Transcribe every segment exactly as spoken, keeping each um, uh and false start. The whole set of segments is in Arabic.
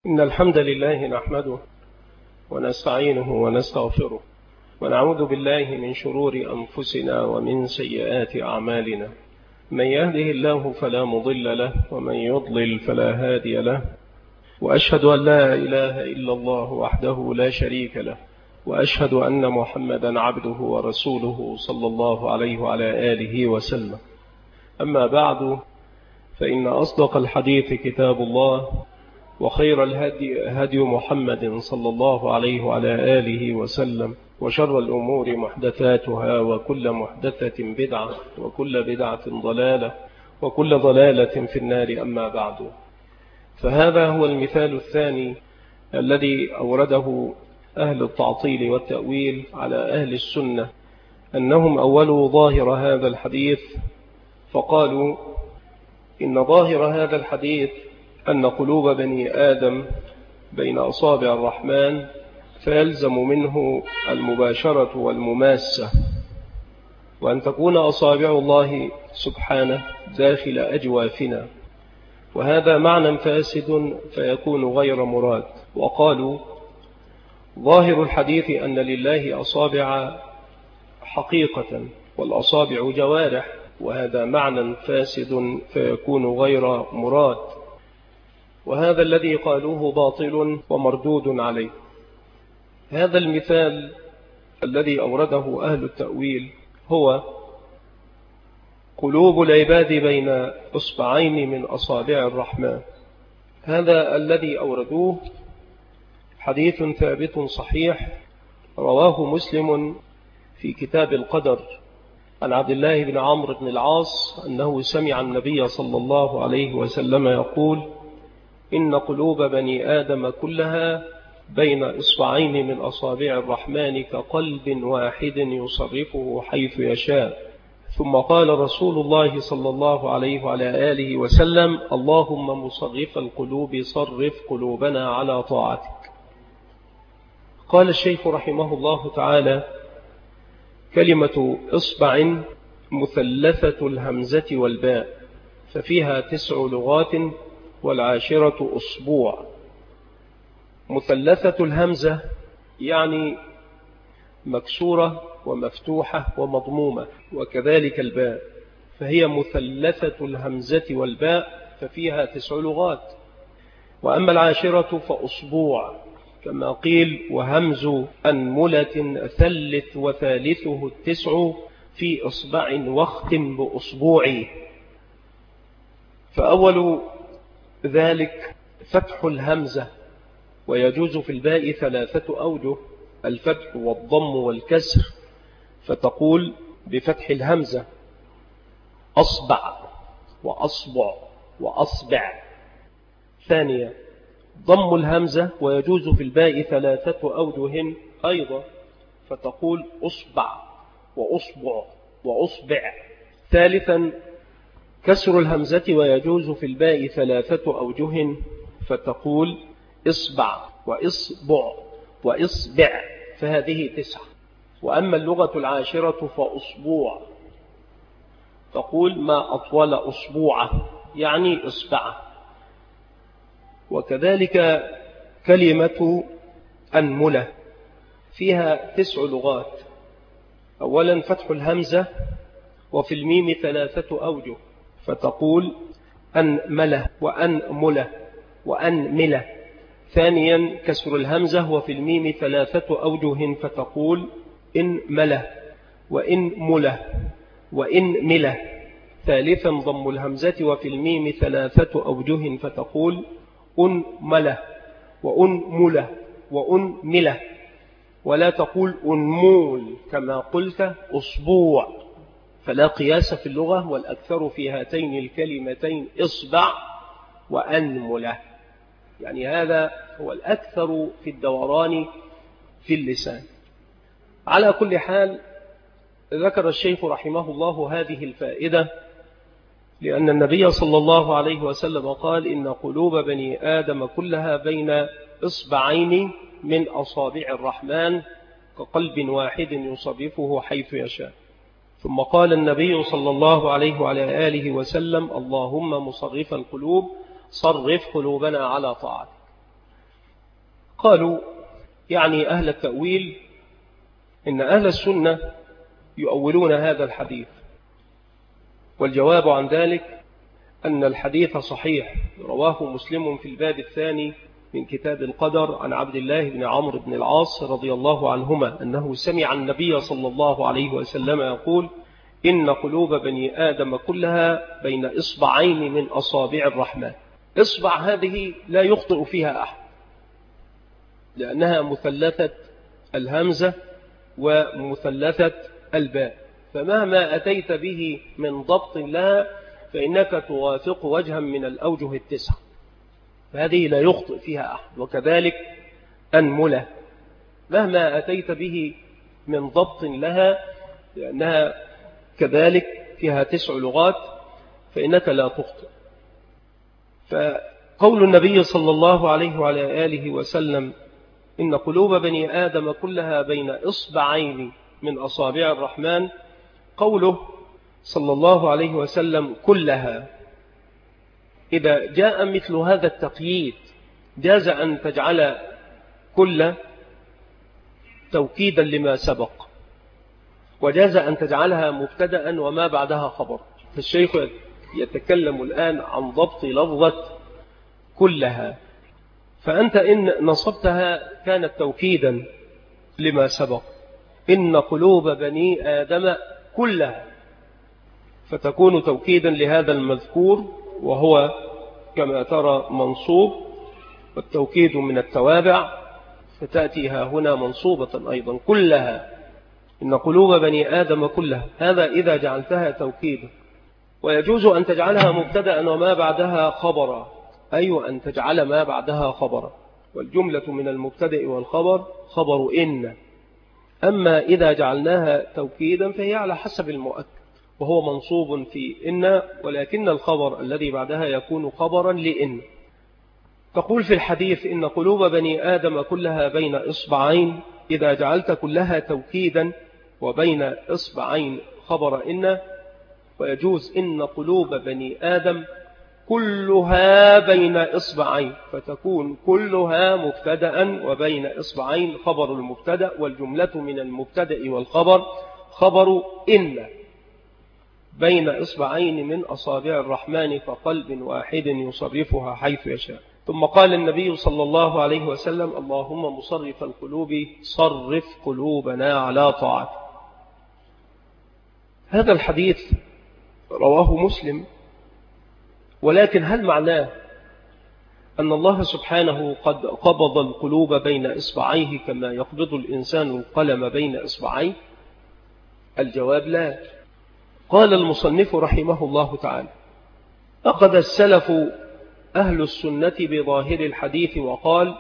إن الحمد لله نحمده ونستعينه ونستغفره ونعوذ بالله من شرور أنفسنا ومن سيئات أعمالنا. من يهده الله فلا مضل له ومن يضلل فلا هادي له، وأشهد أن لا إله إلا الله وحده لا شريك له، وأشهد أن محمدا عبده ورسوله صلى الله عليه وعلى آله وسلم. أما بعد، فإن أصدق الحديث كتاب الله، وخير الهدي هدي محمد صلى الله عليه وعلى آله وسلم، وشر الأمور محدثاتها، وكل محدثة بدعة، وكل بدعة ضلالة، وكل ضلالة في النار. أما بعد، فهذا هو المثال الثاني الذي أورده أهل التعطيل والتأويل على أهل السنة، أنهم أولوا ظاهر هذا الحديث فقالوا إن ظاهر هذا الحديث أن قلوب بني آدم بين أصابع الرحمن، فيلزم منه المباشرة والمماسة، وأن تكون أصابع الله سبحانه داخل أجوافنا، وهذا معنى فاسد فيكون غير مراد. وقالوا ظاهر الحديث أن لله أصابع حقيقة والأصابع جوارح، وهذا معنى فاسد فيكون غير مراد، وهذا الذي قالوه باطل ومردود عليه. هذا المثال الذي أورده أهل التأويل هو قلوب العباد بين إصبعين من أصابع الرحمن. هذا الذي أوردوه حديث ثابت صحيح رواه مسلم في كتاب القدر عن عبد الله بن عمرو بن العاص أنه سمع النبي صلى الله عليه وسلم يقول: إن قلوب بني آدم كلها بين إصبعين من أصابع الرحمن كقلب واحد يصرفه حيث يشاء. ثم قال رسول الله صلى الله عليه وعلى آله وسلم: اللهم مصرف القلوب صرف قلوبنا على طاعتك. قال الشيخ رحمه الله تعالى: كلمة إصبع مثلثة الهمزة والباء، ففيها تسع لغات، والعاشرة أسبوع. مثلثة الهمزة يعني مكسورة ومفتوحة ومضمومة، وكذلك الباء، فهي مثلثة الهمزة والباء، ففيها تسع لغات. وأما العاشرة فأسبوع، كما قيل: وهمز أنملة ثلث وثالثه التسع في إصبع واختم بأسبوعي. فأول ذلك فتح الهمزة، ويجوز في الباء ثلاثة أوجه: الفتح والضم والكسر، فتقول بفتح الهمزة أصبع وأصبع وأصبع. ثانيا ضم الهمزة، ويجوز في الباء ثلاثة أوجه أيضا، فتقول أصبع وأصبع وأصبع. ثالثا كسر الهمزة، ويجوز في الباء ثلاثة أوجه، فتقول إصبع وإصبع وإصبع، فهذه تسعة. وأما اللغة العاشرة فأسبوع، تقول ما أطول أسبوعه، يعني إصبعه. وكذلك كلمة أنملة فيها تسع لغات. أولا فتح الهمزة، وفي الميم ثلاثة أوجه، فتقول أنملة وأنملة وأنملة. ثانيا كسر الهمزة، وفي الميم ثلاثة أوجه، فتقول إنملة وإنملة وإنملة. ثالثا ضم الهمزة، وفي الميم ثلاثة أوجه، فتقول أنملة وأنملة وأنملة، ولا تقول أنمول كما قلت أسبوع، فلا قياس في اللغة، والأكثر في هاتين الكلمتين إصبع وأنملة، يعني هذا هو الأكثر في الدوران في اللسان. على كل حال، ذكر الشيخ رحمه الله هذه الفائدة لأن النبي صلى الله عليه وسلم قال: إن قلوب بني آدم كلها بين إصبعين من أصابع الرحمن كقلب واحد يصرفه حيث يشاء. ثم قال النبي صلى الله عليه وعلى آله وسلم: اللهم مصرف القلوب صرف قلوبنا على طاعتك. قالوا يعني أهل التأويل إن أهل السنة يؤولون هذا الحديث، والجواب عن ذلك أن الحديث صحيح، رواه مسلم في الباب الثاني من كتاب القدر عن عبد الله بن عمرو بن العاص رضي الله عنهما أنه سمع النبي صلى الله عليه وسلم يقول: إن قلوب بني آدم كلها بين إصبعين من أصابع الرحمن. إصبع هذه لا يخطئ فيها أحد، لأنها مثلثة الهمزة ومثلثة الباء، فمهما أتيت به من ضبط لها فإنك توافق وجها من الأوجه التسعة، فهذه لا يخطئ فيها أحد. وكذلك أنملة مهما أتيت به من ضبط لها، لأنها كذلك فيها تسع لغات، فإنك لا تخطئ. فقول النبي صلى الله عليه وعلى آله وسلم: إن قلوب بني آدم كلها بين إصبعين من أصابع الرحمن، قوله صلى الله عليه وسلم كلها، إذا جاء مثل هذا التقييد جاز أن تجعل كل توكيدا لما سبق، وجاز أن تجعلها مبتدأ وما بعدها خبر. فالشيخ يتكلم الآن عن ضبط لفظة كلها، فأنت إن نصبتها كانت توكيدا لما سبق، إن قلوب بني آدم كلها، فتكون توكيدا لهذا المذكور، وهو كما ترى منصوب، والتوكيد من التوابع، فتأتيها هنا منصوبة أيضا كلها، إن قلوب بني آدم كلها، هذا إذا جعلتها توكيدا. ويجوز أن تجعلها مبتدأ وما بعدها خبرا، أي أن تجعل ما بعدها خبرا، والجملة من المبتدأ والخبر خبر إن. أما إذا جعلناها توكيدا فهي على حسب المؤكد، وهو منصوب في إن، ولكن الخبر الذي بعدها يكون خبرا لإن. تقول في الحديث: إن قلوب بني آدم كلها بين إصبعين، إذا جعلت كلها توكيدا وبين إصبعين خبر إن، ويجوز إن قلوب بني آدم كلها بين إصبعين، فتكون كلها مبتدأ وبين إصبعين خبر المبتدأ، والجملة من المبتدأ والخبر خبر إن، بين إصبعين من أصابع الرحمن كقلب واحد يصرفها حيث يشاء. ثم قال النبي صلى الله عليه وسلم: اللهم مصرف القلوب صرف قلوبنا على طاعتك. هذا الحديث رواه مسلم، ولكن هل معناه أن الله سبحانه قد قبض القلوب بين إصبعيه كما يقبض الإنسان القلم بين إصبعيه؟ الجواب لا. قال المصنف رحمه الله تعالى: أخذ السلف أهل السنة بظاهر الحديث، وقال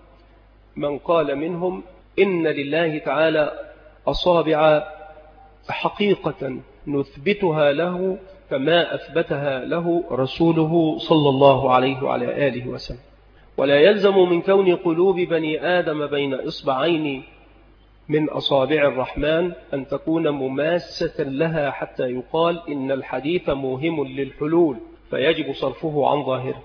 من قال منهم إن لله تعالى أصابع حقيقة نثبتها له كما أثبتها له رسوله صلى الله عليه وعلى آله وسلم، ولا يلزم من كون قلوب بني آدم بين إصبعين من أصابع الرحمن أن تكون مماسة لها حتى يقال إن الحديث موهم للحلول فيجب صرفه عن ظاهره.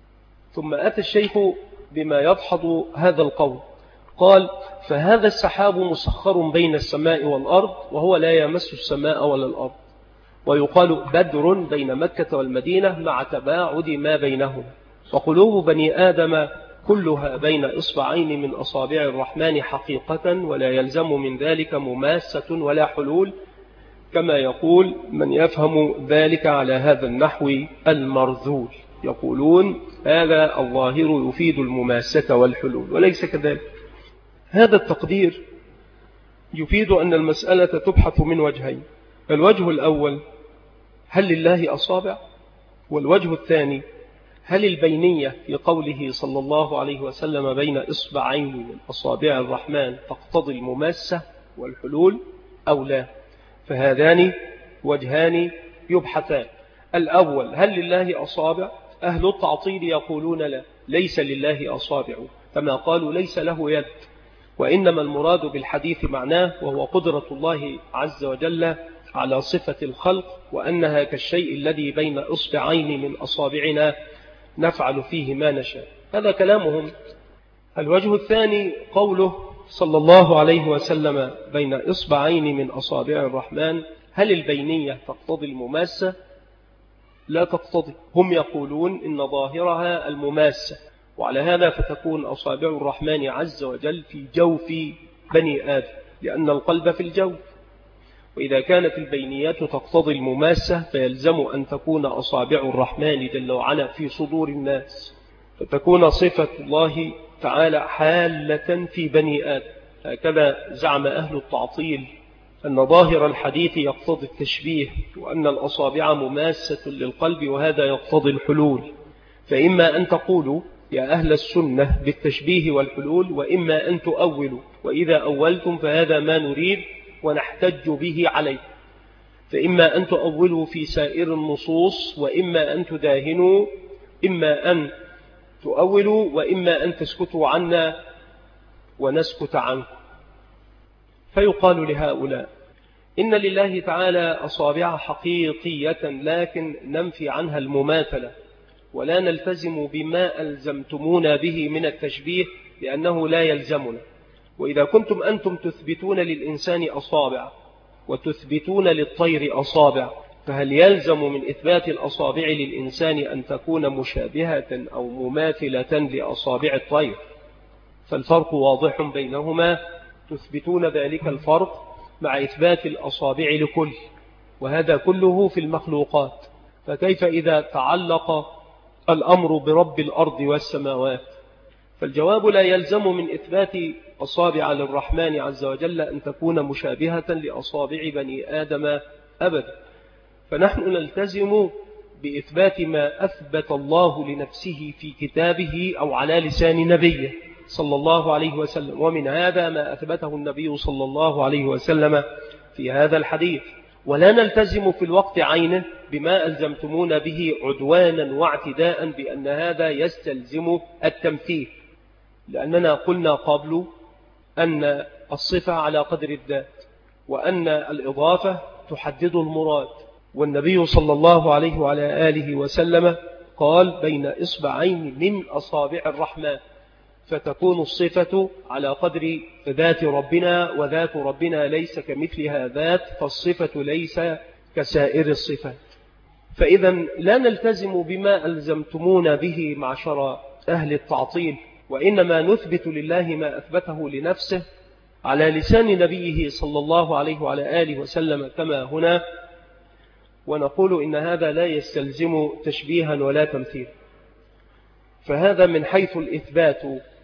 ثم أتى الشيخ بما يدحض هذا القول، قال: فهذا السحاب مسخر بين السماء والأرض، وهو لا يمس السماء ولا الأرض، ويقال بدر بين مكة والمدينة مع تباعد ما بينهما، وقلوب بني آدم كلها بين إصبعين من أصابع الرحمن حقيقة، ولا يلزم من ذلك مماسة ولا حلول، كما يقول من يفهم ذلك على هذا النحو المرذول، يقولون هذا الظاهر يفيد المماسة والحلول، وليس كذلك. هذا التقدير يفيد أن المسألة تبحث من وجهين: الوجه الأول هل لله أصابع؟ والوجه الثاني هل البينية في قوله صلى الله عليه وسلم بين إصبعين من أصابع الرحمن تقتضي المماسة والحلول أو لا؟ فهذان وجهان يبحثان. الأول هل لله أصابع؟ أهل التعطيل يقولون لا، ليس لله أصابع، كما قالوا ليس له يد، وإنما المراد بالحديث معناه وهو قدرة الله عز وجل على صفة الخلق، وأنها كالشيء الذي بين إصبعين من أصابعنا نفعل فيه ما نشاء. هذا كلامهم الوجه الثاني قوله صلى الله عليه وسلم بين إصبعين من أصابع الرحمن. هل البينية تقتضي المماسة؟ لا تقتضي. هم يقولون إن ظاهرها المماسة، وعلى هذا فتكون أصابع الرحمن عز وجل في جوف بني آدم، لأن القلب في الجوف. وإذا كانت البينية تقتضي المماسة فيلزم أن تكون أصابع الرحمن جل وعلا في صدور الناس، فتكون صفة الله تعالى حالة في بني آدم. هكذا زعم أهل التعطيل أن ظاهر الحديث يقتضي التشبيه، وأن الأصابع مماسة للقلب، وهذا يقتضي الحلول. فإما أن تقولوا يا أهل السنة بالتشبيه والحلول، وإما أن تؤولوا، وإذا أولتم فهذا ما نريد ونحتج به عليه. فإما أن تؤولوا في سائر النصوص، وإما أن تداهنوا، إما أن تؤولوا وإما أن تسكتوا عنا ونسكت عنكم. فيقال لهؤلاء إن لله تعالى أصابع حقيقية، لكن ننفي عنها المماثلة، ولا نلتزم بما ألزمتمونا به من التشبيه، لأنه لا يلزمنا. وإذا كنتم أنتم تثبتون للإنسان أصابع وتثبتون للطير أصابع، فهل يلزم من إثبات الأصابع للإنسان أن تكون مشابهة أو مماثلة لأصابع الطير؟ فالفرق واضح بينهما، تثبتون ذلك الفرق مع إثبات الأصابع لكل، وهذا كله في المخلوقات. فكيف إذا تعلق الأمر برب الأرض والسماوات؟ فالجواب لا يلزم من إثبات أصابع للرحمن عز وجل أن تكون مشابهة لأصابع بني آدم أبدا. فنحن نلتزم بإثبات ما أثبت الله لنفسه في كتابه أو على لسان نبيه صلى الله عليه وسلم، ومن هذا ما أثبته النبي صلى الله عليه وسلم في هذا الحديث. ولا نلتزم في الوقت عينه بما ألزمتمون به عدوانا واعتداء بأن هذا يستلزم التمثيل، لأننا قلنا قبل أن الصفة على قدر الذات، وأن الإضافة تحدد المراد. والنبي صلى الله عليه وعلى آله وسلم قال بين إصبعين من أصابع الرحمن، فتكون الصفة على قدر ذات ربنا، وذات ربنا ليس كمثلها ذات، فالصفة ليس كسائر الصفات. فإذا لا نلتزم بما ألزمتمون به معشر أهل التعطيل، وإنما نثبت لله ما أثبته لنفسه على لسان نبيه صلى الله عليه وعلى آله وسلم كما هنا، ونقول إن هذا لا يستلزم تشبيها ولا تمثيل. فهذا من حيث الإثبات.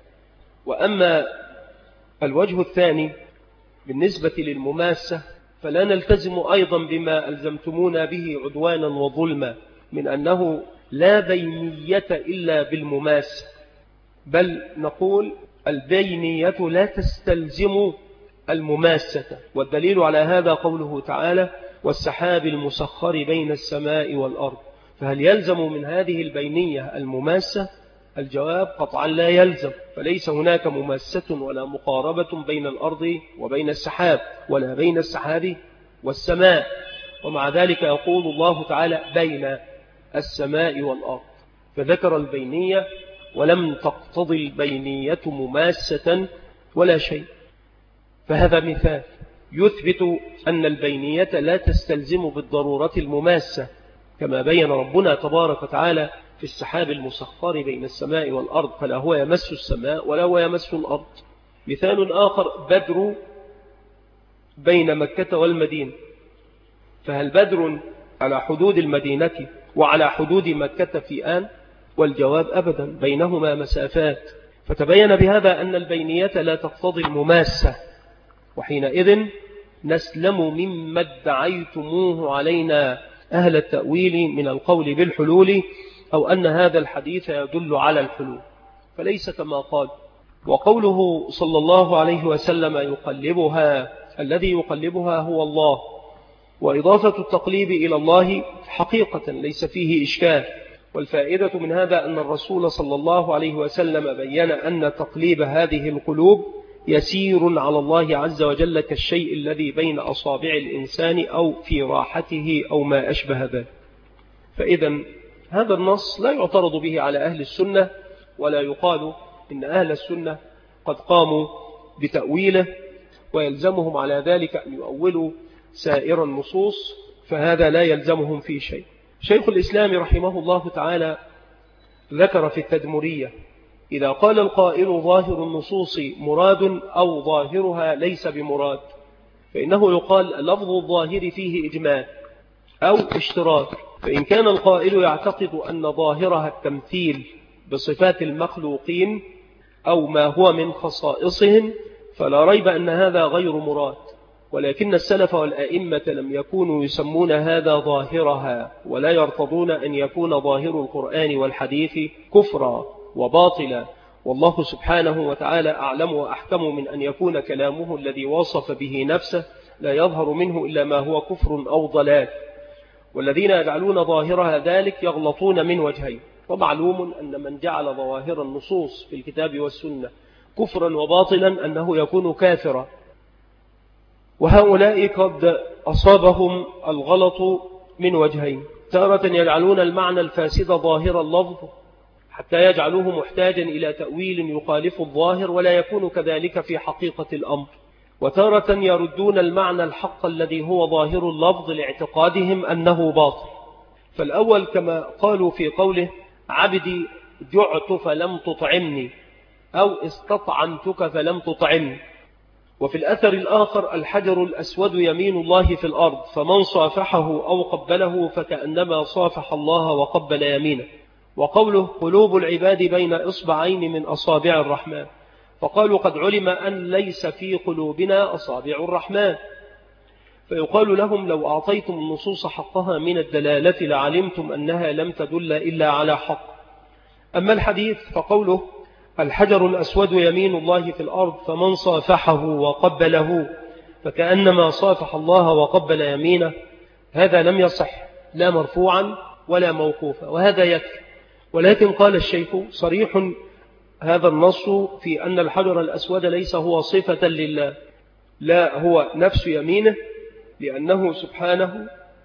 وأما الوجه الثاني بالنسبة للمماسة، فلا نلتزم أيضا بما ألزمتمونا به عدوانا وظلما، من أنه لا بينية إلا بالمماسة، بل نقول البينية لا تستلزم المماسة. والدليل على هذا قوله تعالى والسحاب المسخر بين السماء والأرض. فهل يلزم من هذه البينية المماسة؟ الجواب قطعا لا يلزم، فليس هناك مماسة ولا مقاربة بين الأرض وبين السحاب، ولا بين السحاب والسماء. ومع ذلك يقول الله تعالى بين السماء والأرض، فذكر البينية ولم تقتضي البينية مماسة ولا شيء. فهذا مثال يثبت أن البينية لا تستلزم بالضرورة المماسة، كما بين ربنا تبارك وتعالى في السحاب المسخر بين السماء والأرض، فلا هو يمس السماء ولا هو يمس الأرض. مثال آخر بدر بين مكة والمدينة، فهل بدر على حدود المدينة وعلى حدود مكة في آن؟ والجواب أبدا، بينهما مسافات. فتبين بهذا أن البينية لا تقتضي المماسة، وحينئذ نسلم مما ادعيتموه علينا أهل التأويل من القول بالحلول، أو أن هذا الحديث يدل على الحلول، فليس كما قال. وقوله صلى الله عليه وسلم يقلبها، الذي يقلبها هو الله، وإضافة التقليب إلى الله حقيقة ليس فيه إشكال. والفائدة من هذا أن الرسول صلى الله عليه وسلم بيّن أن تقليب هذه القلوب يسير على الله عز وجل كالشيء الذي بين أصابع الإنسان أو في راحته أو ما أشبه ذلك. فإذا هذا النص لا يعترض به على أهل السنة، ولا يقال إن أهل السنة قد قاموا بتأويله ويلزمهم على ذلك أن يؤولوا سائر النصوص، فهذا لا يلزمهم في شيء. شيخ الإسلام رحمه الله تعالى ذكر في التدمرية: إذا قال القائل ظاهر النصوص مراد أو ظاهرها ليس بمراد، فإنه يقال لفظ الظاهر فيه إجمال أو اشتراك. فإن كان القائل يعتقد أن ظاهرها التمثيل بصفات المخلوقين أو ما هو من خصائصهم فلا ريب أن هذا غير مراد، ولكن السلف والأئمة لم يكونوا يسمون هذا ظاهرها، ولا يرتضون أن يكون ظاهر القرآن والحديث كفرا وباطلا، والله سبحانه وتعالى أعلم وأحكم من أن يكون كلامه الذي وصف به نفسه لا يظهر منه إلا ما هو كفر أو ضلال. والذين يجعلون ظاهرها ذلك يغلطون من وجهين. ومعلوم أن من جعل ظواهر النصوص في الكتاب والسنة كفرا وباطلا أنه يكون كافرا، وهؤلاء قد أصابهم الغلط من وجهين: تارة يجعلون المعنى الفاسد ظاهر اللفظ حتى يجعلوه محتاجا إلى تأويل يخالف الظاهر ولا يكون كذلك في حقيقة الأمر، وتارة يردون المعنى الحق الذي هو ظاهر اللفظ لاعتقادهم أنه باطل. فالأول كما قالوا في قوله: عبدي جعت فلم تطعمني، أو استطعمتك فلم تطعمني. وفي الأثر الآخر: الحجر الأسود يمين الله في الأرض، فمن صافحه أو قبله فكأنما صافح الله وقبل يمينه. وقوله: قلوب العباد بين إصبعين من أصابع الرحمن، فقالوا: قد علم أن ليس في قلوبنا أصابع الرحمن. فيقال لهم: لو أعطيتم النصوص حقها من الدلالة لعلمتم أنها لم تدل إلا على حق. أما الحديث فقوله: الحجر الأسود يمين الله في الأرض، فمن صافحه وقبله فكأنما صافح الله وقبل يمينه، هذا لم يصح لا مرفوعا ولا موقوفا، وهذا يكفي. ولكن قال الشيخ: صريح هذا النص في أن الحجر الأسود ليس هو صفة لله، لا هو نفس يمينه، لأنه سبحانه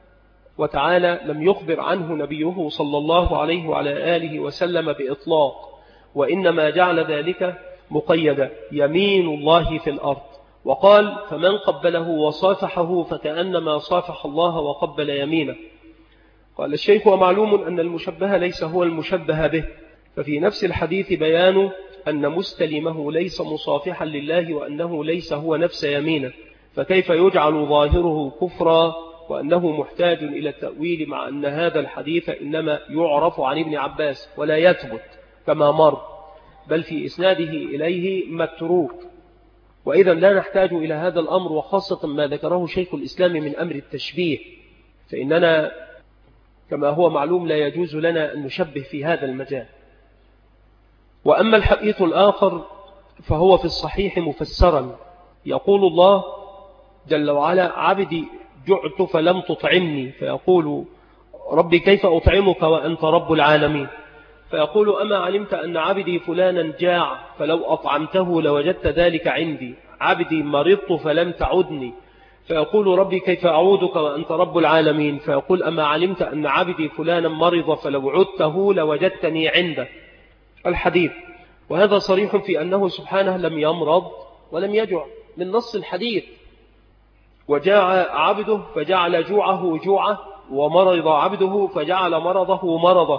وتعالى لم يخبر عنه نبيه صلى الله عليه وعلى آله وسلم بإطلاق، وإنما جعل ذلك مقيدا: يمين الله في الأرض. وقال: فمن قبله وصافحه فكأنما صافح الله وقبل يمينه. قال الشيخ: ومعلوم أن المشبه ليس هو المشبه به، ففي نفس الحديث بيان أن مستلمه ليس مصافحا لله وأنه ليس هو نفس يمينه، فكيف يجعل ظاهره كفرا وأنه محتاج إلى التأويل، مع أن هذا الحديث إنما يعرف عن ابن عباس ولا يثبت كما مر، بل في إسناده إليه متروك. وإذا لا نحتاج إلى هذا الأمر، وخاصة ما ذكره شيخ الإسلام من أمر التشبيه، فإننا كما هو معلوم لا يجوز لنا أن نشبه في هذا المجال. وأما الحديث الآخر فهو في الصحيح مفسرا، يقول الله جل وعلا: عبدي جعت فلم تطعمني، فيقول: ربي كيف أطعمك وأنت رب العالمين؟ فيقول: أما علمت أن عبدي فلانا جاع فلو أطعمته لوجدت ذلك عندي؟ عبدي مرضت فلم تعدني، فيقول: ربي كيف أعودك وأنت رب العالمين؟ فيقول: أما علمت أن عبدي فلانا مرض فلو عدته لوجدتني عنده. الحديث. وهذا صريح في أنه سبحانه لم يمرض ولم يجع من نص الحديث: وجاع عبده فجعل جوعه جوعه، ومرض عبده فجعل مرضه مرضه،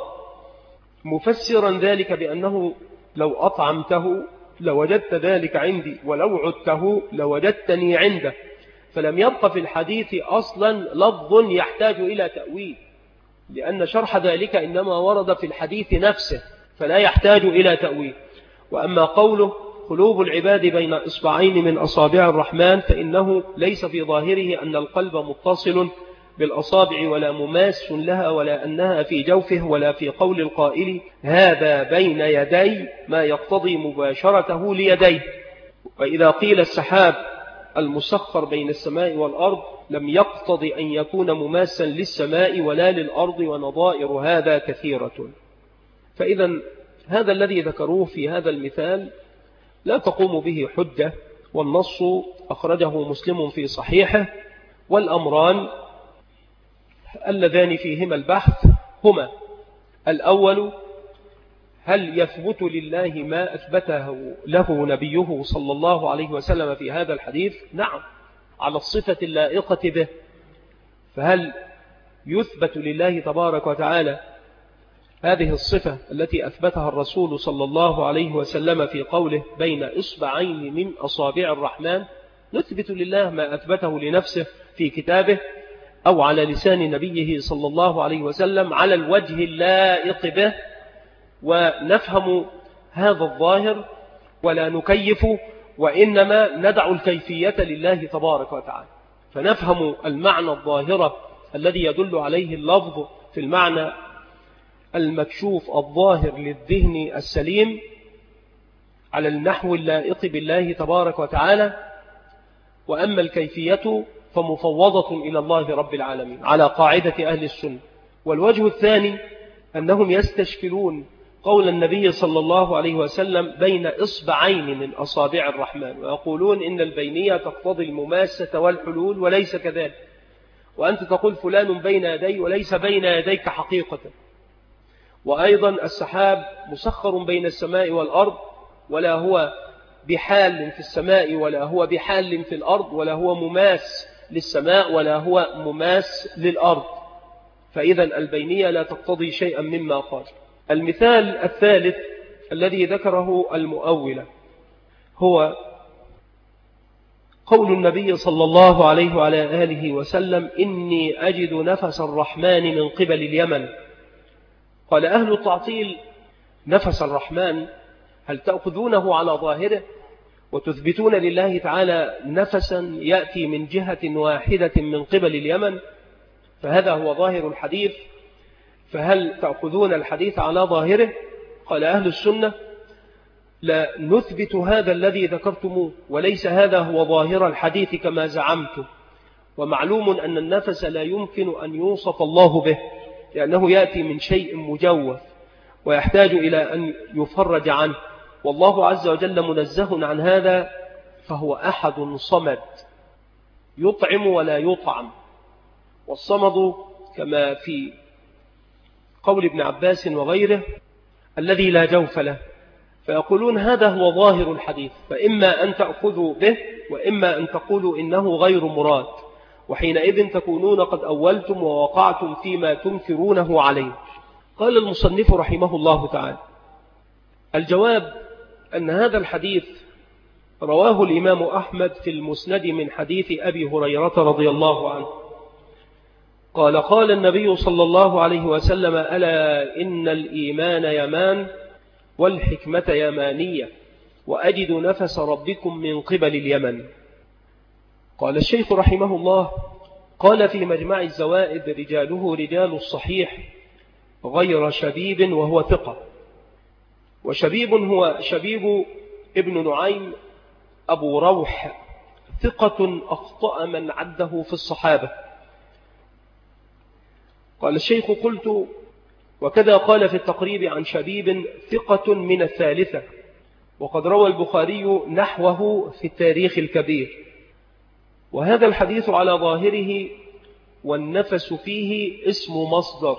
مفسرا ذلك بأنه لو أطعمته لوجدت ذلك عندي، ولو عدته لوجدتني عنده. فلم يبق في الحديث أصلا لفظ يحتاج إلى تأويل، لأن شرح ذلك إنما ورد في الحديث نفسه فلا يحتاج إلى تأويل. وأما قوله: قلوب العباد بين إصبعين من أصابع الرحمن، فإنه ليس في ظاهره أن القلب متصل بالأصابع ولا مماس لها، ولا أنها في جوفه، ولا في قول القائل: هذا بين يدي، ما يقتضي مباشرته ليديه. وإذا قيل السحاب المسخر بين السماء والأرض لم يقتضي أن يكون مماسا للسماء ولا للأرض، ونظائر هذا كثيرة. فإذا هذا الذي ذكروه في هذا المثال لا تقوم به حجة، والنص أخرجه مسلم في صحيحه، والأمران اللذان فيهما البحث هما: الأول هل يثبت لله ما أثبته له نبيه صلى الله عليه وسلم في هذا الحديث؟ نعم، على الصفة اللائقة به. فهل يثبت لله تبارك وتعالى هذه الصفة التي أثبتها الرسول صلى الله عليه وسلم في قوله بين إصبعين من أصابع الرحمن؟ نثبت لله ما أثبته لنفسه في كتابه أو على لسان نبيه صلى الله عليه وسلم على الوجه اللائق به، ونفهم هذا الظاهر ولا نكيف، وإنما ندع الكيفية لله تبارك وتعالى. فنفهم المعنى الظاهر الذي يدل عليه اللفظ في المعنى المكشوف الظاهر للذهن السليم على النحو اللائق بالله تبارك وتعالى، وأما الكيفية فمفوضة إلى الله رب العالمين على قاعدة أهل السنة. والوجه الثاني أنهم يستشكلون قول النبي صلى الله عليه وسلم بين إصبعين من أصابع الرحمن، ويقولون إن البينية تقتضي المماسة والحلول وليس كذلك، وأنت تقول فلان بين يدي وليس بين يديك حقيقة. وأيضا السحاب مسخر بين السماء والأرض، ولا هو بحال في السماء ولا هو بحال في الأرض، ولا هو مماس للسماء ولا هو مماس للأرض، فإذا البينية لا تقتضي شيئا مما قال. المثال الثالث الذي ذكره المؤولة هو قول النبي صلى الله عليه وعلى آله وسلم إني أجد نفس الرحمن من قبل اليمن. قال أهل التعطيل نفس الرحمن هل تأخذونه على ظاهره وتثبتون لله تعالى نفسا يأتي من جهة واحدة من قبل اليمن؟ فهذا هو ظاهر الحديث، فهل تأخذون الحديث على ظاهره؟ قال أهل السنة لا نثبت هذا الذي ذكرتموه، وليس هذا هو ظاهر الحديث كما زعمت. ومعلوم أن النفس لا يمكن أن يوصف الله به، لأنه يأتي من شيء مجوف ويحتاج إلى أن يفرج عنه، والله عز وجل منزه عن هذا، فهو أحد صمد يطعم ولا يطعم. والصمد كما في قول ابن عباس وغيره الذي لا جوف له. فيقولون هذا هو ظاهر الحديث، فإما أن تأخذوا به وإما أن تقولوا إنه غير مراد، وحينئذ تكونون قد أولتم ووقعتم فيما تنكرونه عليه. قال المصنف رحمه الله تعالى الجواب أن هذا الحديث رواه الإمام أحمد في المسند من حديث أبي هريرة رضي الله عنه قال قال النبي صلى الله عليه وسلم ألا إن الإيمان يمان والحكمة يمانية وأجد نفس ربكم من قبل اليمن. قال الشيخ رحمه الله قال في مجمع الزوائد رجاله رجال الصحيح غير شبيب وهو ثقة. وشبيب هو شبيب ابن نعيم أبو روح ثقة أخطأ من عده في الصحابة. قال الشيخ قلت وكذا قال في التقريب عن شبيب ثقة من الثالثة، وقد روى البخاري نحوه في التاريخ الكبير. وهذا الحديث على ظاهره والنفس فيه اسم مصدر،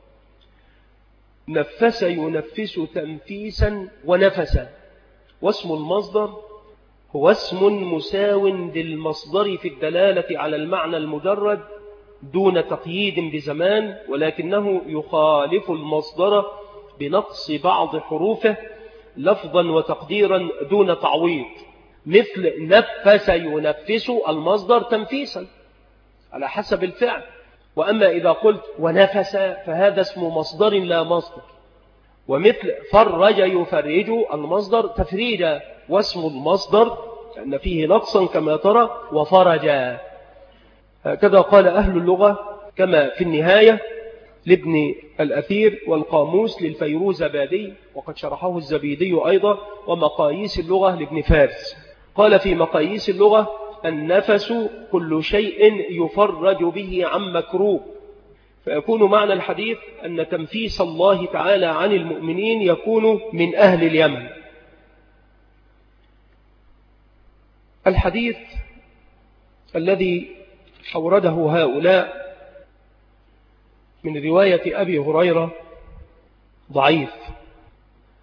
نفس ينفس تنفيسا ونفسا، واسم المصدر هو اسم مساو للمصدر في الدلالة على المعنى المجرد دون تقييد بزمان، ولكنه يخالف المصدر بنقص بعض حروفه لفظا وتقديرا دون تعويض، مثل نفس ينفس المصدر تنفيسا على حسب الفعل. وأما إذا قلت ونفس فهذا اسم مصدر لا مصدر، ومثل فرج يفرج المصدر تفريجا، واسم المصدر لأن فيه نقصا كما ترى وفرجا. هكذا قال أهل اللغة كما في النهاية لابن الأثير والقاموس للفيروزبادي، وقد شرحه الزبيدي أيضا، ومقاييس اللغة لابن فارس. قال في مقاييس اللغة النفس كل شيء يفرج به عن مكروه، فيكون معنى الحديث أن تنفيس الله تعالى عن المؤمنين يكون من أهل اليمن. الحديث الذي أورده هؤلاء من رواية أبي هريرة ضعيف،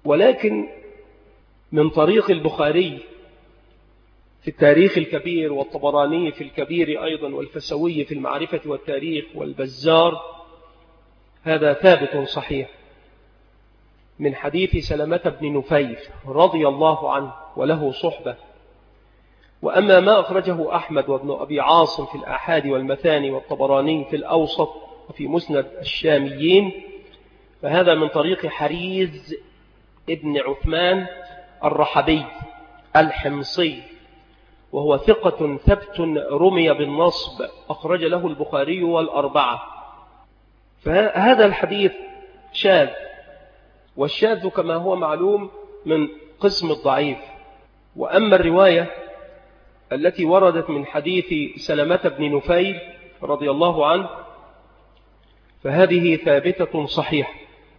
ولكن من طريق البخاري في التاريخ الكبير، والطبراني في الكبير أيضا، والفسوي في المعرفة والتاريخ، والبزار، هذا ثابت صحيح من حديث سلمة بن نفيل رضي الله عنه وله صحبة. وأما ما أخرجه أحمد وابن أبي عاصم في الآحاد والمثاني، والطبراني في الأوسط، وفي مسند الشاميين، فهذا من طريق حريز ابن عثمان الرحبي الحمصي، وهو ثقة ثبت رمي بالنصب، أخرج له البخاري والأربعة. فهذا الحديث شاذ، والشاذ كما هو معلوم من قسم الضعيف. وأما الرواية التي وردت من حديث سلمة بن نفيل رضي الله عنه فهذه ثابتة صحيحة.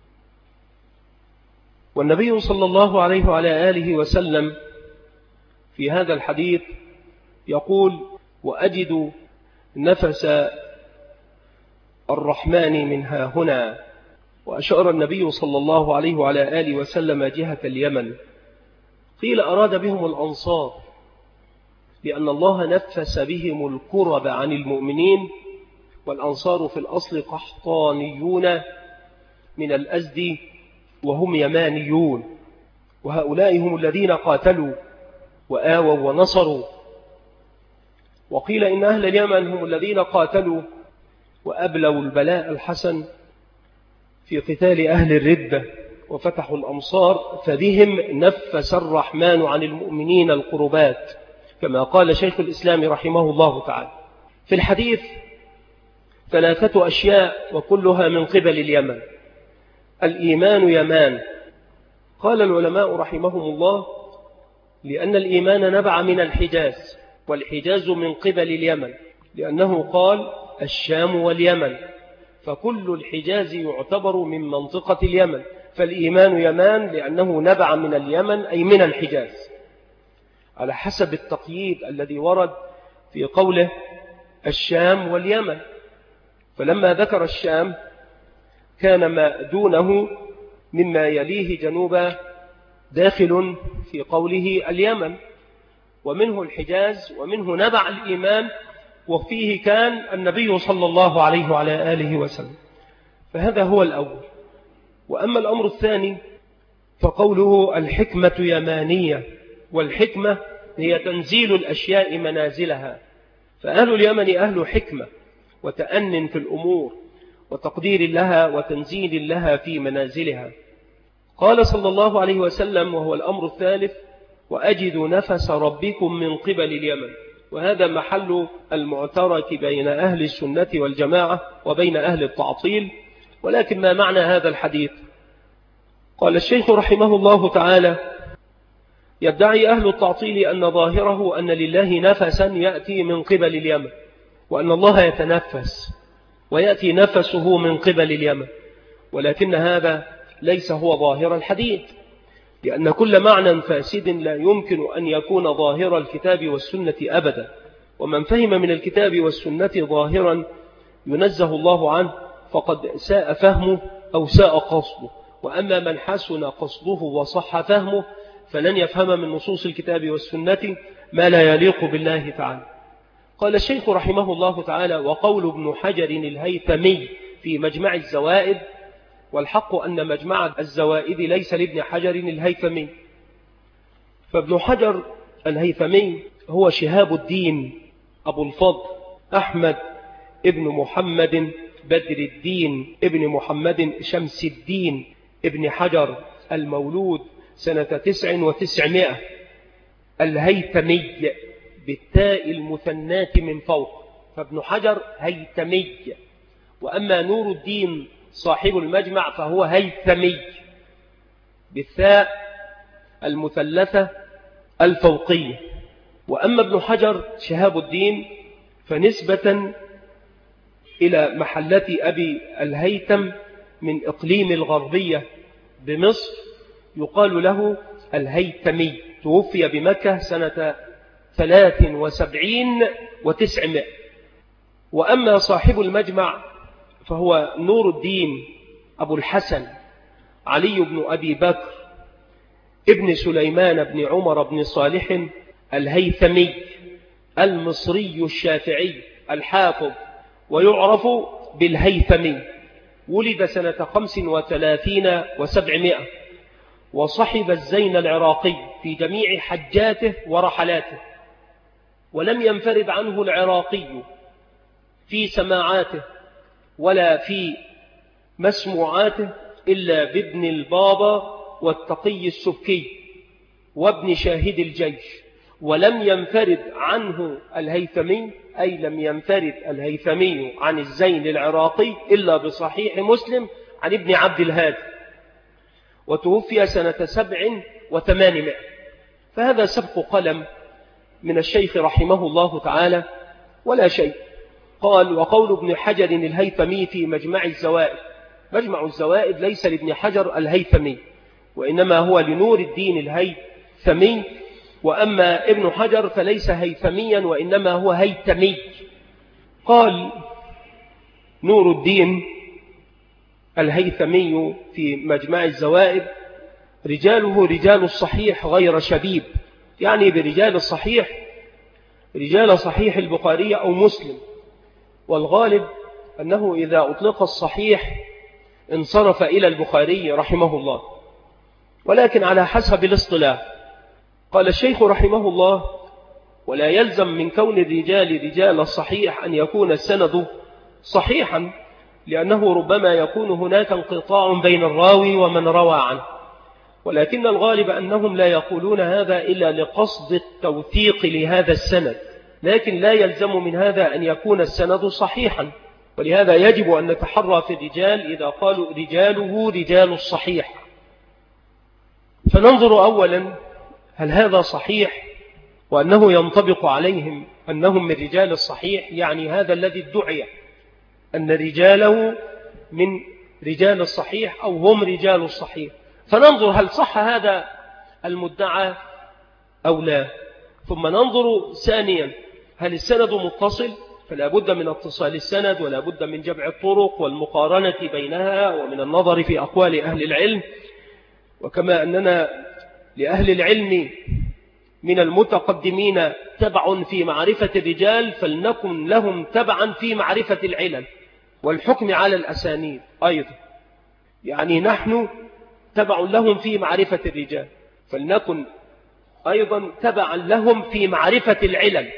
والنبي صلى الله عليه وعلى آله وسلم في هذا الحديث يقول: وأجد نفس الرحمن من ها هنا. وأشار النبي صلى الله عليه وعلى آله وسلم جهة اليمن. قيل أراد بهم الأنصار، لأن الله نفس بهم الكرب عن المؤمنين، والأنصار في الأصل قحطانيون من الأزد وهم يمانيون، وهؤلاء هم الذين قاتلوا وآووا ونصروا. وقيل إن أهل اليمن هم الذين قاتلوا وأبلوا البلاء الحسن في قتال أهل الردة وفتحوا الأمصار، فبهم نفس الرحمن عن المؤمنين القربات، كما قال شيخ الإسلام رحمه الله تعالى. في الحديث ثلاثة أشياء وكلها من قبل اليمن. الإيمان يمان، قال العلماء رحمهم الله لأن الإيمان نبع من الحجاز، والحجاز من قبل اليمن، لأنه قال الشام واليمن، فكل الحجاز يعتبر من منطقة اليمن، فالإيمان يمان لأنه نبع من اليمن أي من الحجاز، على حسب التقييد الذي ورد في قوله الشام واليمن. فلما ذكر الشام كان ما دونه مما يليه جنوبا داخل في قوله اليمن، ومنه الحجاز، ومنه نبع الإيمان، وفيه كان النبي صلى الله عليه وعلى آله وسلم. فهذا هو الأول. وأما الأمر الثاني فقوله الحكمة يمانية، والحكمة هي تنزيل الأشياء منازلها، فأهل اليمن أهل حكمة وتأن في الأمور وتقدير لها وتنزيل لها في منازلها. قال صلى الله عليه وسلم وهو الأمر الثالث: وأجد نفس ربكم من قبل اليمن. وهذا محل المعترك بين أهل السنة والجماعة وبين أهل التعطيل. ولكن ما معنى هذا الحديث؟ قال الشيخ رحمه الله تعالى: يدعي أهل التعطيل أن ظاهره أن لله نفسا يأتي من قبل اليمن، وأن الله يتنفس ويأتي نفسه من قبل اليمن، ولكن هذا ليس هو ظاهر الحديث، لأن كل معنى فاسد لا يمكن أن يكون ظاهر الكتاب والسنة أبدا. ومن فهم من الكتاب والسنة ظاهرا ينزه الله عنه فقد ساء فهمه أو ساء قصده، وأما من حسن قصده وصح فهمه فلن يفهم من نصوص الكتاب والسنة ما لا يليق بالله تعالى. قال الشيخ رحمه الله تعالى: وقول ابن حجر الهيثمي في مجمع الزوائد، والحق أن مجمع الزوائد ليس لابن حجر الهيثمي، فابن حجر الهيثمي هو شهاب الدين أبو الفضل أحمد ابن محمد بدر الدين ابن محمد شمس الدين ابن حجر، المولود سنة تسع وتسعمائة، الهيثمي بالتاء المثناة من فوق، فابن حجر هيثمي. وأما نور الدين صاحب المجمع فهو هيثمي بالثاء المثلثة الفوقية. وأما ابن حجر شهاب الدين فنسبة إلى محلة أبي الهيثم من إقليم الغربية بمصر يقال له الهيثمي، توفي بمكة سنة ثلاث وسبعين وتسعمائة. وأما صاحب المجمع فهو نور الدين أبو الحسن علي بن أبي بكر ابن سليمان بن عمر بن صالح الهيثمي المصري الشافعي الحافظ، ويعرف بالهيثمي. ولد سنة خمس وثلاثين وسبعمائة، وصحب الزين العراقي في جميع حجاته ورحلاته، ولم ينفرد عنه العراقي في سماعاته ولا في مسموعاته إلا بابن البابا والتقي السبكي وابن شاهد الجيش. ولم ينفرد عنه الهيثمي، أي لم ينفرد الهيثمي عن الزين العراقي إلا بصحيح مسلم عن ابن عبد الهادي، وتوفي سنة سبع وثمانمائة. فهذا سبق قلم من الشيخ رحمه الله تعالى ولا شيء. قال: وقول ابن حجر الهيثمي في مجمع الزوائد. مجمع الزوائد ليس لابن حجر الهيثمي، وإنما هو لنور الدين الهيثمي، وأما ابن حجر فليس هيثميا وإنما هو هيثمي. قال نور الدين الهيثمي في مجمع الزوائد: رجاله رجال الصحيح غير شبيب، يعني برجال الصحيح رجال صحيح البخاري أو مسلم. والغالب أنه إذا أطلق الصحيح انصرف إلى البخاري رحمه الله، ولكن على حسب الاصطلاح. قال الشيخ رحمه الله: ولا يلزم من كون الرجال رجال الصحيح أن يكون السند صحيحا، لأنه ربما يكون هناك انقطاع بين الراوي ومن روى عنه، ولكن الغالب أنهم لا يقولون هذا إلا لقصد التوثيق لهذا السند، لكن لا يلزم من هذا أن يكون السند صحيحا. ولهذا يجب أن نتحرى في الرجال إذا قالوا رجاله رجال الصحيح. فننظر أولا هل هذا صحيح، وأنه ينطبق عليهم أنهم من رجال الصحيح، يعني هذا الذي ادعي أن رجاله من رجال الصحيح أو هم رجال الصحيح. فننظر هل صح هذا المدعى أو لا. ثم ننظر ثانيا هل السند متصل، فلا بد من اتصال السند ولا بد من جمع الطرق والمقارنة بينها ومن النظر في أقوال أهل العلم. وكما أننا لأهل العلم من المتقدمين تبع في معرفة الرجال، فلنكن لهم تبعا في معرفة العلل والحكم على الأسانيد أيضا. يعني نحن تبع لهم في معرفة الرجال، فلنكن أيضا تبعا لهم في معرفة العلل.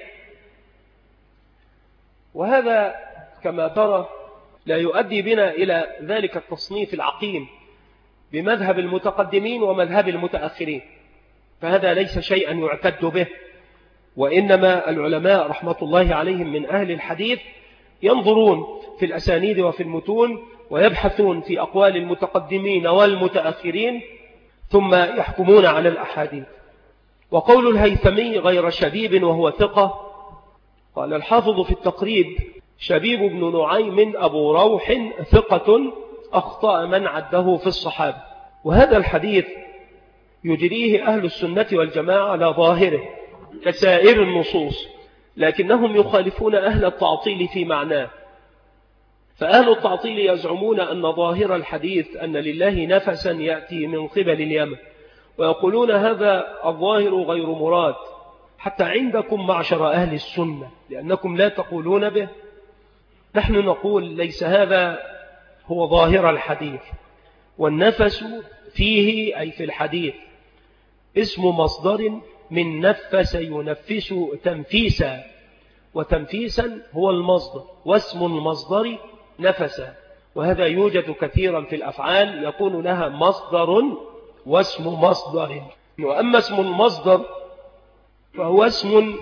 وهذا كما ترى لا يؤدي بنا إلى ذلك التصنيف العقيم بمذهب المتقدمين ومذهب المتأخرين، فهذا ليس شيئا يعتد به. وإنما العلماء رحمة الله عليهم من أهل الحديث ينظرون في الأسانيد وفي المتون ويبحثون في أقوال المتقدمين والمتأخرين ثم يحكمون على الأحاديث. وقول الهيثمي غير شبيب وهو ثقة، قال الحافظ في التقريب: شبيب بن نعيم أبو روح ثقة أخطأ من عده في الصحابة. وهذا الحديث يجريه أهل السنة والجماعة على ظاهره كسائر النصوص، لكنهم يخالفون أهل التعطيل في معناه. فأهل التعطيل يزعمون أن ظاهر الحديث أن لله نفسا يأتي من قبل اليمن، ويقولون هذا الظاهر غير مراد حتى عندكم معشر أهل السنة، لأنكم لا تقولون به. نحن نقول ليس هذا هو ظاهر الحديث، والنفس فيه أي في الحديث اسم مصدر من نفس ينفس تنفيسا، وتنفيسا هو المصدر، واسم المصدر نفسا. وهذا يوجد كثيرا في الأفعال يكون لها مصدر واسم مصدر. وأما اسم المصدر فهو اسم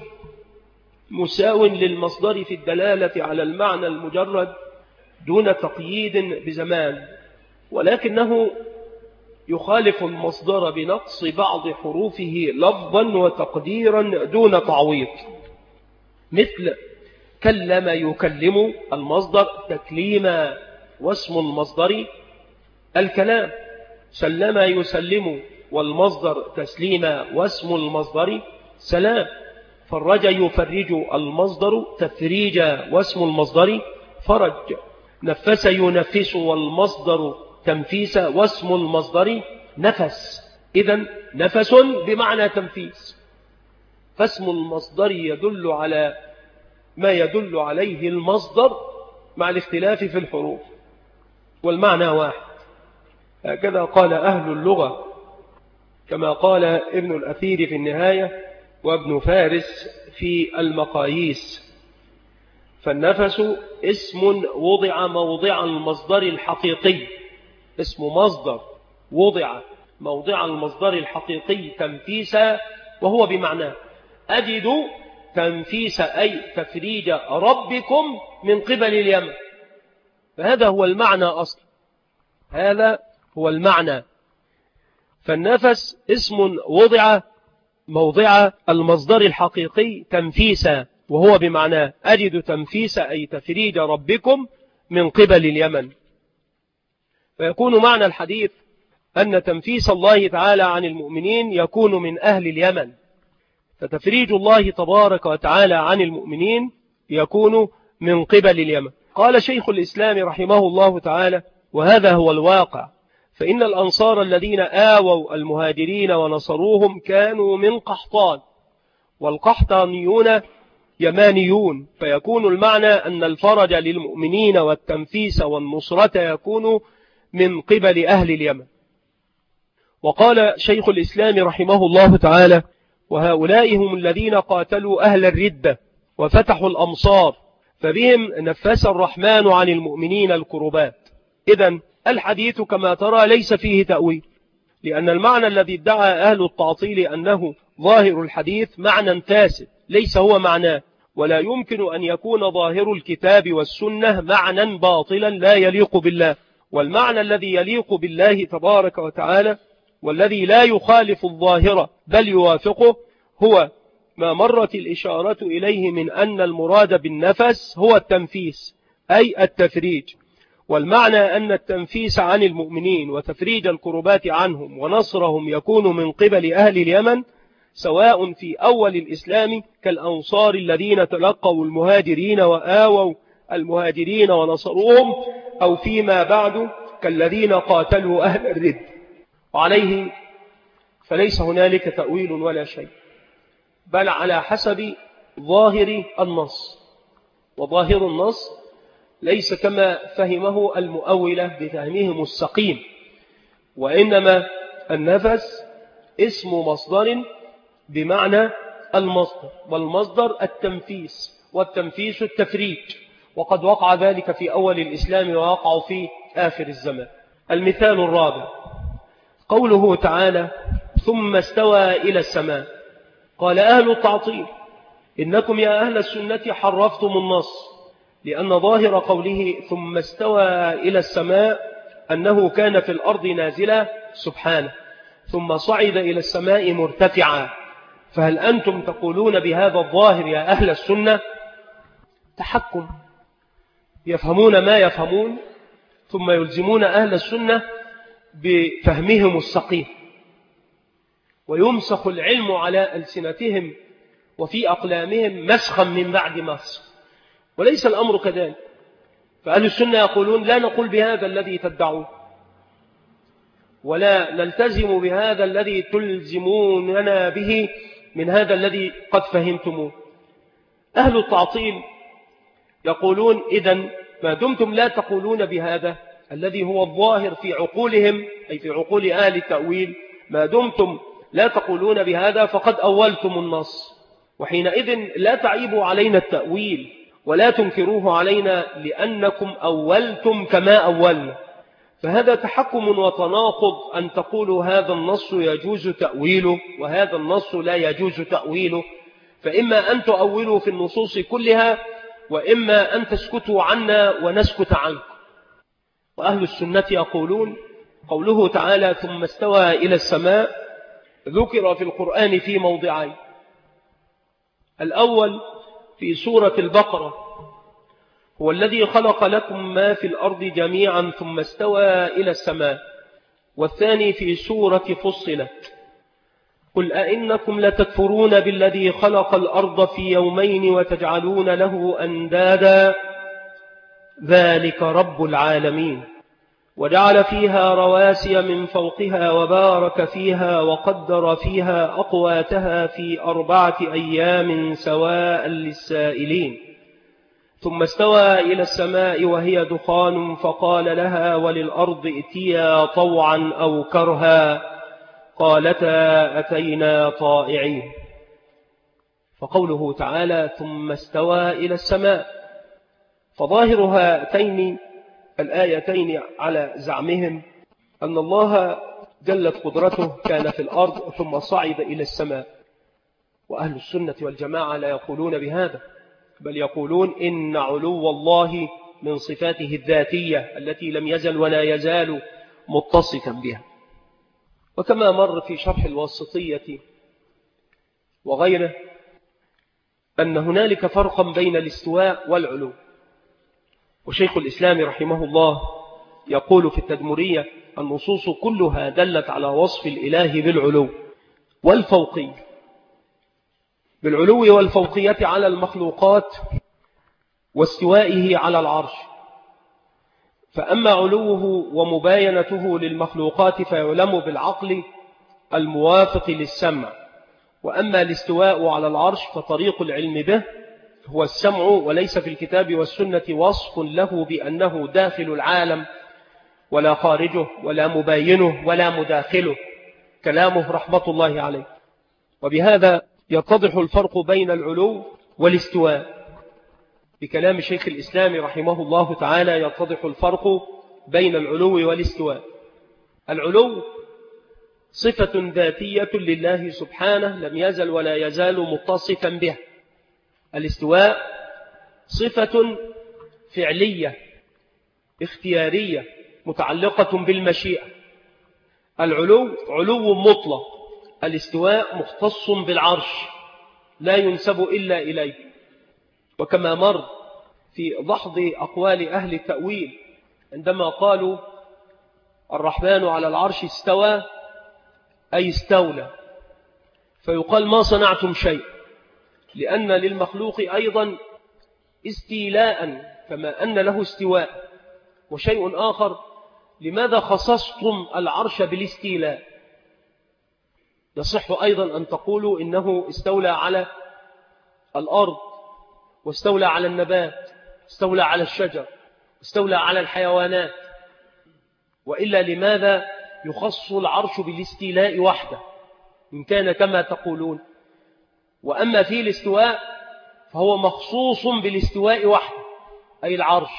مساو للمصدر في الدلالة على المعنى المجرد دون تقييد بزمان، ولكنه يخالف المصدر بنقص بعض حروفه لفظا وتقديرا دون تعويض، مثل كلم يكلم المصدر تكليما، واسم المصدر الكلام. سلم يسلم والمصدر تسليما، واسم المصدر سلام. فرج يفرج المصدر تفريجا، واسم المصدر فرج. نفس ينفس والمصدر تنفيسا، واسم المصدر نفس. إذن نفس بمعنى تنفيس، فاسم المصدر يدل على ما يدل عليه المصدر مع الاختلاف في الحروف، والمعنى واحد. هكذا قال أهل اللغة، كما قال ابن الأثير في النهاية وابن فارس في المقاييس. فالنفس اسم وضع موضع المصدر الحقيقي، اسم مصدر وضع موضع المصدر الحقيقي تنفيسا، وهو بمعنى أجد تنفيس أي تفريج ربكم من قبل اليمن. فهذا هو المعنى أصلا، هذا هو المعنى. فالنفس اسم وضع موضع المصدر الحقيقي تنفيسا، وهو بمعنى أجد تنفيس أي تفريج ربكم من قبل اليمن. فيكون معنى الحديث أن تنفيس الله تعالى عن المؤمنين يكون من أهل اليمن، فتفريج الله تبارك وتعالى عن المؤمنين يكون من قبل اليمن. قال شيخ الإسلام رحمه الله تعالى: وهذا هو الواقع، فإن الأنصار الذين آووا المهاجرين ونصروهم كانوا من قحطان، والقحطانيون يمانيون، فيكون المعنى أن الفرج للمؤمنين والتنفيس والنصرة يكون من قبل أهل اليمن. وقال شيخ الإسلام رحمه الله تعالى: وهؤلاء هم الذين قاتلوا أهل الردة وفتحوا الأمصار، فبهم نفس الرحمن عن المؤمنين الكربات. إذن الحديث كما ترى ليس فيه تأويل، لأن المعنى الذي ادعى أهل التعطيل أنه ظاهر الحديث معنى فاسد ليس هو معناه، ولا يمكن أن يكون ظاهر الكتاب والسنة معنى باطلا لا يليق بالله. والمعنى الذي يليق بالله تبارك وتعالى والذي لا يخالف الظاهر بل يوافقه هو ما مرت الإشارة إليه من أن المراد بالنفس هو التنفيس أي التفريج. والمعنى أن التنفيس عن المؤمنين وتفريج الكربات عنهم ونصرهم يكون من قبل أهل اليمن، سواء في أول الإسلام كالأنصار الذين تلقوا المهاجرين وآووا المهاجرين ونصروهم، أو فيما بعد كالذين قاتلوا أهل الرد. وعليه فليس هنالك تأويل ولا شيء، بل على حسب ظاهر النص، وظاهر النص ليس كما فهمه المؤولة بفهمهم السقيم، وإنما النفس اسم مصدر بمعنى المصدر، والمصدر التنفيس، والتنفيس التفريج، وقد وقع ذلك في أول الإسلام ووقع في آخر الزمان. المثال الرابع قوله تعالى: ثم استوى إلى السماء. قال أهل التعطيل: إنكم يا أهل السنة حرفتم النص، لأن ظاهر قوله ثم استوى إلى السماء أنه كان في الأرض نازلا سبحانه، ثم صعد إلى السماء مرتفعا. فهل أنتم تقولون بهذا الظاهر يا أهل السنة؟ تحكم، يفهمون ما يفهمون ثم يلزمون أهل السنة بفهمهم السقيم، ويمسخ العلم على ألسنتهم وفي أقلامهم مسخا من بعد مسخ، وليس الأمر كذلك. فأهل السنة يقولون لا نقول بهذا الذي تدعون، ولا نلتزم بهذا الذي تلزموننا به من هذا الذي قد فهمتموه. أهل التعطيل يقولون إذن ما دمتم لا تقولون بهذا الذي هو الظاهر في عقولهم، أي في عقول أهل التأويل، ما دمتم لا تقولون بهذا فقد أولتم النص، وحينئذ لا تعيبوا علينا التأويل ولا تنكروه علينا لأنكم أولتم كما أولنا. فهذا تحكم وتناقض أن تقولوا هذا النص يجوز تأويله وهذا النص لا يجوز تأويله، فإما أن تؤولوا في النصوص كلها، وإما أن تسكتوا عنا ونسكت عنكم. وأهل السنة يقولون قوله تعالى ثم استوى إلى السماء ذكر في القرآن في موضعين: الأول في سورة البقرة: هو الذي خلق لكم ما في الأرض جميعا ثم استوى إلى السماء. والثاني في سورة فصلت: قل أئنكم لتكفرون بالذي خلق الأرض في يومين وتجعلون له أندادا ذلك رب العالمين. وجعل فيها رواسي من فوقها وبارك فيها وقدر فيها أقواتها في أربعة أيام سواء للسائلين ثم استوى إلى السماء وهي دخان فقال لها وللأرض ائتيا طوعا أو كرها قالتا أتينا طائعين. فقوله تعالى ثم استوى إلى السماء، فظاهر هاتين الآيتين على زعمهم أن الله جلت قدرته كان في الأرض ثم صعد إلى السماء، وأهل السنة والجماعة لا يقولون بهذا، بل يقولون إن علو الله من صفاته الذاتية التي لم يزل ولا يزال متصفا بها. وكما مر في شرح الواسطية وغيره أن هنالك فرقا بين الاستواء والعلو، وشيخ الإسلام رحمه الله يقول في التدمرية النصوص كلها دلت على وصف الإله بالعلو والفوقية، بالعلو والفوقية على المخلوقات واستوائه على العرش. فأما علوه ومباينته للمخلوقات فيعلم بالعقل الموافق للسمع، وأما الاستواء على العرش فطريق العلم به هو السمع، وليس في الكتاب والسنة وصف له بأنه داخل العالم ولا خارجه ولا مباينه ولا مداخله، كلامه رحمة الله عليه. وبهذا يتضح الفرق بين العلو والاستواء. بكلام شيخ الإسلام رحمه الله تعالى يتضح الفرق بين العلو والاستواء. العلو صفة ذاتية لله سبحانه لم يزل ولا يزال متصفا بها. الاستواء صفة فعلية اختيارية متعلقة بالمشيئة. العلو علو مطلق، الاستواء مختص بالعرش لا ينسب إلا إليه. وكما مر في دحض أقوال أهل التأويل عندما قالوا الرحمن على العرش استوى أي استولى، فيقال ما صنعتم شيء، لأن للمخلوق أيضا استيلاء كما أن له استواء. وشيء آخر، لماذا خصصتم العرش بالاستيلاء؟ يصح أيضا أن تقولوا إنه استولى على الأرض واستولى على النبات، استولى على الشجر، استولى على الحيوانات، وإلا لماذا يخص العرش بالاستيلاء وحده إن كان كما تقولون؟ وأما في الاستواء فهو مخصوص بالاستواء وحده أي العرش،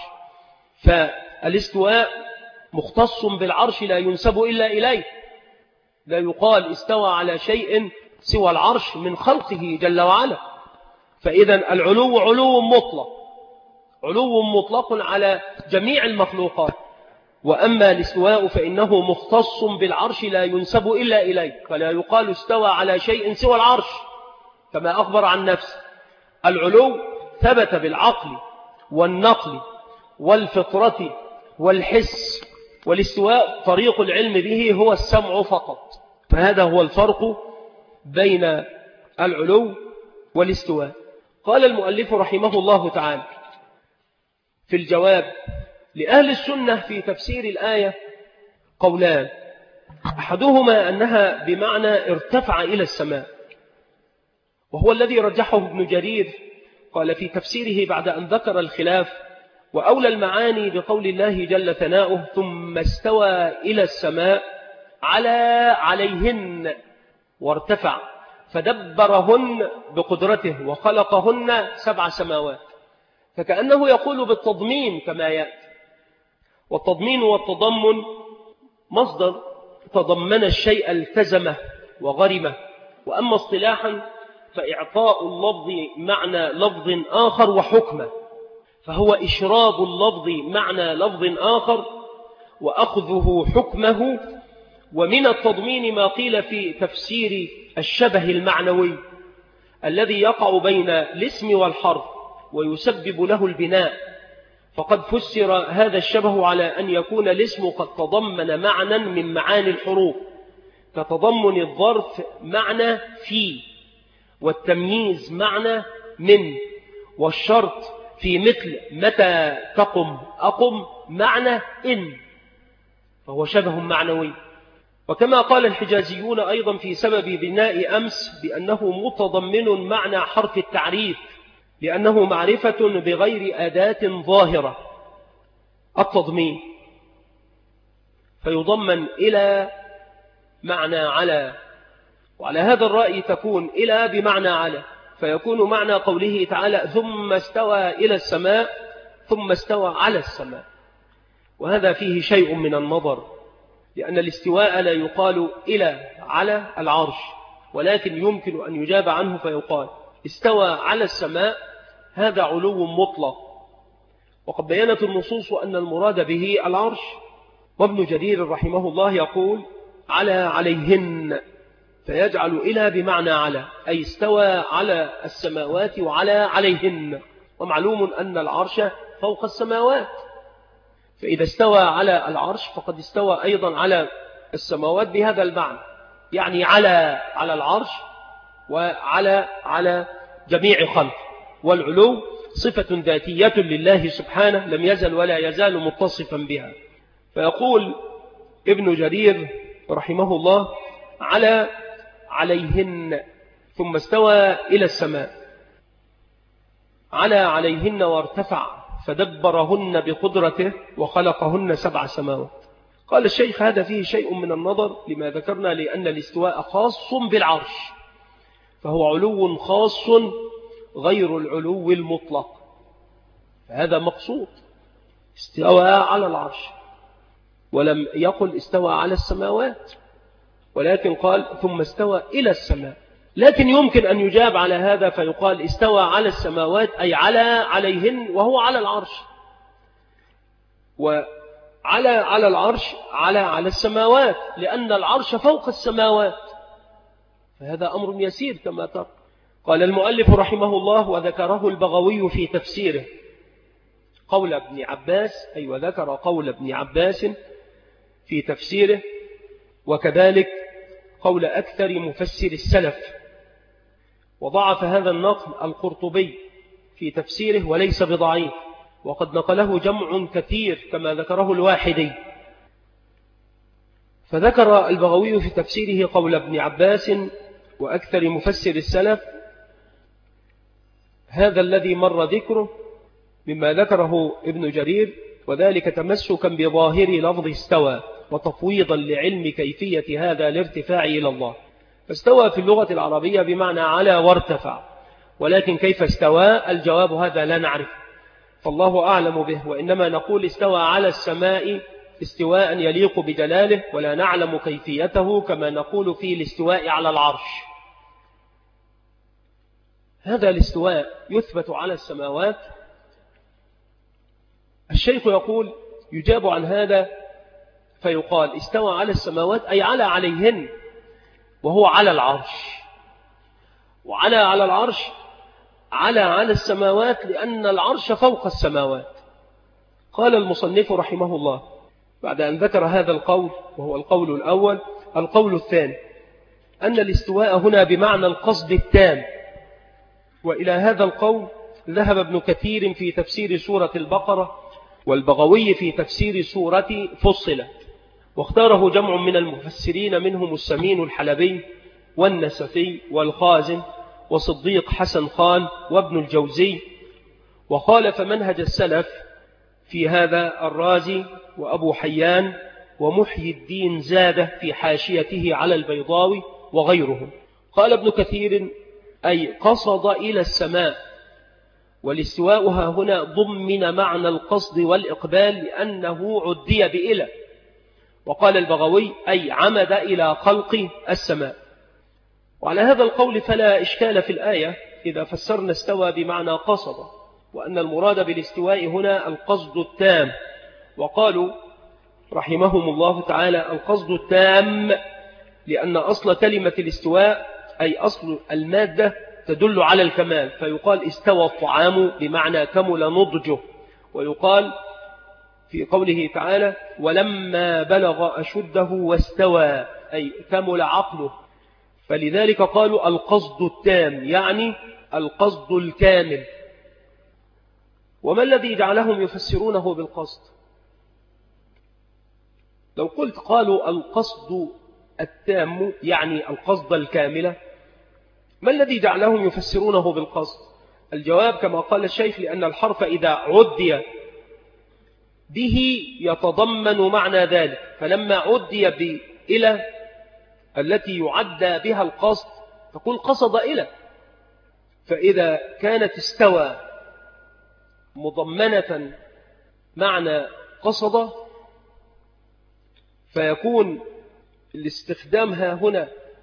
فالاستواء مختص بالعرش لا ينسب إلا إليه. لا يقال استوى على شيء سوى العرش من خلقه جل وعلا. فإذا العلو علو مطلق، علو مطلق على جميع المخلوقات. وأما الاستواء فإنه مختص بالعرش لا ينسب إلا إليه، فلا يقال استوى على شيء سوى العرش كما أخبر عن نفسه. العلو ثبت بالعقل والنقل والفطرة والحس، والاستواء طريق العلم به هو السمع فقط. فهذا هو الفرق بين العلو والاستواء. قال المؤلف رحمه الله تعالى في الجواب لأهل السنة في تفسير الآية قولان، أحدهما أنها بمعنى ارتفع إلى السماء، وهو الذي رجحه ابن جرير قال في تفسيره بعد أن ذكر الخلاف: وأولى المعاني بقول الله جل ثناؤه ثم استوى إلى السماء على عليهن وارتفع فدبرهن بقدرته وخلقهن سبع سماوات. فكأنه يقول بالتضمين كما يأتي، والتضمين والتضمن مصدر تضمن الشيء التزمه وغرمه. وأما اصطلاحا فإعطاء اللفظ معنى لفظ آخر وحكمه، فهو إشراب اللفظ معنى لفظ آخر وأخذه حكمه. ومن التضمين ما قيل في تفسير الشبه المعنوي الذي يقع بين الاسم والحرف ويسبب له البناء، فقد فسر هذا الشبه على أن يكون الاسم قد تضمن معنى من معاني الحروف، كتضمن الظرف معنى في، والتمييز معنى من، والشرط في مثل متى تقم أقم معنى إن. فهو شبه معنوي. وكما قال الحجازيون أيضا في سبب بناء أمس بأنه متضمن معنى حرف التعريف، لأنه معرفة بغير أداة ظاهرة، التضمين، فيضمن إلى معنى على. وعلى هذا الرأي تكون إلى بمعنى على، فيكون معنى قوله تعالى ثم استوى إلى السماء ثم استوى على السماء. وهذا فيه شيء من النظر، لأن الاستواء لا يقال إلى على العرش، ولكن يمكن أن يجاب عنه فيقال استوى على السماء، هذا علو مطلق. وقد بيّنت النصوص أن المراد به العرش. وابن جرير رحمه الله يقول على عليهن، فيجعل إلى بمعنى على، أي استوى على السماوات وعلى عليهن. ومعلوم أن العرش فوق السماوات، فإذا استوى على العرش فقد استوى أيضا على السماوات بهذا المعنى، يعني على على العرش وعلى على جميع خلق. والعلو صفة ذاتية لله سبحانه لم يزل ولا يزال متصفا بها. فيقول ابن جرير رحمه الله على عليهن ثم استوى إلى السماء، على عليهن وارتفع فدبرهن بقدرته وخلقهن سبع سماوات. قال الشيخ هذا فيه شيء من النظر لما ذكرنا، لأن الاستواء خاص بالعرش، فهو علو خاص غير العلو المطلق، فهذا مقصود. استوى على العرش، ولم يقل استوى على السماوات، ولكن قال ثم استوى إلى السماء. لكن يمكن أن يجاب على هذا فيقال استوى على السماوات أي على عليهن وهو على العرش، وعلى على العرش على على السماوات، لأن العرش فوق السماوات، فهذا أمر يسير كما ترى. قال المؤلف رحمه الله وذكره البغوي في تفسيره قول ابن عباس، أي أيوة وذكر قول ابن عباس في تفسيره، وكذلك قول أكثر مفسر السلف. وضعف هذا النقل القرطبي في تفسيره وليس بضعيف، وقد نقله جمع كثير كما ذكره الواحدي. فذكر البغوي في تفسيره قول ابن عباس وأكثر مفسر السلف هذا الذي مر ذكره مما ذكره ابن جرير، وذلك تمسكا بظاهر لفظ استوى وتفويضا لعلم كيفية هذا الارتفاع إلى الله. فاستوى في اللغة العربية بمعنى على وارتفع، ولكن كيف استوى؟ الجواب هذا لا نعرف، فالله أعلم به. وإنما نقول استوى على السماء استواء يليق بجلاله، ولا نعلم كيفيته كما نقول في الاستواء على العرش. هذا الاستواء يثبت على السماوات. الشيخ يقول يجاب عن هذا فيقال استوى على السماوات أي على عليهن وهو على العرش، وعلى على العرش على على السماوات لأن العرش فوق السماوات. قال المصنف رحمه الله بعد أن ذكر هذا القول وهو القول الأول، القول الثاني أن الاستواء هنا بمعنى القصد التام. وإلى هذا القول ذهب ابن كثير في تفسير سورة البقرة، والبغوي في تفسير سورة فصلت، واختاره جمع من المفسرين منهم السمين الحلبي والنسفي والخازن وصديق حسن خان وابن الجوزي. وخالف منهج السلف في هذا الرازي وأبو حيان ومحيي الدين زاده في حاشيته على البيضاوي وغيرهم. قال ابن كثير أي قصد إلى السماء، والاستواء هنا ضمن معنى القصد والإقبال لأنه عدي بإلى. وقال البغوي أي عمد إلى خلق السماء. وعلى هذا القول فلا إشكال في الآية إذا فسرنا استوى بمعنى قصد، وأن المراد بالاستواء هنا القصد التام. وقالوا رحمهم الله تعالى القصد التام لأن أصل كلمة الاستواء أي أصل المادة تدل على الكمال، فيقال استوى الطعام بمعنى كمل نضجه. ويقال في قوله تعالى ولما بلغ أشده واستوى أي كمل عقله، فلذلك قالوا القصد التام يعني القصد الكامل. وما الذي جعلهم يفسرونه بالقصد؟ لو قلت قالوا القصد التام يعني القصد الكاملة، ما الذي جعلهم يفسرونه بالقصد؟ الجواب كما قال الشيخ لأن الحرف إذا عدي به يتضمن معنى ذلك، فلما عدي بإلى التي يعدى بها القصد تقول قصد إلى، فإذا كانت استوى مضمنة معنى قصد فيكون الاستخدام ها هنا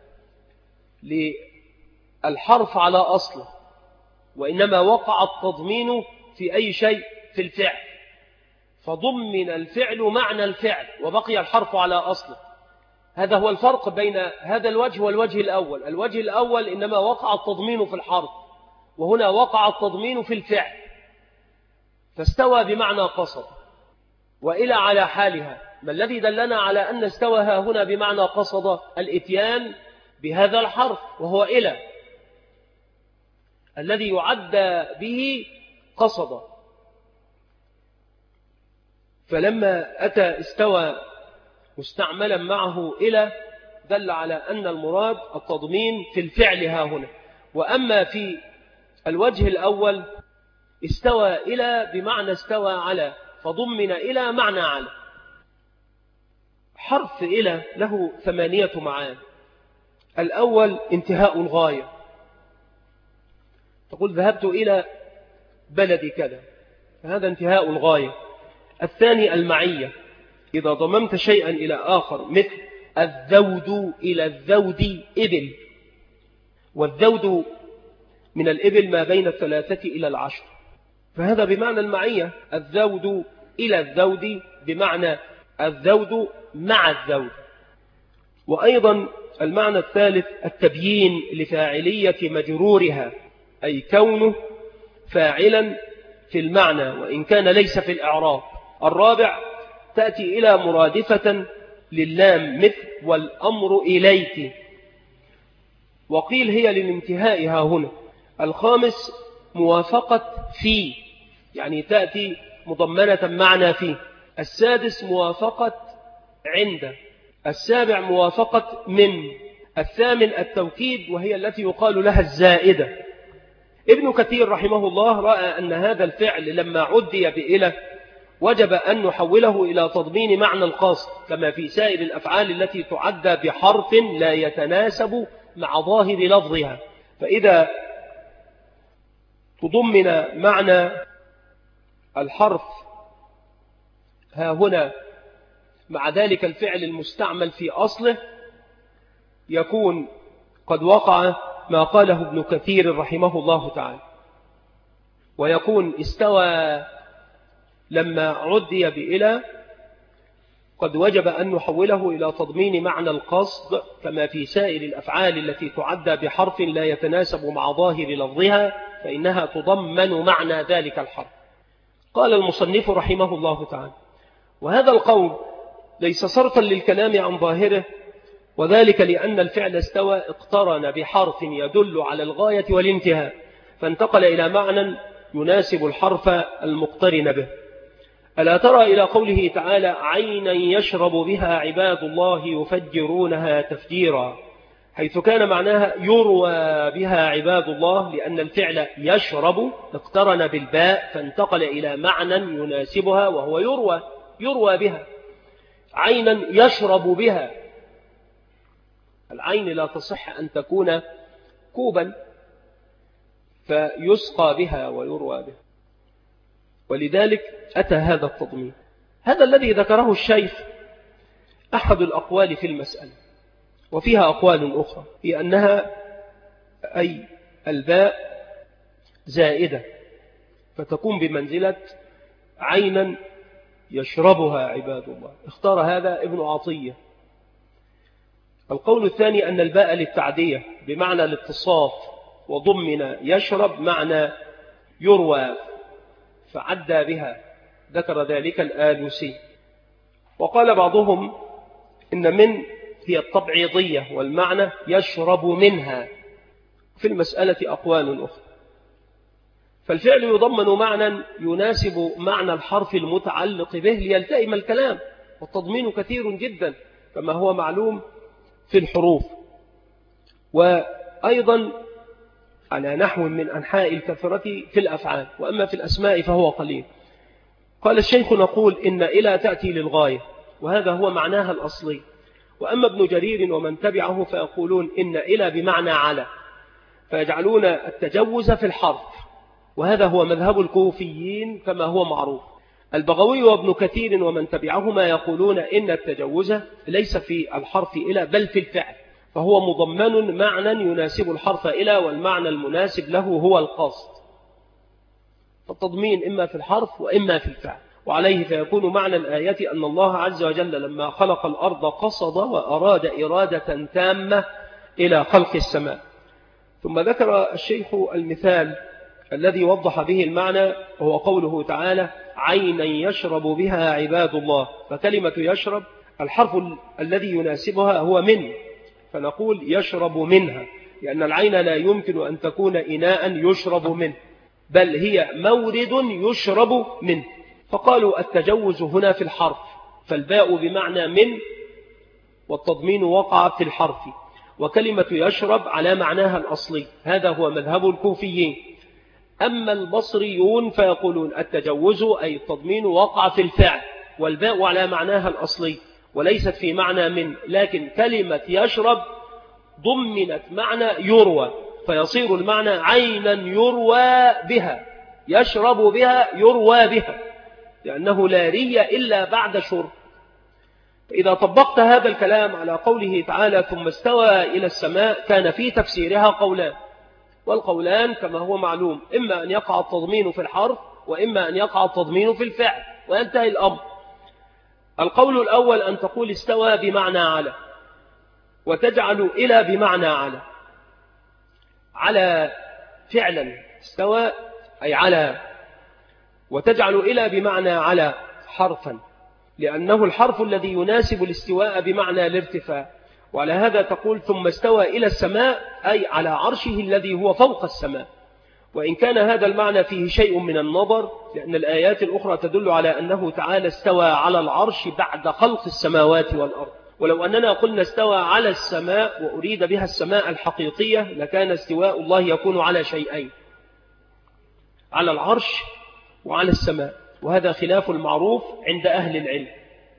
للحرف على أصله، وإنما وقع التضمين في أي شيء في الفعل، فضمن الفعل معنى الفعل وبقي الحرف على أصله. هذا هو الفرق بين هذا الوجه والوجه الأول. الوجه الأول إنما وقع التضمين في الحرف، وهنا وقع التضمين في الفعل فاستوى بمعنى قصد. وإلى على حالها، ما الذي دلنا على أن استوى ها هنا بمعنى قصد؟ الإتيان بهذا الحرف وهو إلى الذي يعدى به قصد، فلما أتى استوى مستعملا معه إلى دل على أن المراد التضمين في الفعل ها هنا. وأما في الوجه الأول استوى إلى بمعنى استوى على، فضمن إلى معنى على. حرف إلى له ثمانية معاني. الأول انتهاء الغاية، تقول ذهبت إلى بلد كذا، فهذا انتهاء الغاية. الثاني المعية، إذا ضممت شيئا إلى آخر، مثل الذود إلى الذود إبل، والذود من الإبل ما بين الثلاثة إلى العشر، فهذا بمعنى المعية. الذود إلى الذود بمعنى الذود مع الذود. وأيضا المعنى الثالث التبيين لفاعلية مجرورها، أي كونه فاعلا في المعنى وإن كان ليس في الإعراب. الرابع تأتي إلى مرادفة للام، مثل والأمر إليك، وقيل هي للانتهاء ها هنا. الخامس موافقة في، يعني تأتي مضمنة معنى فيه. السادس موافقة عند. السابع موافقة من. الثامن التوكيد، وهي التي يقال لها الزائدة. ابن كثير رحمه الله رأى أن هذا الفعل لما عدي بإله وجب أن نحوله إلى تضمين معنى القصد، كما في سائر الأفعال التي تعدى بحرف لا يتناسب مع ظاهر لفظها. فإذا تضمن معنى الحرف ها هنا مع ذلك الفعل المستعمل في أصله، يكون قد وقع ما قاله ابن كثير رحمه الله تعالى، ويكون استوى لما عدي بإلى قد وجب أن نحوله إلى تضمين معنى القصد، كما في سائر الأفعال التي تعدى بحرف لا يتناسب مع ظاهر لفظها فإنها تضمن معنى ذلك الحرف. قال المصنف رحمه الله تعالى: وهذا القول ليس صرفا للكلام عن ظاهره، وذلك لأن الفعل استوى اقترن بحرف يدل على الغاية والانتهاء، فانتقل إلى معنى يناسب الحرف المقترن به. ألا ترى إلى قوله تعالى: عينا يشرب بها عباد الله يفجرونها تفجيرا، حيث كان معناها يروى بها عباد الله، لأن الفعل يشرب اقترن بالباء فانتقل إلى معنى يناسبها وهو يروى يروى بها. عينا يشرب بها، العين لا تصح أن تكون كوبا فيسقى بها ويروى بها، ولذلك أتى هذا التضمين. هذا الذي ذكره الشيخ أحد الأقوال في المسألة، وفيها أقوال أخرى، هي أنها أي الباء زائدة فتكون بمنزلة عينا يشربها عباد الله. اختار هذا ابن عطية. القول الثاني أن الباء للتعدية بمعنى الاتصاف، وضمن يشرب معنى يروى فعدى بها، ذكر ذلك الآلوسي. وقال بعضهم إن من هي التبعيضية، والمعنى يشرب منها. في المسألة أقوال أخرى. فالفعل يضمن معنى يناسب معنى الحرف المتعلق به ليلتئم الكلام، والتضمين كثير جدا كما هو معلوم في الحروف، وأيضا على نحو من أنحاء الكثرة في الأفعال، وأما في الأسماء فهو قليل. قال الشيخ: نقول إن إلى تأتي للغاية، وهذا هو معناها الأصلي. وأما ابن جرير ومن تبعه فيقولون إن إلى بمعنى على، فيجعلون التجوز في الحرف، وهذا هو مذهب الكوفيين كما هو معروف. البغوي وابن كثير ومن تبعهما يقولون إن التجوز ليس في الحرف إلى بل في الفعل، فهو مضمن معنى يناسب الحرف إلى، والمعنى المناسب له هو القصد، فالتضمين إما في الحرف وإما في الفعل. وعليه فيكون معنى الآية أن الله عز وجل لما خلق الأرض قصد وأراد إرادة تامة إلى خلق السماء. ثم ذكر الشيخ المثال الذي وضح به المعنى، وهو قوله تعالى: عينا يشرب بها عباد الله. فكلمة يشرب الحرف الذي يناسبها هو من، فنقول يشرب منها، لأن العين لا يمكن أن تكون إناء يشرب منه، بل هي مورد يشرب منه. فقالوا التجوز هنا في الحرف، فالباء بمعنى من، والتضمين وقع في الحرف، وكلمة يشرب على معناها الأصلي. هذا هو مذهب الكوفيين. أما البصريون فيقولون التجوز أي التضمين وقع في الفعل، والباء على معناها الأصلي وليست في معنى من، لكن كلمة يشرب ضمنت معنى يروى، فيصير المعنى عينا يروى بها، يشرب بها يروى بها، لأنه لا ري إلا بعد شرب. إذا طبقت هذا الكلام على قوله تعالى: ثم استوى إلى السماء، كان في تفسيرها قولان، والقولان كما هو معلوم إما أن يقع التضمين في الحرف، وإما أن يقع التضمين في الفعل، وينتهي الأمر. القول الأول أن تقول استوى بمعنى على، وتجعل إلى بمعنى على. على فعلا استوى أي على، وتجعل إلى بمعنى على حرفا، لأنه الحرف الذي يناسب الاستواء بمعنى الارتفاع. وعلى هذا تقول ثم استوى إلى السماء، أي على عرشه الذي هو فوق السماء. وإن كان هذا المعنى فيه شيء من النظر، لأن الآيات الأخرى تدل على أنه تعالى استوى على العرش بعد خلق السماوات والأرض. ولو أننا قلنا استوى على السماء وأريد بها السماء الحقيقية، لكان استواء الله يكون على شيئين: على العرش وعلى السماء، وهذا خلاف المعروف عند أهل العلم.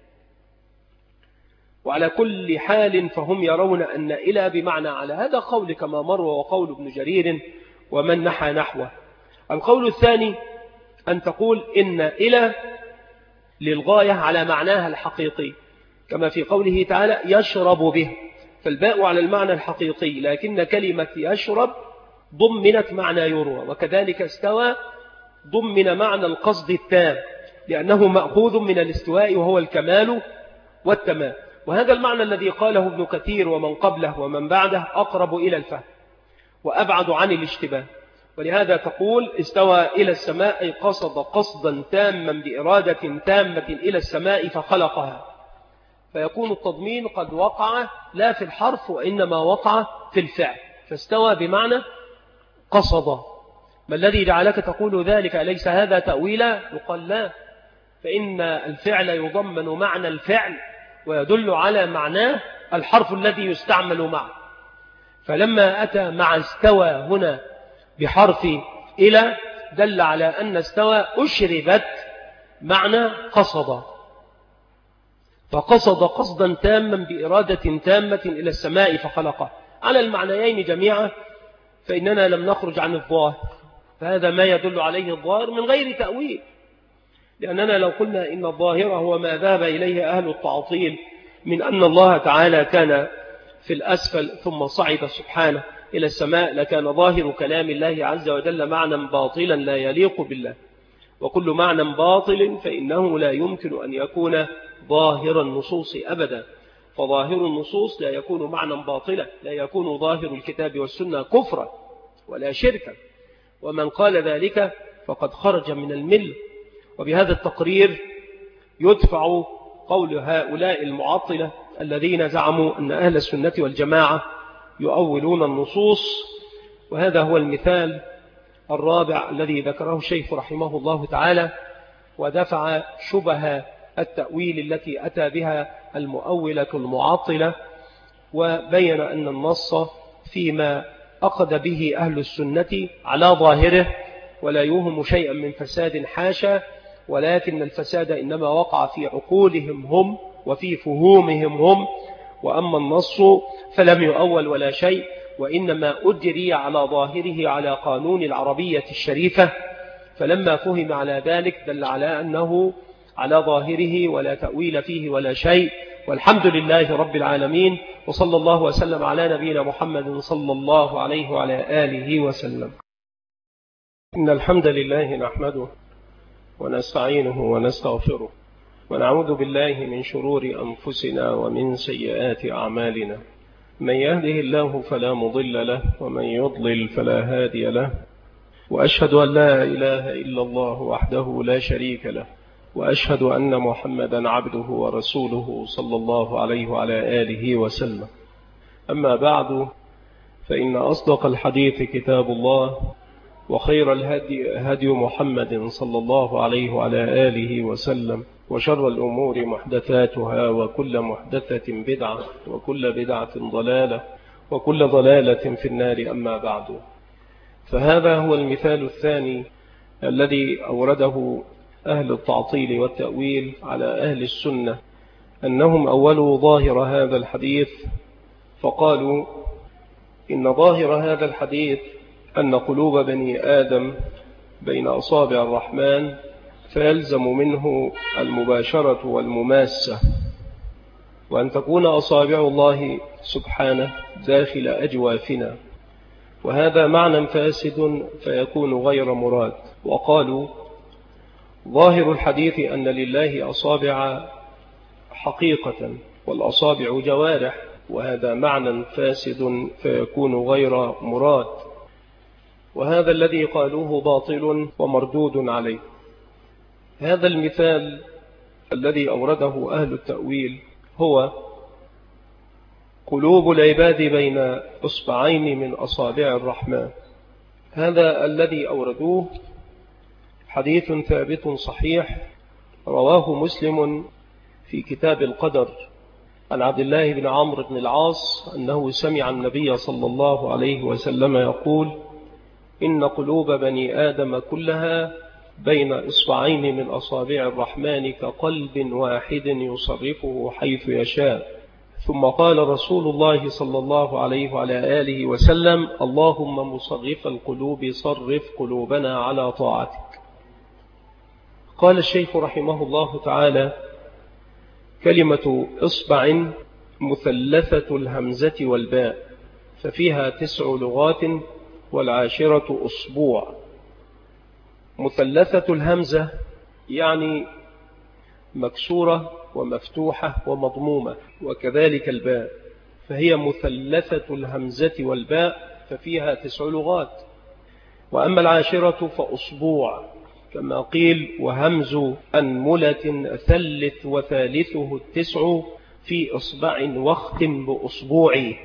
وعلى كل حال فهم يرون أن إلى بمعنى على، هذا قول كما مر وقول ابن جرير ومن نحى نحوه. القول الثاني أن تقول إن إلى للغاية على معناها الحقيقي، كما في قوله تعالى يشرب به، فالباء على المعنى الحقيقي، لكن كلمة يشرب ضمنت معنى يروى. وكذلك استوى ضمن معنى القصد التام، لأنه مأخوذ من الاستواء وهو الكمال والتمام. وهذا المعنى الذي قاله ابن كثير ومن قبله ومن بعده أقرب إلى الفهم وأبعد عن الاشتباه. ولهذا تقول استوى إلى السماء، أي قصد قصدا تاما بإرادة تامة إلى السماء فخلقها، فيكون التضمين قد وقع لا في الحرف وإنما وقع في الفعل، فاستوى بمعنى قصد. ما الذي جعلك تقول ذلك؟ أليس هذا تأويلا؟ يقال لا، فإن الفعل يضمن معنى الفعل ويدل على معناه الحرف الذي يستعمل معه. فلما أتى مع استوى هنا بحرف إلى دل على أن استوى أشربت معنى قصد، فقصد قصدا تاما بإرادة تامة إلى السماء فخلقه. على المعنيين جميعا فإننا لم نخرج عن الظاهر، فهذا ما يدل عليه الظاهر من غير تأويل، لأننا لو قلنا إن الظاهر هو ما ذهب إليه أهل التعطيل من أن الله تعالى كان في الأسفل ثم صعد سبحانه إلى السماء، لكان ظاهر كلام الله عز وجل معنى باطلا لا يليق بالله، وكل معنى باطل فإنه لا يمكن أن يكون ظاهر النصوص أبدا. فظاهر النصوص لا يكون معنى باطلا، لا يكون ظاهر الكتاب والسنة كفرا ولا شركا، ومن قال ذلك فقد خرج من المل. وبهذا التقرير يدفع قول هؤلاء المعطلة الذين زعموا أن أهل السنة والجماعة يؤولون النصوص. وهذا هو المثال الرابع الذي ذكره الشيخ رحمه الله تعالى، ودفع شبه التأويل التي أتى بها المؤولة المعطلة، وبين أن النص فيما أخذ به أهل السنة على ظاهره ولا يوهم شيئا من فساد حاشا، ولكن الفساد إنما وقع في عقولهم هم وفي فهومهم هم، وأما النص فلم يؤول ولا شيء، وإنما أجري على ظاهره على قانون العربية الشريفة، فلما فهم على ذلك دل على أنه على ظاهره ولا تأويل فيه ولا شيء. والحمد لله رب العالمين، وصلى الله وسلم على نبينا محمد صلى الله عليه وعلى آله وسلم. إن الحمد لله نحمده ونستعينه ونستغفره، ونعوذ بالله من شرور أنفسنا ومن سيئات أعمالنا، من يهده الله فلا مضل له ومن يضلل فلا هادي له، وأشهد أن لا إله إلا الله وحده لا شريك له، وأشهد أن محمدا عبده ورسوله صلى الله عليه وعلى آله وسلم. أما بعد، فإن أصدق الحديث كتاب الله، وخير الهدي هدي محمد صلى الله عليه وعلى آله وسلم، وشر الأمور محدثاتها، وكل محدثة بدعة، وكل بدعة ضلالة، وكل ضلالة في النار. أما بعد، فهذا هو المثال الثاني الذي أورده أهل التعطيل والتأويل على أهل السنة، أنهم أولوا ظاهر هذا الحديث فقالوا إن ظاهر هذا الحديث أن قلوب بني آدم بين أصابع الرحمن، فيلزم منه المباشرة والمماسة، وأن تكون أصابع الله سبحانه داخل أجوافنا، وهذا معنى فاسد فيكون غير مراد. وقالوا ظاهر الحديث أن لله أصابع حقيقة والأصابع جوارح، وهذا معنى فاسد فيكون غير مراد، وهذا الذي قالوه باطل ومردود عليه. هذا المثال الذي أورده أهل التأويل هو قلوب العباد بين أصبعين من أصابع الرحمن. هذا الذي أوردوه حديث ثابت صحيح رواه مسلم في كتاب القدر عن عبد الله بن عمرو بن العاص أنه سمع النبي صلى الله عليه وسلم يقول: إن قلوب بني آدم كلها بين إصبعين من أصابع الرحمن كقلب واحد يصرفه حيث يشاء. ثم قال رسول الله صلى الله عليه وعلى آله وسلم: اللهم مصرف القلوب صرف قلوبنا على طاعتك. قال الشيخ رحمه الله تعالى: كلمة إصبع مثلثة الهمزة والباء، ففيها تسع لغات، والعاشرة أسبوع. مثلثة الهمزة يعني مكسورة ومفتوحة ومضمومة، وكذلك الباء، فهي مثلثة الهمزة والباء، ففيها تسع لغات. وأما العاشرة فأسبوع، كما قيل: وهمز أنملة ثلث وثالثه التسع في إصبع واختم بأسبوعي.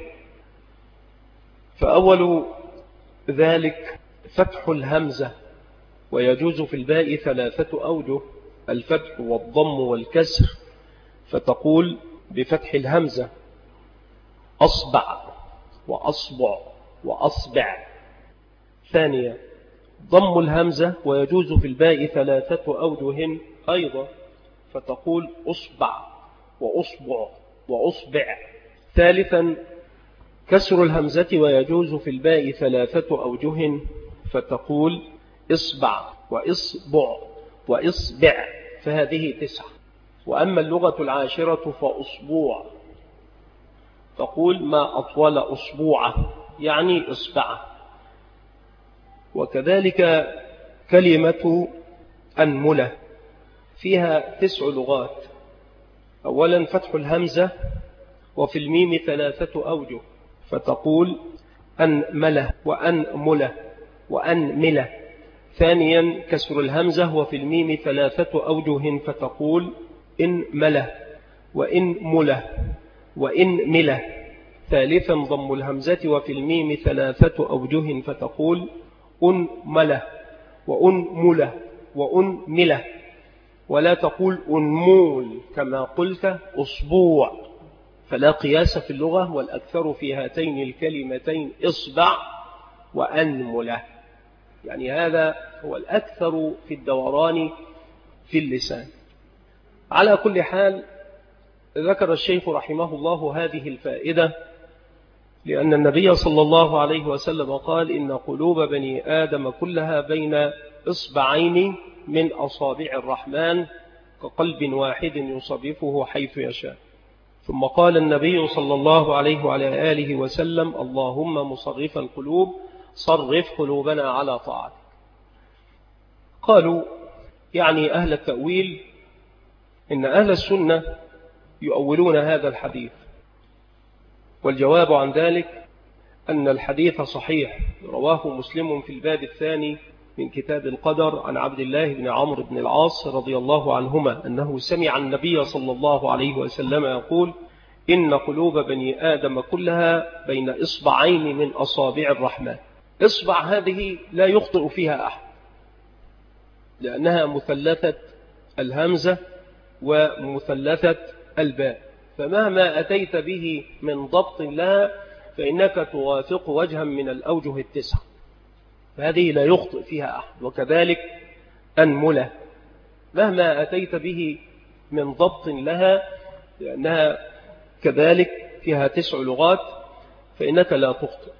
فأول ذلك فتح الهمزة، ويجوز في الباء ثلاثة أوجه: الفتح والضم والكسر، فتقول بفتح الهمزة أصبع وأصبع وأصبع. ثانيا ضم الهمزة، ويجوز في الباء ثلاثة أوجه أيضا، فتقول أصبع وأصبع وأصبع. ثالثا كسر الهمزة، ويجوز في الباء ثلاثة أوجه، فتقول إصبع وإصبع وإصبع، فهذه تسعة. وأما اللغة العاشرة فأسبوع، تقول ما أطول أسبوعه، يعني إصبعه. وكذلك كلمة أنملة فيها تسع لغات: أولا فتح الهمزة، وفي الميم ثلاثة أوجه، فتقول أنملة وأنملة وأنملة. ثانيا كسر الهمزة، وفي الميم ثلاثة أوجه، فتقول إنملة وإنملة وإنملة. ثالثا ضم الهمزة، وفي الميم ثلاثة أوجه، فتقول أنملة وأنملة وأنملة. ولا تقول أنمول كما قلت أصبوع، فلا قياس في اللغة، والأكثر في هاتين الكلمتين إصبع وأنملة، يعني هذا هو الأكثر في الدوران في اللسان. على كل حال ذكر الشيخ رحمه الله هذه الفائدة لأن النبي صلى الله عليه وسلم قال إن قلوب بني آدم كلها بين إصبعين من أصابع الرحمن كقلب واحد يصرفه حيث يشاء. ثم قال النبي صلى الله عليه وعلى آله وسلم اللهم مصرف القلوب صرف قلوبنا على طاعتك. قالوا يعني أهل التأويل إن أهل السنة يؤولون هذا الحديث، والجواب عن ذلك أن الحديث صحيح، رواه مسلم في الباب الثاني من كتاب القدر عن عبد الله بن عمرو بن العاص رضي الله عنهما أنه سمع النبي صلى الله عليه وسلم يقول إن قلوب بني آدم كلها بين إصبعين من أصابع الرحمن. إصبع هذه لا يخطئ فيها أحد لأنها مثلثة الهمزة ومثلثة الباء، فمهما أتيت به من ضبط لها فإنك توافق وجها من الأوجه التسعة، فهذه لا يخطئ فيها أحد. وكذلك أنملة مهما أتيت به من ضبط لها لأنها كذلك فيها تسع لغات فإنك لا تخطئ.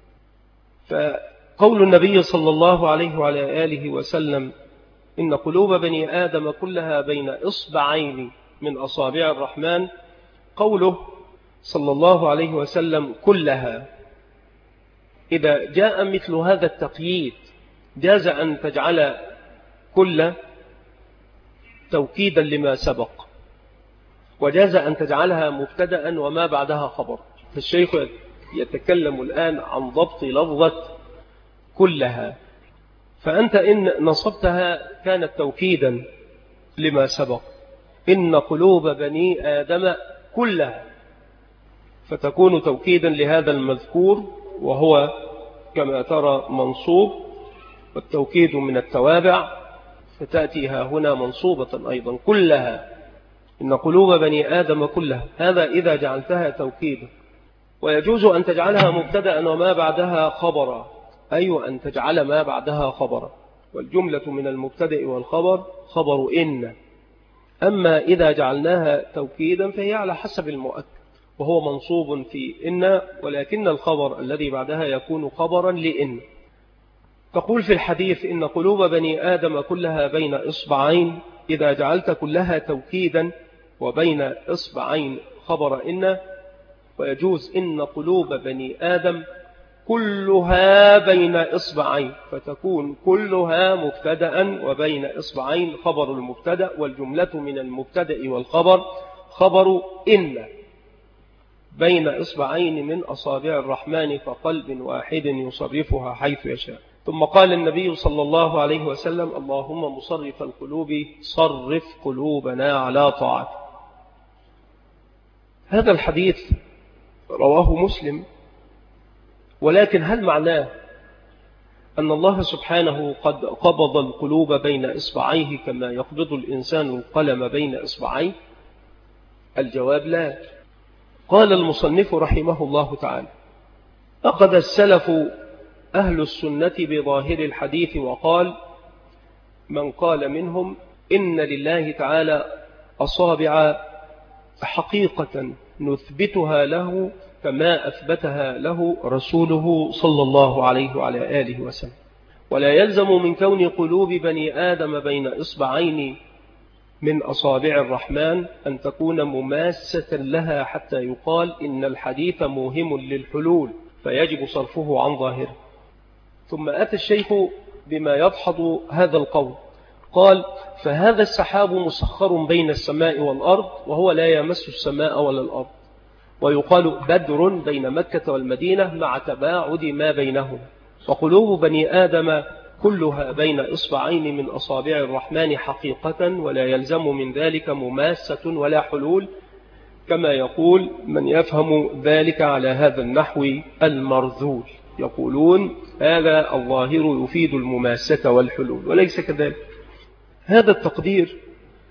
فقول النبي صلى الله عليه وعلى آله وسلم إن قلوب بني آدم كلها بين إصبعين من أصابع الرحمن، قوله صلى الله عليه وسلم كلها، إذا جاء مثل هذا التقييد جاز أن تجعل كل توكيدا لما سبق، وجاز أن تجعلها مبتدأ وما بعدها خبر. فالشيخ يتكلم الآن عن ضبط لفظة كلها، فأنت إن نصبتها كانت توكيدا لما سبق، إن قلوب بني آدم كلها، فتكون توكيدا لهذا المذكور وهو كما ترى منصوب، والتوكيد من التوابع، فتأتيها هنا منصوبة أيضا كلها، إن قلوب بني آدم كلها، هذا إذا جعلتها توكيدا. ويجوز أن تجعلها مبتدأ وما بعدها خبرا، أي أن تجعل ما بعدها خبرا، والجملة من المبتدأ والخبر خبر إن. أما إذا جعلناها توكيدا فهي على حسب المؤكد، وهو منصوب في إن، ولكن الخبر الذي بعدها يكون خبرا لإن. تقول في الحديث إن قلوب بني آدم كلها بين إصبعين، إذا جعلت كلها توكيدا وبين إصبعين خبر إن، ويجوز إن قلوب بني آدم كلها بين إصبعين، فتكون كلها مبتدأ وبين إصبعين خبر المبتدأ، والجملة من المبتدأ والخبر خبر إن بين إصبعين من أصابع الرحمن كقلب واحد يصرفها حيث يشاء. ثم قال النبي صلى الله عليه وسلم اللهم مصرف القلوب صرف قلوبنا على طاعتك. هذا الحديث رواه مسلم، ولكن هل معناه أن الله سبحانه قد قبض القلوب بين إصبعيه كما يقبض الإنسان القلم بين إصبعيه؟ الجواب لا. قال المصنف رحمه الله تعالى أخذ السلف أهل السنة بظاهر الحديث، وقال من قال منهم إن لله تعالى أصابع حقيقة نثبتها له كما أثبتها له رسوله صلى الله عليه وعلى آله وسلم، ولا يلزم من كون قلوب بني آدم بين إصبعين من أصابع الرحمن أن تكون مماسة لها حتى يقال إن الحديث موهم للحلول فيجب صرفه عن ظاهره. ثم أتى الشيخ بما يدحض هذا القول، قال فهذا السحاب مسخر بين السماء والأرض، وهو لا يمس السماء ولا الأرض، ويقال بدر بين مكة والمدينة مع تباعد ما بينهم، وقلوب بني آدم كلها بين إصبعين من أصابع الرحمن حقيقة، ولا يلزم من ذلك مماسة ولا حلول، كما يقول من يفهم ذلك على هذا النحو المرذول، يقولون هذا الظاهر يفيد المماسة والحلول، وليس كذلك. هذا التقدير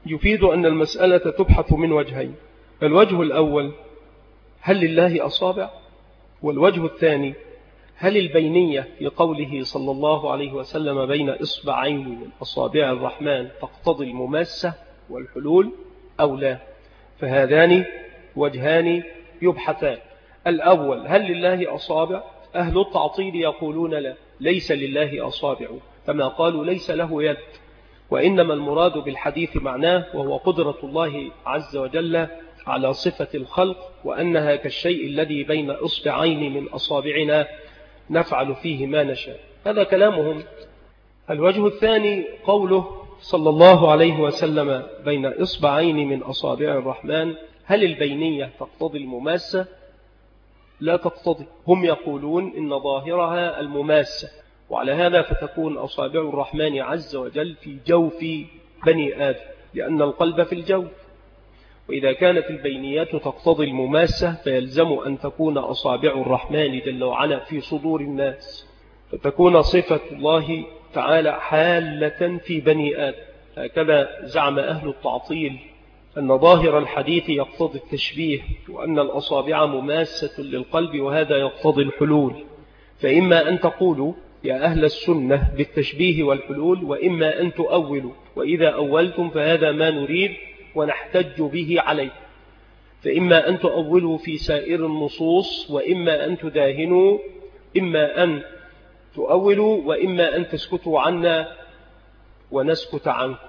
يفيد أن المسألة تبحث من وجهين. الوجه الأول: هل لله أصابع؟ والوجه الثاني: هل البينية في قوله صلى الله عليه وسلم بين إصبعين من أصابع الرحمن تقتضي المماسة والحلول أو لا؟ فهذان وجهان يبحثان. الأول: هل لله أصابع؟ أهل التعطيل يقولون لا، ليس لله أصابع، كما قالوا ليس له يد، وإنما المراد بالحديث معناه وهو قدرة الله عز وجل على صفة الخلق، وأنها كالشيء الذي بين إصبعين من أصابعنا نفعل فيه ما نشاء. هذا كلامهم. الوجه الثاني قوله صلى الله عليه وسلم بين إصبعين من أصابع الرحمن: هل البينية تقتضي المماسة؟ لا تقتضي. هم يقولون إن ظاهرها المماسة، وعلى هذا فتكون أصابع الرحمن عز وجل في جوف بني آدم، لأن القلب في الجوف. وإذا كانت البينيات تقتضي المماسة فيلزم أن تكون أصابع الرحمن جل وعلا في صدور الناس، فتكون صفة الله تعالى حالة في بني آدم. هكذا زعم أهل التعطيل أن ظاهر الحديث يقتضي التشبيه، وأن الأصابع مماسة للقلب، وهذا يقتضي الحلول. فإما أن تقولوا يا أهل السنة بالتشبيه والحلول، وإما أن تؤولوا، وإذا أولتم فهذا ما نريد ونحتج به عليه. فإما أن تؤولوا في سائر النصوص، وإما أن تداهنوا، إما أن تؤولوا وإما أن تسكتوا عنا ونسكت عنكم.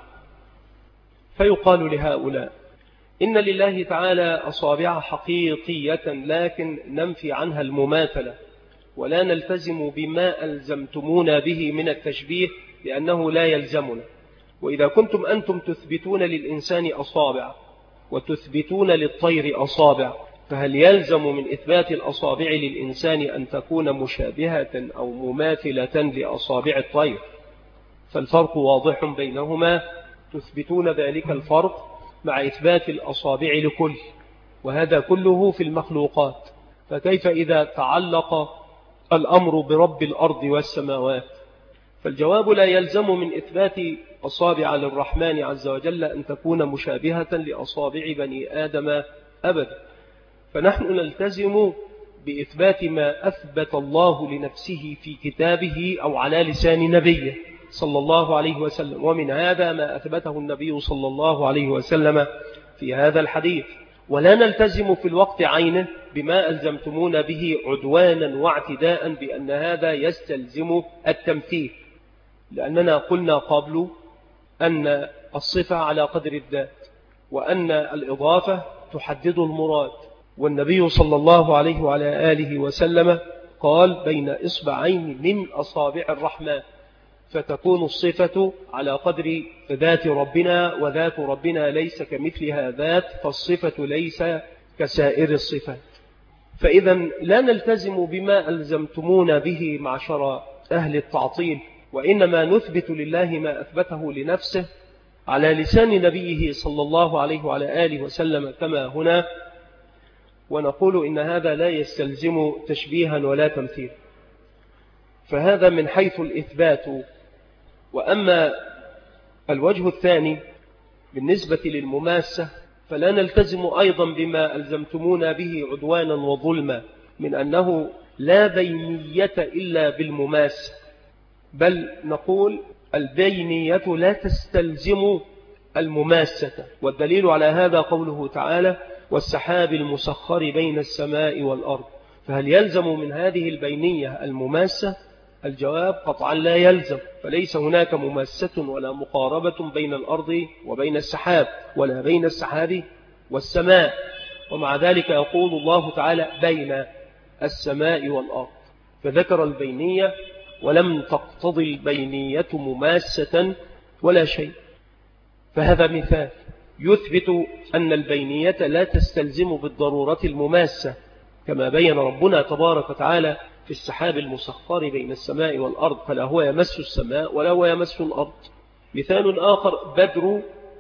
فيقال لهؤلاء: إن لله تعالى أصابع حقيقية، لكن ننفي عنها المماثلة، ولا نلتزم بما ألزمتمونا به من التشبيه، لأنه لا يلزمنا. وإذا كنتم أنتم تثبتون للإنسان أصابع وتثبتون للطير أصابع، فهل يلزم من إثبات الأصابع للإنسان أن تكون مشابهة أو مماثلة لأصابع الطير؟ فالفرق واضح بينهما، تثبتون ذلك الفرق مع إثبات الأصابع لكل، وهذا كله في المخلوقات. فكيف إذا تعلق الأمر برب الأرض والسماوات؟ فالجواب: لا يلزم من إثبات أصابع للرحمن عز وجل أن تكون مشابهة لأصابع بني آدم أبدا. فنحن نلتزم بإثبات ما أثبت الله لنفسه في كتابه أو على لسان نبيه صلى الله عليه وسلم، ومن هذا ما أثبته النبي صلى الله عليه وسلم في هذا الحديث. ولا نلتزم في الوقت عينه بما ألزمتمون به عدوانا واعتداء بأن هذا يستلزم التمثيل، لأننا قلنا قبل أن الصفة على قدر الذات، وأن الإضافة تحدد المراد. والنبي صلى الله عليه وعلى آله وسلم قال بين إصبعين من أصابع الرحمن، فتكون الصفة على قدر ذات ربنا، وذات ربنا ليس كمثلها ذات، فالصفة ليس كسائر الصفات. فإذا لا نلتزم بما ألزمتمون به معشر أهل التعطيل، وإنما نثبت لله ما أثبته لنفسه على لسان نبيه صلى الله عليه وعلى آله وسلم كما هنا، ونقول إن هذا لا يستلزم تشبيها ولا تمثيل. فهذا من حيث الإثبات. وأما الوجه الثاني بالنسبة للمماسة، فلا نلتزم أيضا بما ألزمتمونا به عدوانا وظلما، من أنه لا بينية إلا بالمماسة، بل نقول البينية لا تستلزم المماسة. والدليل على هذا قوله تعالى: والسحاب المسخر بين السماء والأرض. فهل يلزم من هذه البينية المماسة؟ الجواب: قطعا لا يلزم، فليس هناك مماسة ولا مقاربة بين الأرض وبين السحاب، ولا بين السحاب والسماء. ومع ذلك يقول الله تعالى بين السماء والأرض، فذكر البينية ولم تقتضي البينية مماسة ولا شيء. فهذا مثال يثبت أن البينية لا تستلزم بالضرورة المماسة، كما بين ربنا تبارك وتعالى في السحاب المسخر بين السماء والأرض، فلا هو يمس السماء ولا هو يمس الأرض. مثال آخر: بدر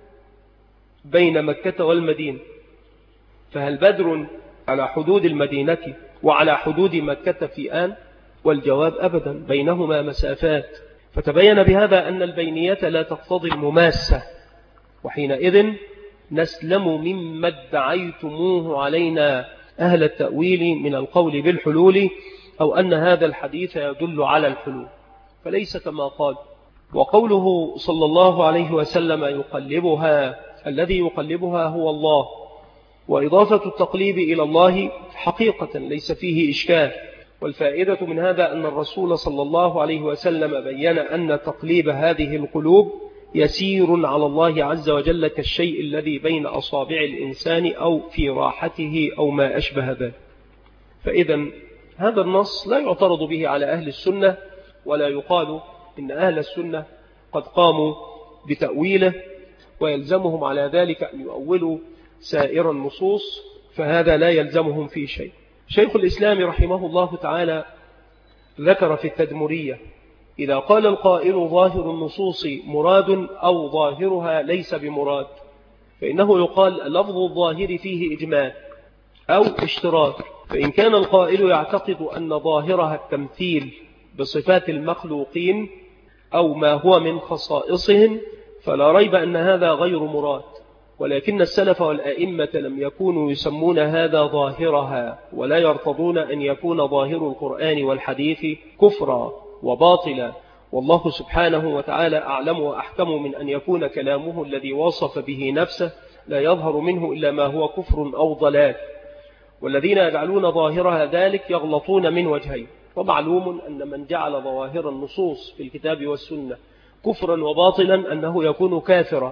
بين مكة والمدينة، فهل بدر على حدود المدينة وعلى حدود مكة في آن؟ والجواب: أبدا، بينهما مسافات. فتبين بهذا أن البينية لا تقتضي المماسة، وحينئذ نسلم مما ادعيتموه علينا أهل التأويل من القول بالحلول أو أن هذا الحديث يدل على الحلول، فليس كما قال. وقوله صلى الله عليه وسلم يقلبها، الذي يقلبها هو الله، وإضافة التقليب إلى الله حقيقة ليس فيه إشكال. والفائدة من هذا أن الرسول صلى الله عليه وسلم بيّن أن تقليب هذه القلوب يسير على الله عز وجل كالشيء الذي بين أصابع الإنسان أو في راحته أو ما أشبه ذلك. فإذا هذا النص لا يعترض به على أهل السنة، ولا يقال إن أهل السنة قد قاموا بتأويله ويلزمهم على ذلك أن يؤولوا سائر النصوص، فهذا لا يلزمهم في شيء. شيخ الإسلام رحمه الله تعالى ذكر في التدمرية: إذا قال القائل ظاهر النصوص مراد أو ظاهرها ليس بمراد، فإنه يقال اللفظ الظاهر فيه إجمال أو اشتراك. فإن كان القائل يعتقد أن ظاهرها التمثيل بصفات المخلوقين أو ما هو من خصائصهم فلا ريب أن هذا غير مراد، ولكن السلف والأئمة لم يكونوا يسمون هذا ظاهرها، ولا يرتضون أن يكون ظاهر القرآن والحديث كفرا وباطلا، والله سبحانه وتعالى أعلم وأحكم من أن يكون كلامه الذي وصف به نفسه لا يظهر منه إلا ما هو كفر أو ضلال. والذين يجعلون ظاهرها ذلك يغلطون من وجهين. ومعلوم أن من جعل ظواهر النصوص في الكتاب والسنة كفرا وباطلا أنه يكون كافرا،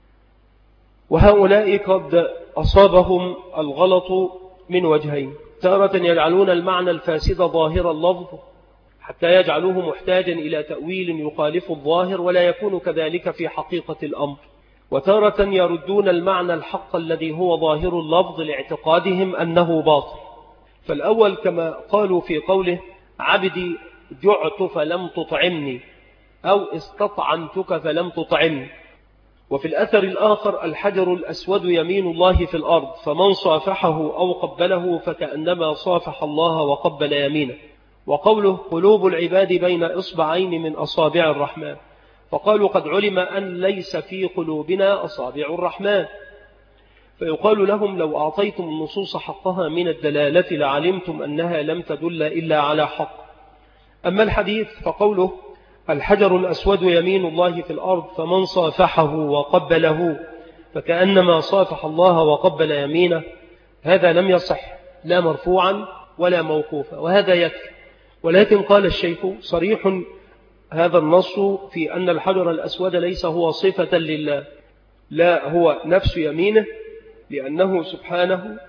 وهؤلاء قد أصابهم الغلط من وجهين: تارة يجعلون المعنى الفاسد ظاهر اللفظ حتى يجعلوه محتاجا إلى تأويل يخالف الظاهر ولا يكون كذلك في حقيقة الأمر، وتارة يردون المعنى الحق الذي هو ظاهر اللفظ لاعتقادهم أنه باطل. فالأول كما قالوا في قوله: عبدي جعت فلم تطعمني، أو استطعمتك فلم تطعمني. وفي الأثر الآخر: الحجر الأسود يمين الله في الأرض، فمن صافحه أو قبله فكأنما صافح الله وقبل يمينه. وقوله: قلوب العباد بين إصبعين من أصابع الرحمن، فقالوا قد علم أن ليس في قلوبنا أصابع الرحمن، فيقال لهم: لو أعطيتم النصوص حقها من الدلالة لعلمتم أنها لم تدل إلا على حق. أما الحديث فقوله: الحجر الأسود يمين الله في الأرض، فمن صافحه وقبله فكأنما صافح الله وقبل يمينه، هذا لم يصح لا مرفوعا ولا موقوفا، وهذا يكفي. ولكن قال الشيخ: صريح هذا النص في أن الحجر الأسود ليس هو صفة لله، لا هو نفس يمينه، لأنه سبحانه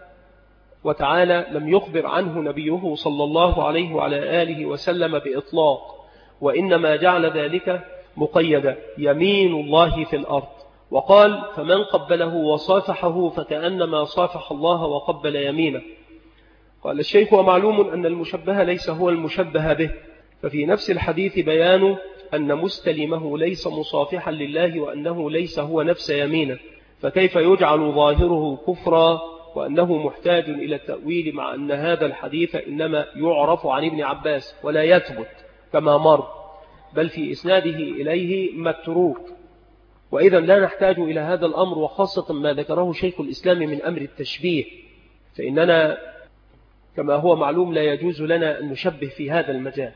وتعالى لم يخبر عنه نبيه صلى الله عليه وعلى آله وسلم بإطلاق، وإنما جعل ذلك مقيدا: يمين الله في الأرض. وقال: فمن قبله وصافحه فكأنما صافح الله وقبل يمينه. قال الشيخ: ومعلوم أن المشبه ليس هو المشبه به، ففي نفس الحديث بيان أن مستلمه ليس مصافحا لله وأنه ليس هو نفس يمينه، فكيف يجعل ظاهره كفرا وأنه محتاج إلى التأويل، مع أن هذا الحديث إنما يعرف عن ابن عباس ولا يثبت كما مر، بل في إسناده إليه متروك. وإذا لا نحتاج إلى هذا الأمر، وخاصة ما ذكره شيخ الإسلام من أمر التشبيه، فإننا كما هو معلوم لا يجوز لنا أن نشبه في هذا المجال.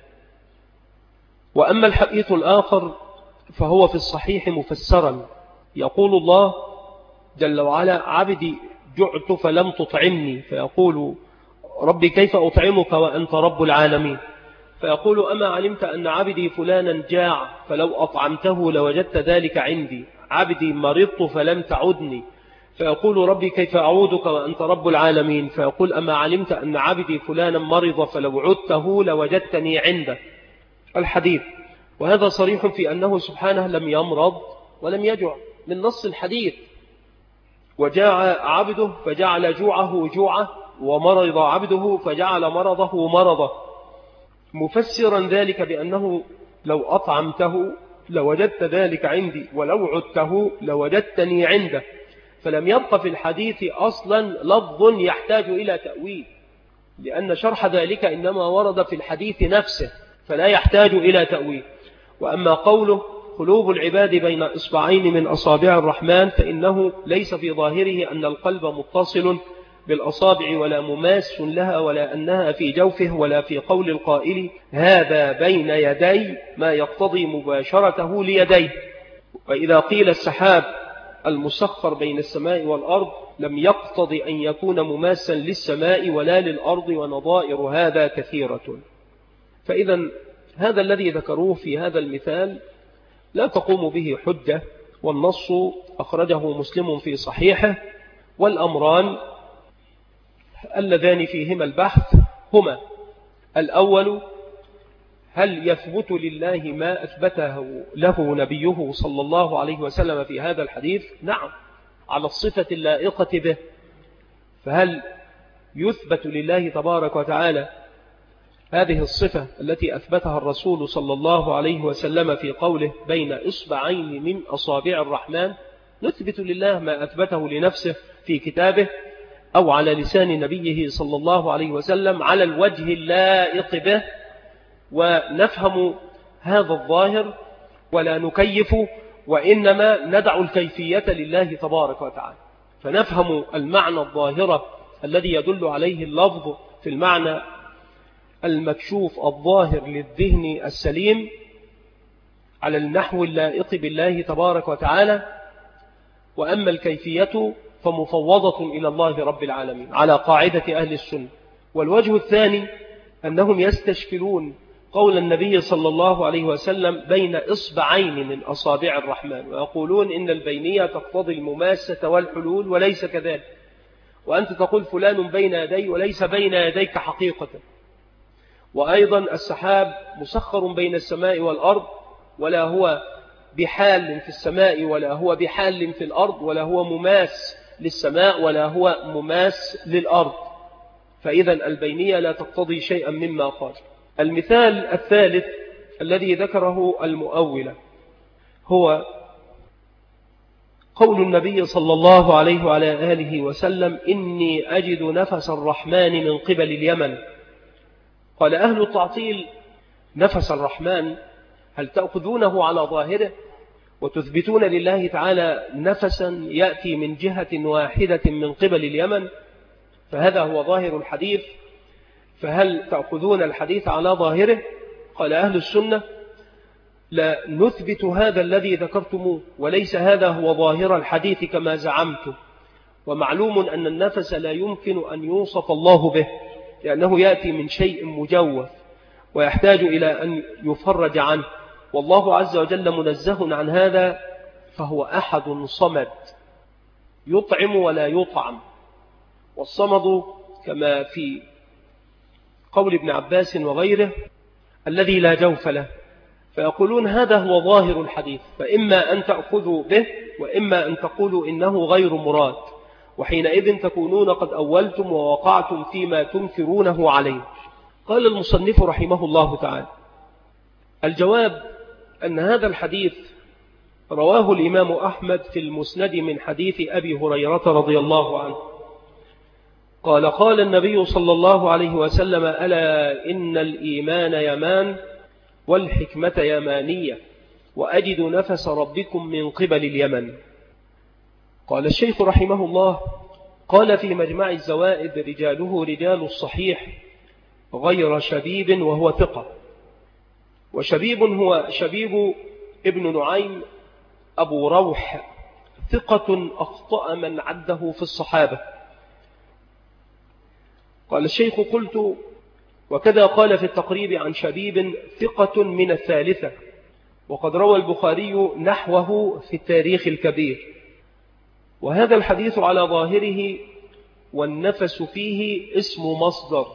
وأما الحديث الآخر فهو في الصحيح مفسرا، يقول الله جل وعلا: عبدي جعت فلم تطعمني، فيقول: ربي كيف أطعمك وأنت رب العالمين؟ فيقول: أما علمت أن عبدي فلانا جاع فلو أطعمته لوجدت ذلك عندي؟ عبدي مرضت فلم تعدني، فيقول: ربي كيف أعودك وأنت رب العالمين؟ فيقول: أما علمت أن عبدي فلانا مرض فلو عدته لوجدتني عنده. الحديث. وهذا صريح في أنه سبحانه لم يمرض ولم يجوع من نص الحديث: وجاع عبده فجعل جوعه جوعه، ومرض عبده فجعل مرضه مرضه، مفسرا ذلك بأنه لو أطعمته لوجدت ذلك عندي، ولو عدته لوجدتني عنده. فلم يبق في الحديث أصلا لفظ يحتاج إلى تأويل، لأن شرح ذلك إنما ورد في الحديث نفسه، فلا يحتاج إلى تأويل. وأما قوله قلوب العباد بين إصبعين من أصابع الرحمن، فإنه ليس في ظاهره أن القلب متصل بالأصابع ولا مماس لها، ولا أنها في جوفه، ولا في قول القائل هذا بين يدي ما يقتضي مباشرته ليديه. وإذا قيل السحاب المسخر بين السماء والأرض لم يقتضي أن يكون مماسا للسماء ولا للأرض، ونظائر هذا كثيرة. فإذا هذا الذي ذكروه في هذا المثال لا تقوم به حجة، والنص أخرجه مسلم في صحيحه، والأمران اللذان فيهما البحث هما: الأول، هل يثبت لله ما أثبته له نبيه صلى الله عليه وسلم في هذا الحديث؟ نعم، على الصفة اللائقة به. فهل يثبت لله تبارك وتعالى هذه الصفة التي أثبتها الرسول صلى الله عليه وسلم في قوله بين إصبعين من أصابع الرحمن؟ نثبت لله ما أثبته لنفسه في كتابه أو على لسان نبيه صلى الله عليه وسلم على الوجه اللائق به، ونفهم هذا الظاهر ولا نكيف، وإنما ندع الكيفية لله تبارك وتعالى، فنفهم المعنى الظاهر الذي يدل عليه اللفظ في المعنى المكشوف الظاهر للذهن السليم على النحو اللائق بالله تبارك وتعالى. وأما الكيفية فمفوضة إلى الله رب العالمين على قاعدة أهل السنة. والوجه الثاني أنهم يستشكلون قول النبي صلى الله عليه وسلم بين إصبعين من أصابع الرحمن، ويقولون إن البينية تقتضي المماسة والحلول، وليس كذلك، وأنت تقول فلان بين يدي وليس بين يديك حقيقة. وأيضا السحاب مسخر بين السماء والأرض، ولا هو بحال في السماء ولا هو بحال في الأرض، ولا هو مماس للسماء ولا هو مماس للأرض، فإذا البينية لا تقتضي شيئا مما قال. المثال الثالث الذي ذكره المؤولة هو قول النبي صلى الله عليه وعلى آله وسلم إني أجد نفس الرحمن من قبل اليمن. قال أهل التعطيل نفس الرحمن هل تأخذونه على ظاهره وتثبتون لله تعالى نفسا يأتي من جهة واحدة من قبل اليمن؟ فهذا هو ظاهر الحديث، فهل تأخذون الحديث على ظاهره؟ قال أهل السنة لا نثبت هذا الذي ذكرتموه، وليس هذا هو ظاهر الحديث كما زعمتم. ومعلوم أن النفس لا يمكن أن يوصف الله به، لأنه يأتي من شيء مجوف ويحتاج إلى أن يفرج عنه، والله عز وجل منزه عن هذا، فهو أحد صمد يطعم ولا يطعم. والصمد كما في قول ابن عباس وغيره الذي لا جوف له. فيقولون هذا هو ظاهر الحديث، فإما أن تأخذوا به وإما أن تقولوا إنه غير مراد، وحينئذ تكونون قد أولتم ووقعتم فيما تنكرونه عليه. قال المصنف رحمه الله تعالى: الجواب أن هذا الحديث رواه الإمام أحمد في المسند من حديث أبي هريرة رضي الله عنه قال: قال النبي صلى الله عليه وسلم: ألا إن الإيمان يمان والحكمة يمانية، وأجد نفس ربكم من قبل اليمن. قال الشيخ رحمه الله: قال في مجمع الزوائد: رجاله رجال الصحيح غير شبيب وهو ثقة. وشبيب هو شبيب ابن نعيم أبو روح، ثقة أخطأ من عده في الصحابة. قال الشيخ: قلت: وكذا قال في التقريب عن شبيب ثقة من الثالثة، وقد روى البخاري نحوه في التاريخ الكبير. وهذا الحديث على ظاهره والنفس فيه اسم مصدر،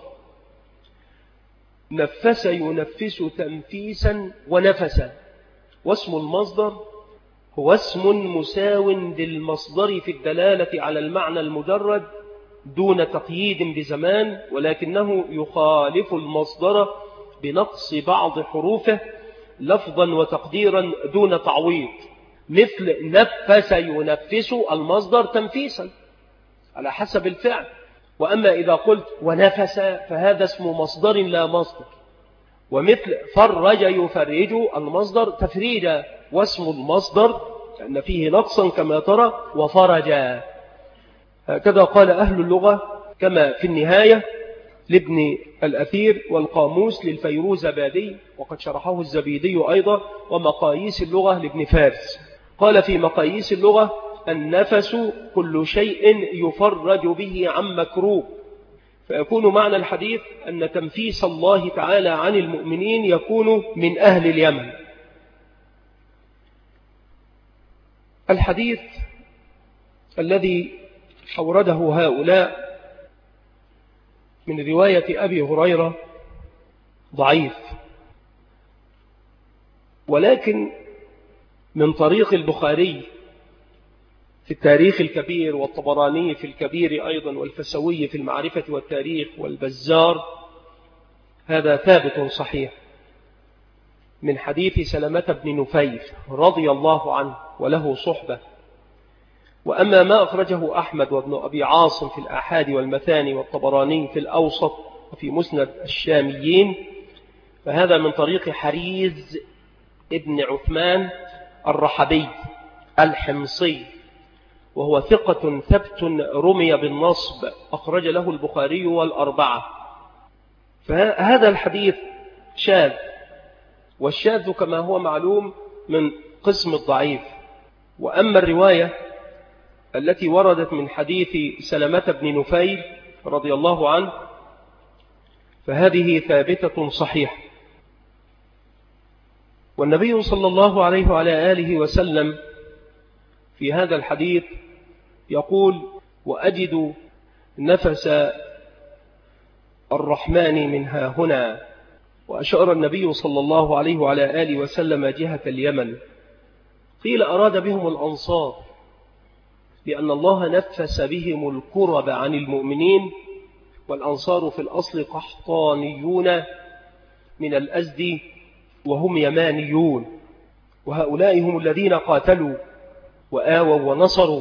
نفس ينفس تنفيسا ونفسا، واسم المصدر هو اسم مساو للمصدر في الدلالة على المعنى المجرد دون تقييد بزمان، ولكنه يخالف المصدر بنقص بعض حروفه لفظا وتقديرا دون تعويض، مثل نفس ينفس المصدر تنفيسا على حسب الفعل. وأما إذا قلت ونفس فهذا اسم مصدر لا مصدر، ومثل فرج يفرج المصدر تفريجا واسم المصدر أن فيه نقصا كما ترى وفرجا. هكذا قال أهل اللغة كما في النهاية لابن الأثير والقاموس للفيروزبادي، وقد شرحه الزبيدي أيضا، ومقاييس اللغة لابن فارس. قال في مقاييس اللغة: النفس كل شيء يفرج به عن مكروه. فيكون معنى الحديث أن تنفيس الله تعالى عن المؤمنين يكون من أهل اليمن. الحديث الذي أورده هؤلاء من رواية أبي هريرة ضعيف، ولكن من طريق البخاري في التاريخ الكبير، والطبراني في الكبير أيضا، والفسوي في المعرفة والتاريخ، والبزار، هذا ثابت صحيح من حديث سلمة بن نفيل رضي الله عنه وله صحبة. وأما ما أخرجه أحمد وابن أبي عاصم في الآحاد والمثاني، والطبراني في الأوسط، وفي مسند الشاميين، فهذا من طريق حريز ابن عثمان الرحبي الحمصي، وهو ثقة ثبت رمي بالنصب، أخرج له البخاري والأربعة. فهذا الحديث شاذ، والشاذ كما هو معلوم من قسم الضعيف. وأما الرواية التي وردت من حديث سلمة بن نفيل رضي الله عنه فهذه ثابتة صحيحة. والنبي صلى الله عليه وعلى آله وسلم في هذا الحديث يقول: وأجد نفس الرحمن من ها هنا. وأشار النبي صلى الله عليه وعلى آله وسلم جهة اليمن. قيل أراد بهم الأنصار، لأن الله نفس بهم الكرب عن المؤمنين، والأنصار في الأصل قحطانيون من الأزد وهم يمانيون، وهؤلاء هم الذين قاتلوا وآووا ونصروا.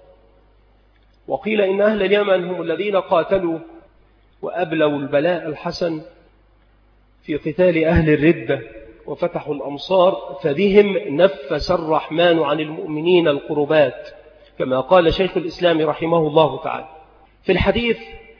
وقيل إن أهل اليمن هم الذين قاتلوا وأبلوا البلاء الحسن في قتال أهل الردة وفتحوا الأمصار، فبهم نفس الرحمن عن المؤمنين القربات، كما قال شيخ الإسلام رحمه الله تعالى. في الحديث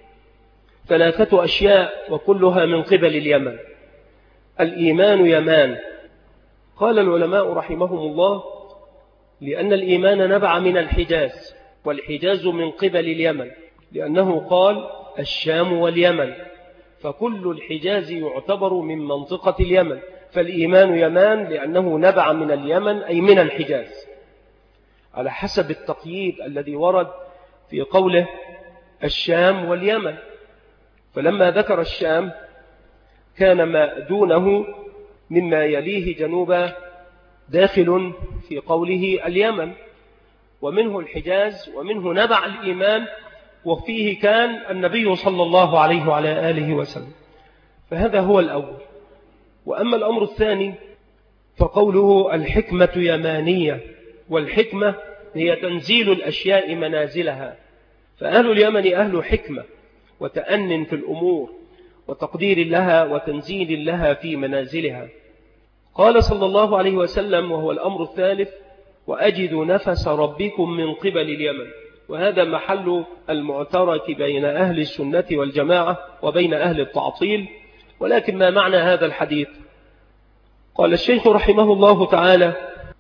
ثلاثة أشياء وكلها من قبل اليمن. الإيمان يمان. قال العلماء رحمهم الله: لأن الإيمان نبع من الحجاز، والحجاز من قبل اليمن، لأنه قال الشام واليمن، فكل الحجاز يعتبر من منطقة اليمن، فالإيمان يمان لأنه نبع من اليمن أي من الحجاز، على حسب التقييد الذي ورد في قوله الشام واليمن. فلما ذكر الشام كان ما دونه مما يليه جنوبا داخل في قوله اليمن، ومنه الحجاز، ومنه نبع الإيمان، وفيه كان النبي صلى الله عليه وعلى آله وسلم. فهذا هو الأول. وأما الأمر الثاني فقوله الحكمة يمانية، والحكمة هي تنزيل الأشياء منازلها، فأهل اليمن أهل حكمة وتأن في الأمور وتقدير لها وتنزيل لها في منازلها. قال صلى الله عليه وسلم، وهو الأمر الثالث: وأجد نفس ربكم من قبل اليمن. وهذا محل المعترك بين أهل السنة والجماعة وبين أهل التعطيل. ولكن ما معنى هذا الحديث؟ قال الشيخ رحمه الله تعالى: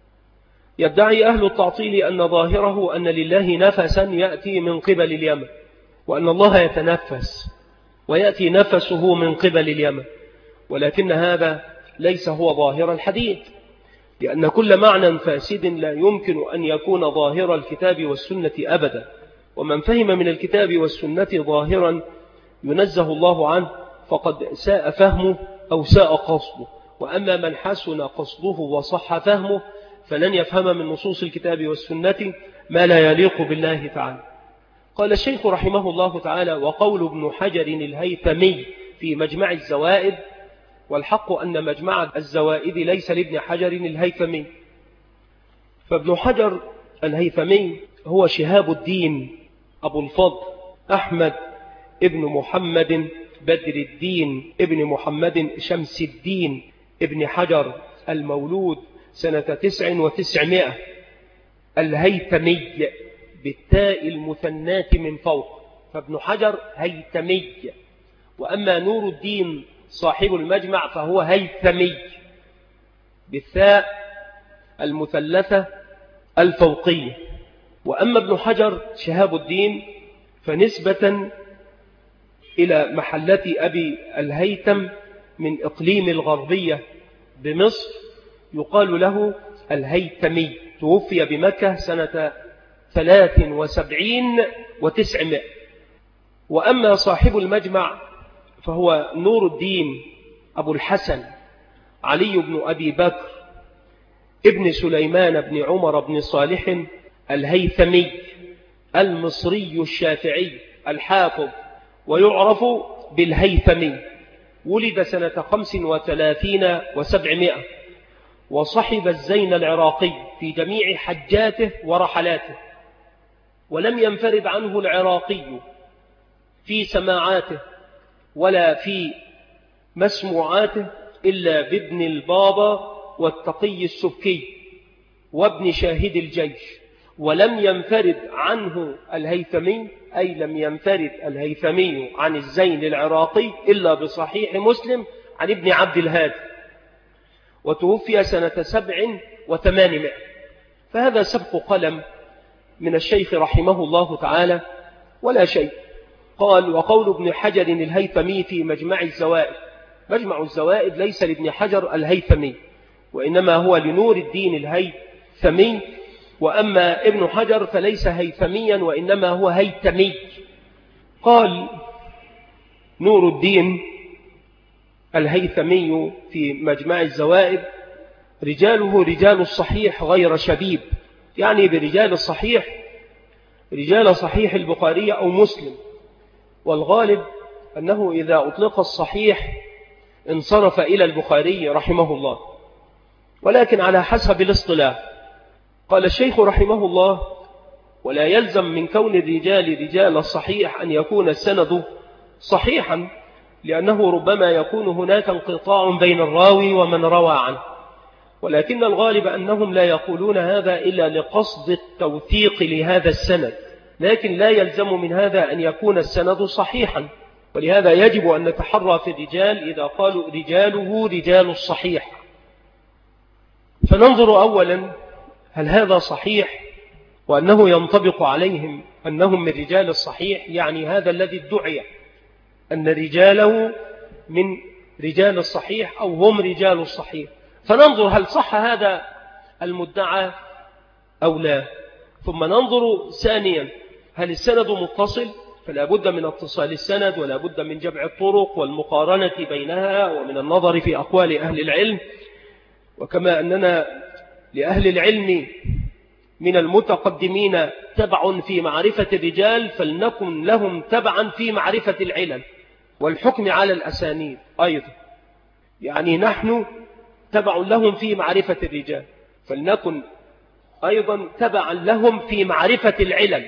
يدعي أهل التعطيل أن ظاهره أن لله نفسا يأتي من قبل اليمن، وأن الله يتنفس ويأتي نفسه من قبل اليمن، ولكن هذا ليس هو ظاهر الحديث، لأن كل معنى فاسد لا يمكن أن يكون ظاهر الكتاب والسنة أبدا. ومن فهم من الكتاب والسنة ظاهرا ينزه الله عنه فقد ساء فهمه أو ساء قصده. وأما من حسن قصده وصح فهمه فلن يفهم من نصوص الكتاب والسنة ما لا يليق بالله تعالى. قال الشيخ رحمه الله تعالى: وقول ابن حجر الهيثمي في مجمع الزوائد، والحق أن مجمع الزوائد ليس لابن حجر الهيثمي، فابن حجر الهيثمي هو شهاب الدين أبو الفضل أحمد ابن محمد بدر الدين ابن محمد شمس الدين ابن حجر المولود سنة تسع وتسعمائة. الهيثمي بالتاء المثناة من فوق، فابن حجر هيثمي. وأما نور الدين صاحب المجمع فهو هيثمي بالثاء المثلثة الفوقية. وأما ابن حجر شهاب الدين فنسبة إلى محلة أبي الهيثم من إقليم الغربية بمصر يقال له الهيثمي، توفي بمكة سنة ثلاث وسبعين وتسعمائة. وأما صاحب المجمع فهو نور الدين أبو الحسن علي بن أبي بكر ابن سليمان بن عمر بن صالح الهيثمي المصري الشافعي الحافظ، ويعرف بالهيثمي. ولد سنة خمس وثلاثين وسبعمائة، وصحب الزين العراقي في جميع حجاته ورحلاته، ولم ينفرد عنه العراقي في سماعاته ولا في مسموعاته إلا بابن البابا والتقي السبكي وابن شاهد الجيش. ولم ينفرد عنه الهيثمي، أي لم ينفرد الهيثمي عن الزين العراقي إلا بصحيح مسلم عن ابن عبد الهادي، وتوفي سنة سبع وثمانمائة. فهذا سبق قلم من الشيخ رحمه الله تعالى ولا شيء. قال: وقول ابن حجر الهيثمي في مجمع الزوائد. مجمع الزوائد ليس لابن حجر الهيثمي، وإنما هو لنور الدين الهيثمي. وأما ابن حجر فليس هيثميا، وإنما هو هيثمي. قال نور الدين الهيثمي في مجمع الزوائد: رجاله رجال الصحيح غير شبيب، يعني برجال الصحيح رجال صحيح البخاري أو مسلم. والغالب أنه إذا أطلق الصحيح انصرف إلى البخاري رحمه الله، ولكن على حسب الاصطلاح. قال الشيخ رحمه الله: ولا يلزم من كون الرجال رجال الصحيح أن يكون السند صحيحا، لأنه ربما يكون هناك انقطاع بين الراوي ومن روى عنه، ولكن الغالب أنهم لا يقولون هذا إلا لقصد التوثيق لهذا السند، لكن لا يلزم من هذا أن يكون السند صحيحا. ولهذا يجب أن نتحرى في الرجال إذا قالوا رجاله رجال الصحيح، فننظر أولا هل هذا صحيح وأنه ينطبق عليهم أنهم من رجال الصحيح، يعني هذا الذي ادعي أن رجاله من رجال الصحيح أو هم رجال الصحيح، فننظر هل صح هذا المدعى أو لا. ثم ننظر ثانيا هل السند متصل، فلا بد من اتصال السند ولا بد من جمع الطرق والمقارنة بينها ومن النظر في أقوال أهل العلم. وكما أننا لأهل العلم من المتقدمين تبع في معرفة الرجال، فلنكن لهم تبعا في معرفة العلل والحكم على الأسانيد أيضا، يعني نحن تبع لهم في معرفة الرجال، فلنكن أيضا تبعا لهم في معرفة العلل.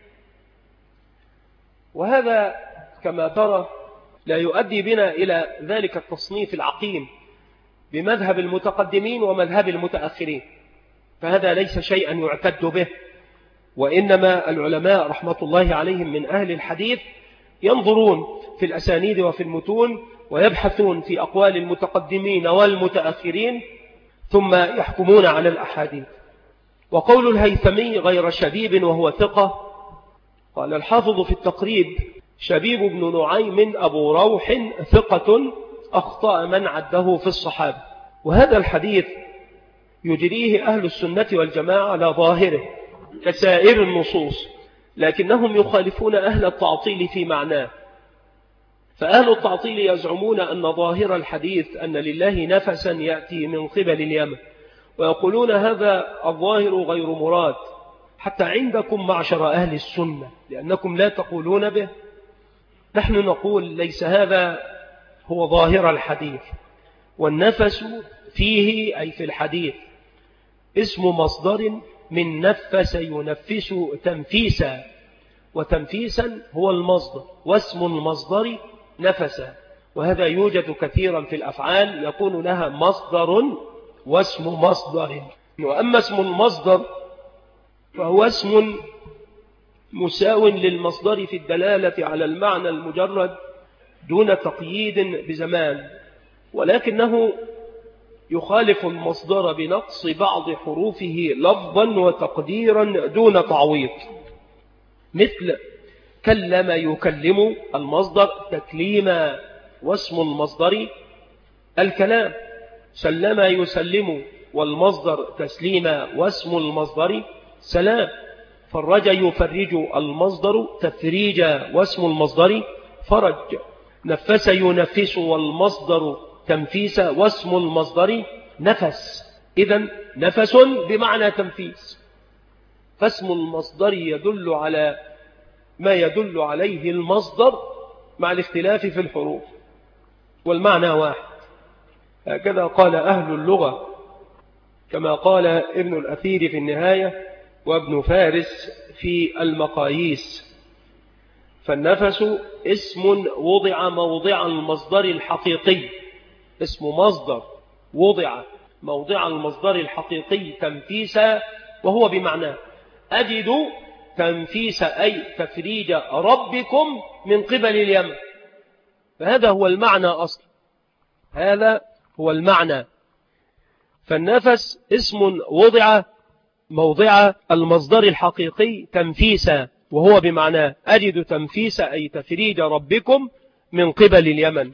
وهذا كما ترى لا يؤدي بنا إلى ذلك التصنيف العقيم بمذهب المتقدمين ومذهب المتأخرين، فهذا ليس شيئا يعتد به. وإنما العلماء رحمة الله عليهم من أهل الحديث ينظرون في الأسانيد وفي المتون ويبحثون في أقوال المتقدمين والمتأخرين ثم يحكمون على الأحاديث. وقول الهيثمي غير شبيب وهو ثقة، قال الحافظ في التقريب: شبيب بن نعيم أبو روح ثقة أخطأ من عده في الصحابة. وهذا الحديث يجريه أهل السنة والجماعة على ظاهره كسائر النصوص، لكنهم يخالفون أهل التعطيل في معناه. فأهل التعطيل يزعمون أن ظاهر الحديث أن لله نفسا يأتي من قبل اليمن، ويقولون هذا الظاهر غير مراد حتى عندكم معشر أهل السنة، لأنكم لا تقولون به. نحن نقول ليس هذا هو ظاهر الحديث، والنفس فيه أي في الحديث اسم مصدر من نفس ينفس تنفيسا، وتنفيسا هو المصدر، واسم المصدر نفسا. وهذا يوجد كثيرا في الأفعال، يكون لها مصدر واسم مصدر. وأما اسم المصدر فهو اسم مساو للمصدر في الدلالة على المعنى المجرد دون تقييد بزمان، ولكنه يخالف المصدر بنقص بعض حروفه لفظا وتقديرا دون تعويض، مثل كلم يكلم المصدر تكليما واسم المصدر الكلام، سلم يسلم والمصدر تسليما واسم المصدر سلام، فرج يفرج المصدر تفريجا واسم المصدر فرج، نفس ينفس والمصدر تنفيس واسم المصدر نفس. إذن نفس بمعنى تنفيس، فاسم المصدر يدل على ما يدل عليه المصدر مع الاختلاف في الحروف، والمعنى واحد. هكذا قال أهل اللغة، كما قال ابن الأثير في النهاية وابن فارس في المقاييس: فالنفس اسم وضع موضع المصدر الحقيقي، اسم مصدر وضع موضع المصدر الحقيقي تنفيسا، وهو بمعنى أجد تنفيس أي تفريج ربكم من قبل اليمن. فهذا هو المعنى أصلا، هذا هو المعنى. فالنفس اسم وضع موضع المصدر الحقيقي تنفيسا، وهو بمعنى أجد تنفيس أي تفريج ربكم من قبل اليمن.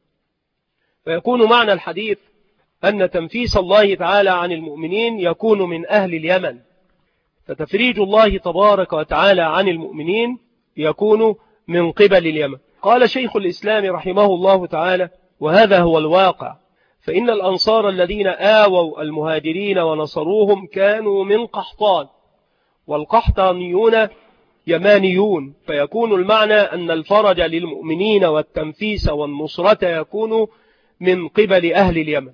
فيكون معنى الحديث أن تنفيس الله تعالى عن المؤمنين يكون من أهل اليمن، فتفريج الله تبارك وتعالى عن المؤمنين يكون من قبل اليمن. قال شيخ الإسلام رحمه الله تعالى: وهذا هو الواقع، فإن الأنصار الذين آووا المهاجرين ونصروهم كانوا من قحطان، والقحطانيون يمانيون، فيكون المعنى أن الفرج للمؤمنين والتنفيس والنصرة يكون من قبل أهل اليمن.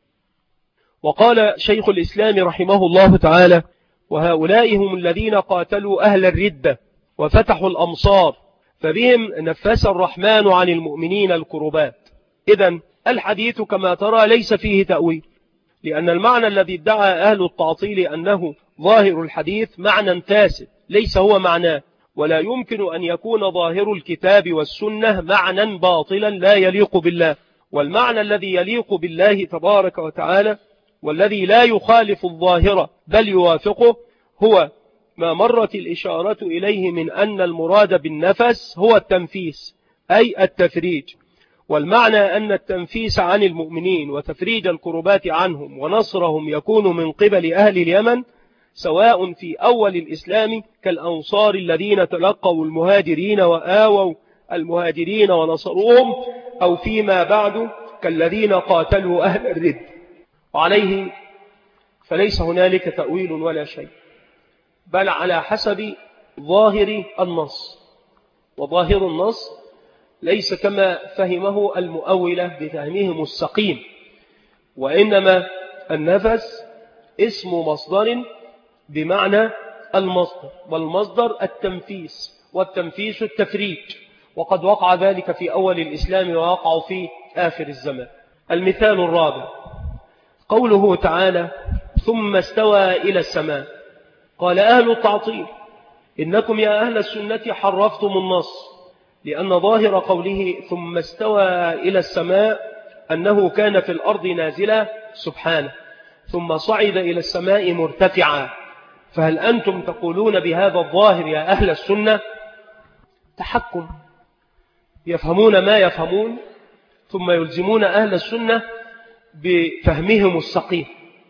وقال شيخ الإسلام رحمه الله تعالى: وهؤلاء هم الذين قاتلوا أهل الردة وفتحوا الأمصار، فبهم نفس الرحمن عن المؤمنين الكربات. إذن الحديث كما ترى ليس فيه تأويل، لأن المعنى الذي ادعى أهل التعطيل أنه ظاهر الحديث معنى فاسد ليس هو معناه، ولا يمكن أن يكون ظاهر الكتاب والسنة معنى باطلا لا يليق بالله. والمعنى الذي يليق بالله تبارك وتعالى والذي لا يخالف الظاهر بل يوافقه هو ما مرت الإشارة إليه من أن المراد بالنفس هو التنفيس أي التفريج. والمعنى أن التنفيس عن المؤمنين وتفريج الكربات عنهم ونصرهم يكون من قبل أهل اليمن، سواء في أول الإسلام كالأنصار الذين تلقوا المهاجرين وآووا المهاجرين ونصروهم، أو فيما بعد كالذين قاتلوا أهل الرد. وعليه فليس هنالك تأويل ولا شيء، بل على حسب ظاهر النص، وظاهر النص ليس كما فهمه المؤولة بفهمهم السقيم، وإنما النفس اسم مصدر بمعنى المصدر، والمصدر التنفيس، والتنفيس التفريج، وقد وقع ذلك في أول الإسلام ووقع في آخر الزمان. المثال الرابع قوله تعالى: ثم استوى إلى السماء. قال أهل التعطيل: إنكم يا أهل السنة حرفتم النص، لأن ظاهر قوله ثم استوى إلى السماء أنه كان في الأرض نازلا سبحانه، ثم صعد إلى السماء مرتفعا. فهل أنتم تقولون بهذا الظاهر يا أهل السنة؟ تحكم، يفهمون ما يفهمون ثم يلزمون أهل السنة بفهمهم السقيم،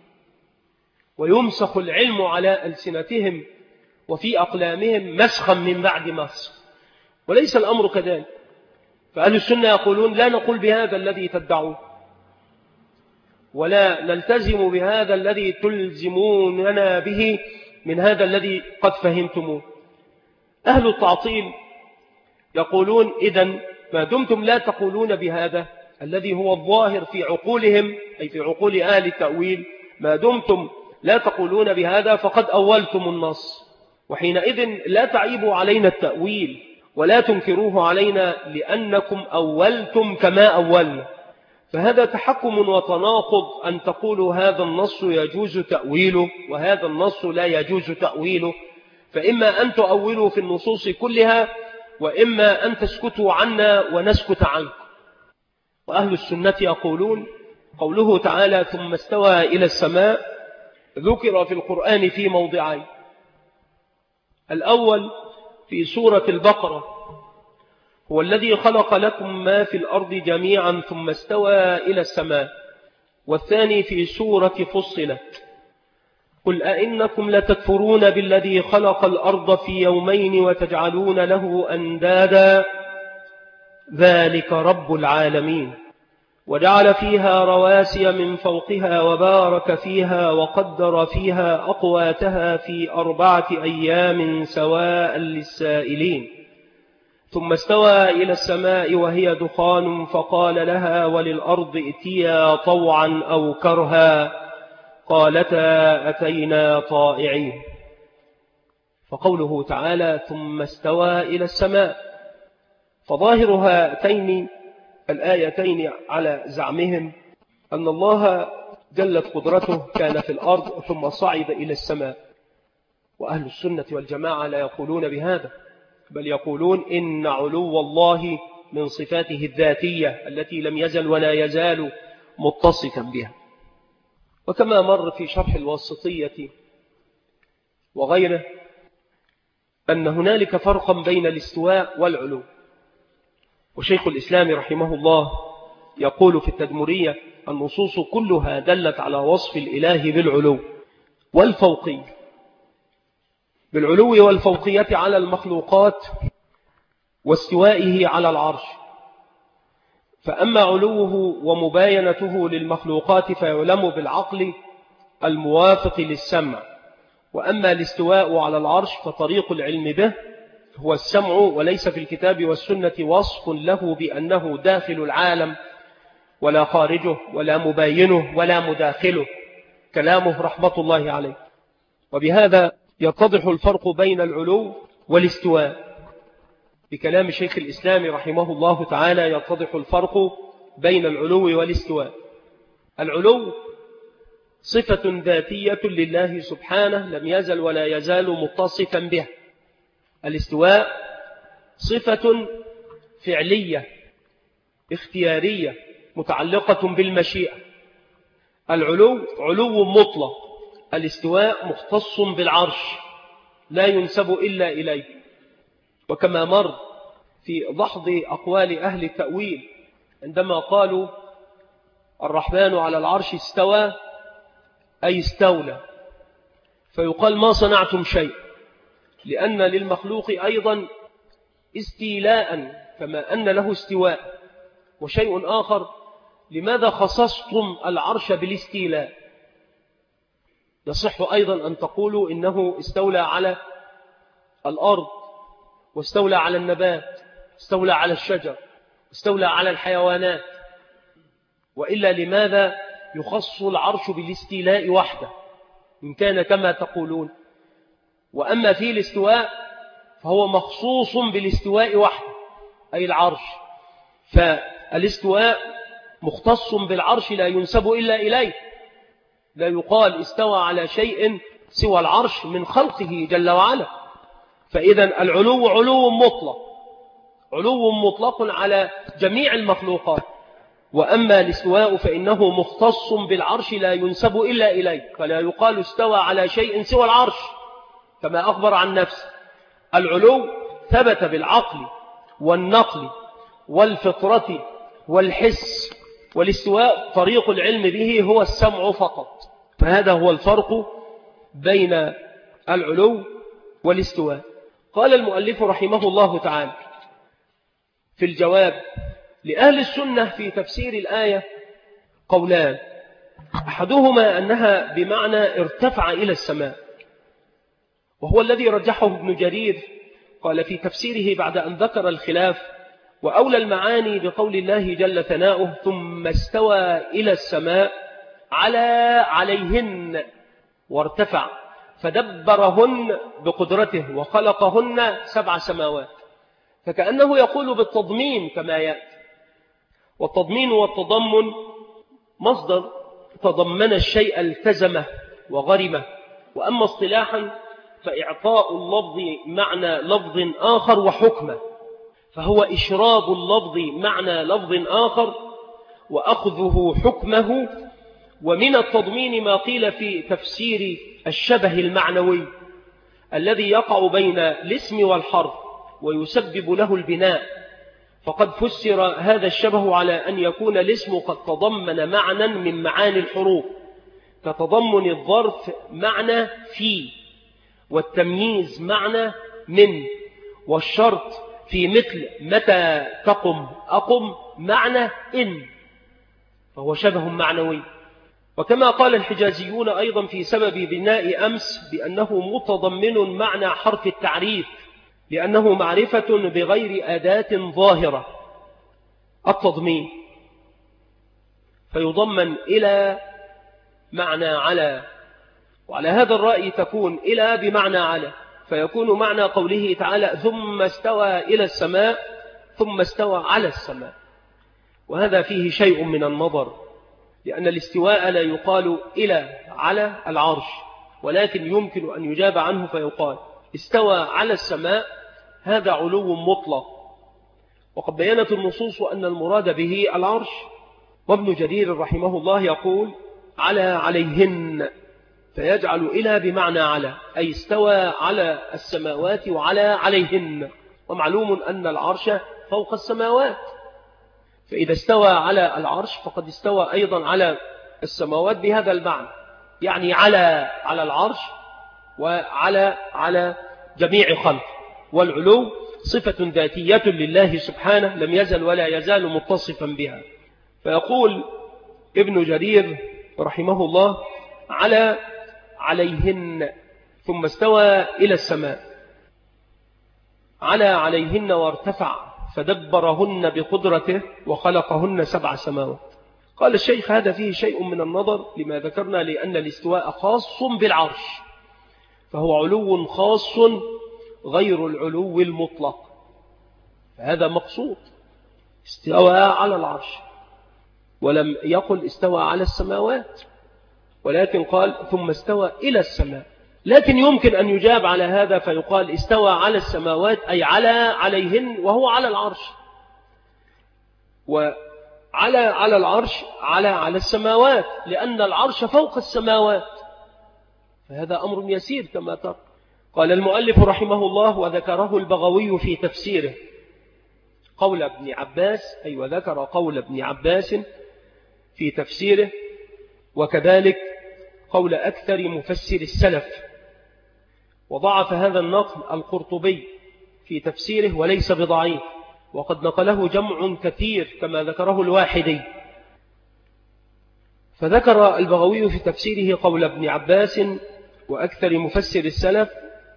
ويمسخ العلم على ألسنتهم وفي أقلامهم مسخا من بعد مسخ، وليس الأمر كذلك. فأهل السنة يقولون لا نقول بهذا الذي تدعون، ولا نلتزم بهذا الذي تلزموننا به من هذا الذي قد فهمتموه. أهل التعطيل يقولون إذن ما دمتم لا تقولون بهذا الذي هو الظاهر في عقولهم، أي في عقول أهل التأويل، ما دمتم لا تقولون بهذا فقد أولتم النص، وحينئذ لا تعيبوا علينا التأويل ولا تنكروه علينا، لأنكم أولتم كما أولنا. فهذا تحكم وتناقض أن تقولوا هذا النص يجوز تأويله وهذا النص لا يجوز تأويله، فإما أن تؤولوا في النصوص كلها وإما أن تسكتوا عنا ونسكت عنكم. وأهل السنة يقولون قوله تعالى ثم استوى إلى السماء ذكر في القرآن في موضعين. الأول في سورة البقرة هو الذي خلق لكم ما في الأرض جميعا ثم استوى إلى السماء، والثاني في سورة فصلت قل أئنكم لتكفرون بالذي خلق الأرض في يومين وتجعلون له أندادا ذلك رب العالمين وجعل فيها رواسي من فوقها وبارك فيها وقدر فيها أقواتها في أربعة أيام سواء للسائلين ثم استوى إلى السماء وهي دخان فقال لها وللأرض ائتيا طوعا أو كرها قالتا أتينا طائعين. فقوله تعالى ثم استوى إلى السماء فظاهر هاتين الآيتين على زعمهم أن الله جلت قدرته كان في الأرض ثم صعد إلى السماء، وأهل السنة والجماعة لا يقولون بهذا، بل يقولون إن علو الله من صفاته الذاتية التي لم يزل ولا يزال متصفا بها. وكما مر في شرح الواسطية وغيره أن هنالك فرقا بين الاستواء والعلو، وشيخ الإسلام رحمه الله يقول في التدمرية النصوص كلها دلت على وصف الإله بالعلو والفوقية، بالعلو والفوقية على المخلوقات واستوائه على العرش. فأما علوه ومباينته للمخلوقات فيعلم بالعقل الموافق للسمع، وأما الاستواء على العرش فطريق العلم به هو السمع، وليس في الكتاب والسنة وصف له بأنه داخل العالم ولا خارجه ولا مباينه ولا مداخله، كلامه رحمة الله عليه. وبهذا يتضح الفرق بين العلو والاستواء. بكلام شيخ الإسلام رحمه الله تعالى يتضح الفرق بين العلو والاستواء. العلو صفة ذاتية لله سبحانه لم يزل ولا يزال متصفا بها. الاستواء صفة فعلية اختيارية متعلقة بالمشيئة. العلو علو مطلق، الاستواء مختص بالعرش لا ينسب إلا إليه. وكما مر في دحض أقوال أهل التأويل عندما قالوا الرحمن على العرش استوى أي استولى، فيقال ما صنعتم شيء، لأن للمخلوق أيضا استيلاء كما أن له استواء. وشيء آخر، لماذا خصصتم العرش بالاستيلاء؟ يصح أيضا أن تقولوا إنه استولى على الأرض واستولى على النبات، استولى على الشجر، استولى على الحيوانات، وإلا لماذا يخص العرش بالاستيلاء وحده إن كان كما تقولون؟ وأما في الاستواء فهو مخصوص بالاستواء وحده أي العرش، فالاستواء مختص بالعرش لا ينسب إلا إليه. لا يقال استوى على شيء سوى العرش من خلقه جل وعلا. فإذا العلو علو مطلق، علو مطلق على جميع المخلوقات. وأما الاستواء فإنه مختص بالعرش لا ينسب إلا إليه، فلا يقال استوى على شيء سوى العرش كما أخبر عن نفسه. العلو ثبت بالعقل والنقل والفطرة والحس، والاستواء طريق العلم به هو السمع فقط. فهذا هو الفرق بين العلو والاستواء. قال المؤلف رحمه الله تعالى في الجواب لأهل السنة في تفسير الآية قولان، أحدهما أنها بمعنى ارتفع إلى السماء، وهو الذي رجحه ابن جرير، قال في تفسيره بعد أن ذكر الخلاف: وأولى المعاني بقول الله جل ثناؤه ثم استوى إلى السماء على عليهن وارتفع فدبرهن بقدرته وخلقهن سبع سماوات، فكأنه يقول بالتضمين كما يأتي. والتضمين والتضمن مصدر تضمن الشيء التزمه وغرمه. وأما اصطلاحا فإعطاء اللفظ معنى لفظ آخر وحكمه، فهو إشراب اللفظ معنى لفظ آخر وأخذه حكمه. ومن التضمين ما قيل في تفسير الشبه المعنوي الذي يقع بين الاسم والحرف ويسبب له البناء، فقد فسر هذا الشبه على أن يكون الاسم قد تضمن معنى من معاني الحروف، كتضمن الظرف معنى في، والتمييز معنى من، والشرط في مثل متى تقم أقم معنى إن، فهو شبه معنوي. وكما قال الحجازيون أيضا في سبب بناء أمس بأنه متضمن معنى حرف التعريف، لأنه معرفة بغير أداة ظاهرة، التضمين، فيضمن إلى معنى على. وعلى هذا الرأي تكون إلى بمعنى على، فيكون معنى قوله تعالى ثم استوى إلى السماء ثم استوى على السماء. وهذا فيه شيء من النظر، لأن الاستواء لا يقال إلى على العرش، ولكن يمكن أن يجاب عنه فيقال استوى على السماء، هذا علو مطلق. وقد بينت النصوص أن المراد به العرش. وابن جرير رحمه الله يقول على عليهن، فيجعل إلى بمعنى على، أي استوى على السماوات وعلى عليهن. ومعلوم أن العرش فوق السماوات، فإذا استوى على العرش فقد استوى أيضا على السماوات بهذا المعنى، يعني على على العرش وعلى على جميع خلق. والعلو صفة ذاتية لله سبحانه لم يزل ولا يزال متصفا بها. فيقول ابن جرير رحمه الله على عليهن ثم استوى إلى السماء، على عليهن وارتفع فدبرهن بقدرته وخلقهن سبع سماوات. قال الشيخ هذا فيه شيء من النظر لما ذكرنا، لأن الاستواء خاص بالعرش، فهو علو خاص غير العلو المطلق، فهذا مقصود. استوى على العرش، ولم يقل استوى على السماوات، ولكن قال ثم استوى إلى السماء. لكن يمكن أن يجاب على هذا فيقال استوى على السماوات أي على عليهن وهو على العرش، وعلى على العرش على على السماوات، لأن العرش فوق السماوات، فهذا أمر يسير كما ترى. قال المؤلف رحمه الله وذكره البغوي في تفسيره قول ابن عباس، أي وذكر قول ابن عباس في تفسيره، وكذلك قول أكثر مفسر السلف. وضعف هذا النقل القرطبي في تفسيره وليس بضعيف، وقد نقله جمع كثير كما ذكره الواحدي. فذكر البغوي في تفسيره قول ابن عباس وأكثر مفسر السلف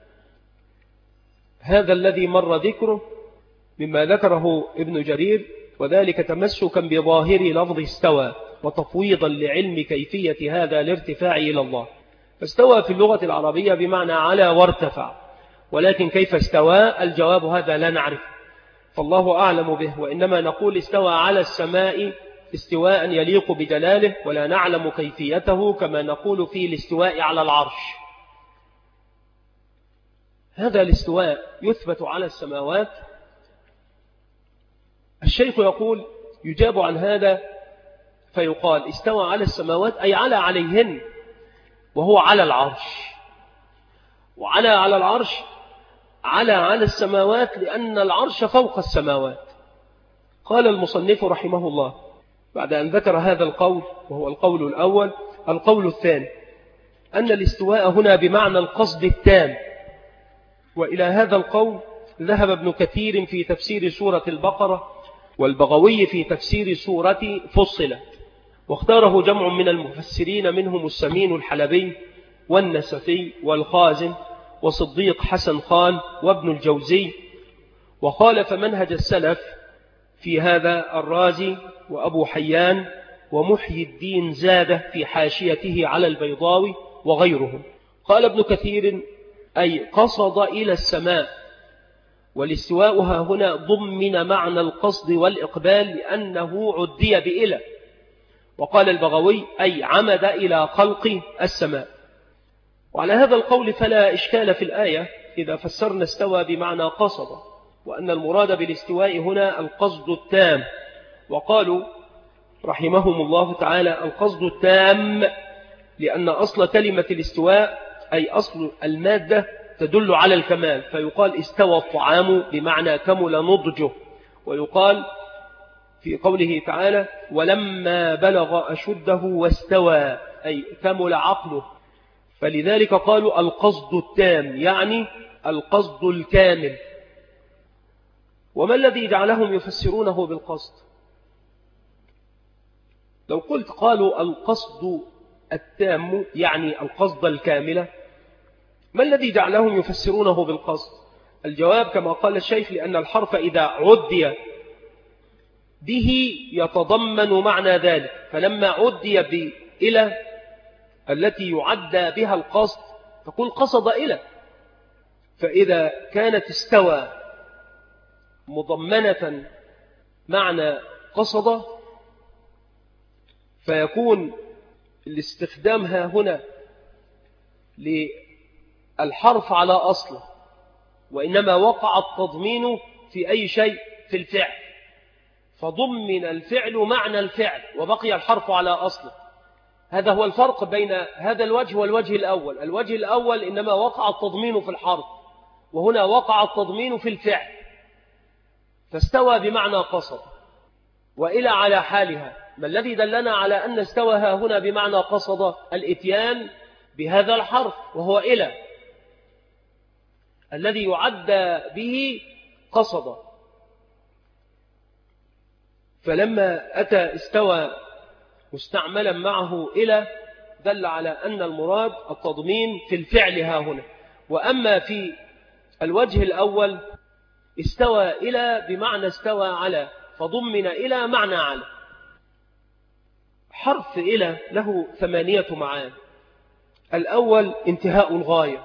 هذا الذي مر ذكره مما ذكره ابن جرير، وذلك تمسكا بظاهر لفظ استوى وتفويضا لعلم كيفية هذا الارتفاع إلى الله. فاستوى في اللغة العربية بمعنى على وارتفع، ولكن كيف استوى الجواب هذا لا نعرف، فالله أعلم به. وإنما نقول استوى على السماء استواء يليق بجلاله، ولا نعلم كيفيته كما نقول في الاستواء على العرش. هذا الاستواء يثبت على السماوات. الشيخ يقول يجاب عن هذا فيقال استوى على السماوات أي على عليهن، وهو على العرش. وعلى على العرش على على السماوات لأن العرش فوق السماوات. قال المصنف رحمه الله بعد أن ذكر هذا القول، وهو القول الأول، القول الثاني أن الاستواء هنا بمعنى القصد التام. وإلى هذا القول ذهب ابن كثير في تفسير سورة البقرة، والبغوي في تفسير سورة فصلت، واختاره جمع من المفسرين منهم السمين الحلبي والنسفي والخازن وصديق حسن خان وابن الجوزي. وخالف منهج السلف في هذا الرازي وأبو حيان ومحيي الدين زاده في حاشيته على البيضاوي وغيرهم. قال ابن كثير أي قصد إلى السماء، والاستواء ها هنا ضمن معنى القصد والإقبال لأنه عدي بإلى. وقال البغوي أي عمد إلى خلق السماء. وعلى هذا القول فلا إشكال في الآية إذا فسرنا استوى بمعنى قصد، وأن المراد بالاستواء هنا القصد التام. وقالوا رحمهم الله تعالى القصد التام لأن أصل كلمة الاستواء أي أصل المادة تدل على الكمال، فيقال استوى الطعام بمعنى كمل نضجه. ويقال في قوله تعالى ولما بلغ أشده واستوى أي كمل عقله، فلذلك قالوا القصد التام يعني القصد الكامل. وما الذي جعلهم يفسرونه بالقصد؟ لو قلت قالوا القصد التام يعني القصد الكامل، ما الذي جعلهم يفسرونه بالقصد؟ الجواب كما قال الشيخ لأن الحرف إذا عدي به يتضمن معنى ذلك، فلما عدي بإلى التي يعدى بها القصد تقول قصد إلى، فإذا كانت استوى مضمنة معنى قصد فيكون الاستخدام ها هنا للحرف على أصله، وإنما وقع التضمين في أي شيء في الفعل، فضمن الفعل معنى الفعل وبقي الحرف على أصله. هذا هو الفرق بين هذا الوجه والوجه الأول. الوجه الأول إنما وقع التضمين في الحرف، وهنا وقع التضمين في الفعل، فاستوى بمعنى قصد. وإلى على حالها، ما الذي دلنا على أن استوى ها هنا بمعنى قصد؟ الإتيان بهذا الحرف وهو إلى الذي يعدى به قصد. فلما أتى استوى مستعملا معه إلى دل على أن المراد التضمين في الفعل ها هنا. وأما في الوجه الأول استوى إلى بمعنى استوى على، فضمن إلى معنى على. حرف إلى له ثمانية معاني. الأول انتهاء الغاية،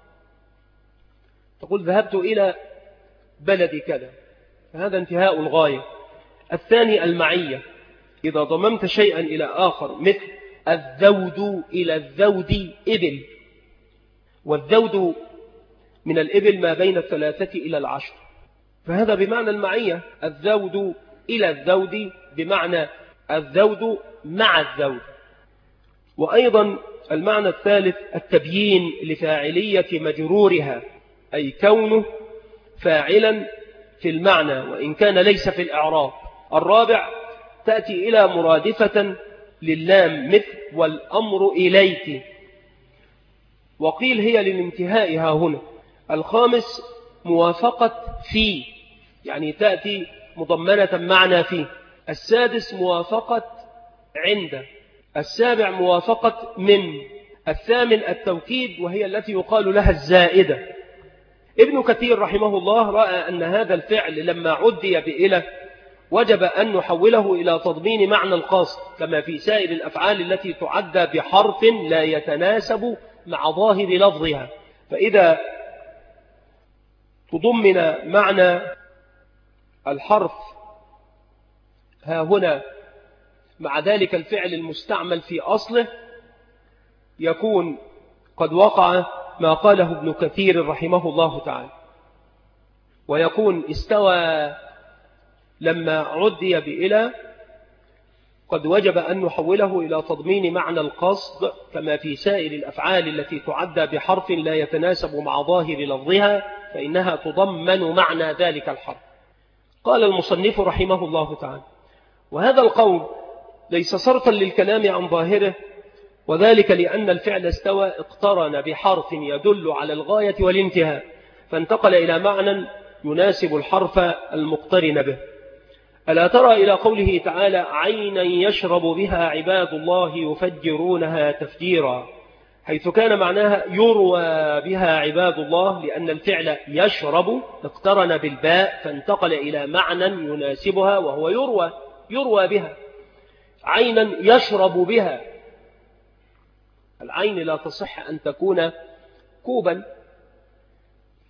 تقول ذهبت إلى بلد كذا، فهذا انتهاء الغاية. الثاني المعية، إذا ضممت شيئا إلى آخر، مثل الذود إلى الذود إبل، والذود من الإبل ما بين الثلاثة إلى العشر، فهذا بمعنى المعية. الذود إلى الذود بمعنى الذود مع الذود. وأيضا المعنى الثالث التبيين لفاعلية مجرورها، أي كونه فاعلا في المعنى وإن كان ليس في الإعراب. الرابع تأتي إلى مرادفة للام، مثل والأمر إليك، وقيل هي للانتهاء ها هنا. الخامس موافقة في، يعني تأتي مضمنة معنى في. السادس موافقة عند. السابع موافقة من. الثامن التوكيد، وهي التي يقال لها الزائدة. ابن كثير رحمه الله رأى أن هذا الفعل لما عدي بإله وجب أن نحوله إلى تضمين معنى القصد، كما في سائر الأفعال التي تعدى بحرف لا يتناسب مع ظاهر لفظها. فإذا تضمن معنى الحرف ها هنا مع ذلك الفعل المستعمل في أصله، يكون قد وقع ما قاله ابن كثير رحمه الله تعالى. ويكون استوى لما عدي بإلى قد وجب أن نحوله إلى تضمين معنى القصد، كما في سائر الأفعال التي تعدى بحرف لا يتناسب مع ظاهر لفظها، فإنها تضمن معنى ذلك الحرف. قال المصنف رحمه الله تعالى: وهذا القول ليس صرفا للكلام عن ظاهره، وذلك لأن الفعل استوى اقترن بحرف يدل على الغاية والانتهاء، فانتقل إلى معنى يناسب الحرف المقترن به. ألا ترى إلى قوله تعالى: عينا يشرب بها عباد الله يفجرونها تفجيرا، حيث كان معناها يروى بها عباد الله، لأن الفعل يشرب اقترن بالباء فانتقل إلى معنى يناسبها وهو يروى يروى بها. عينا يشرب بها، العين لا تصح أن تكون كوبا،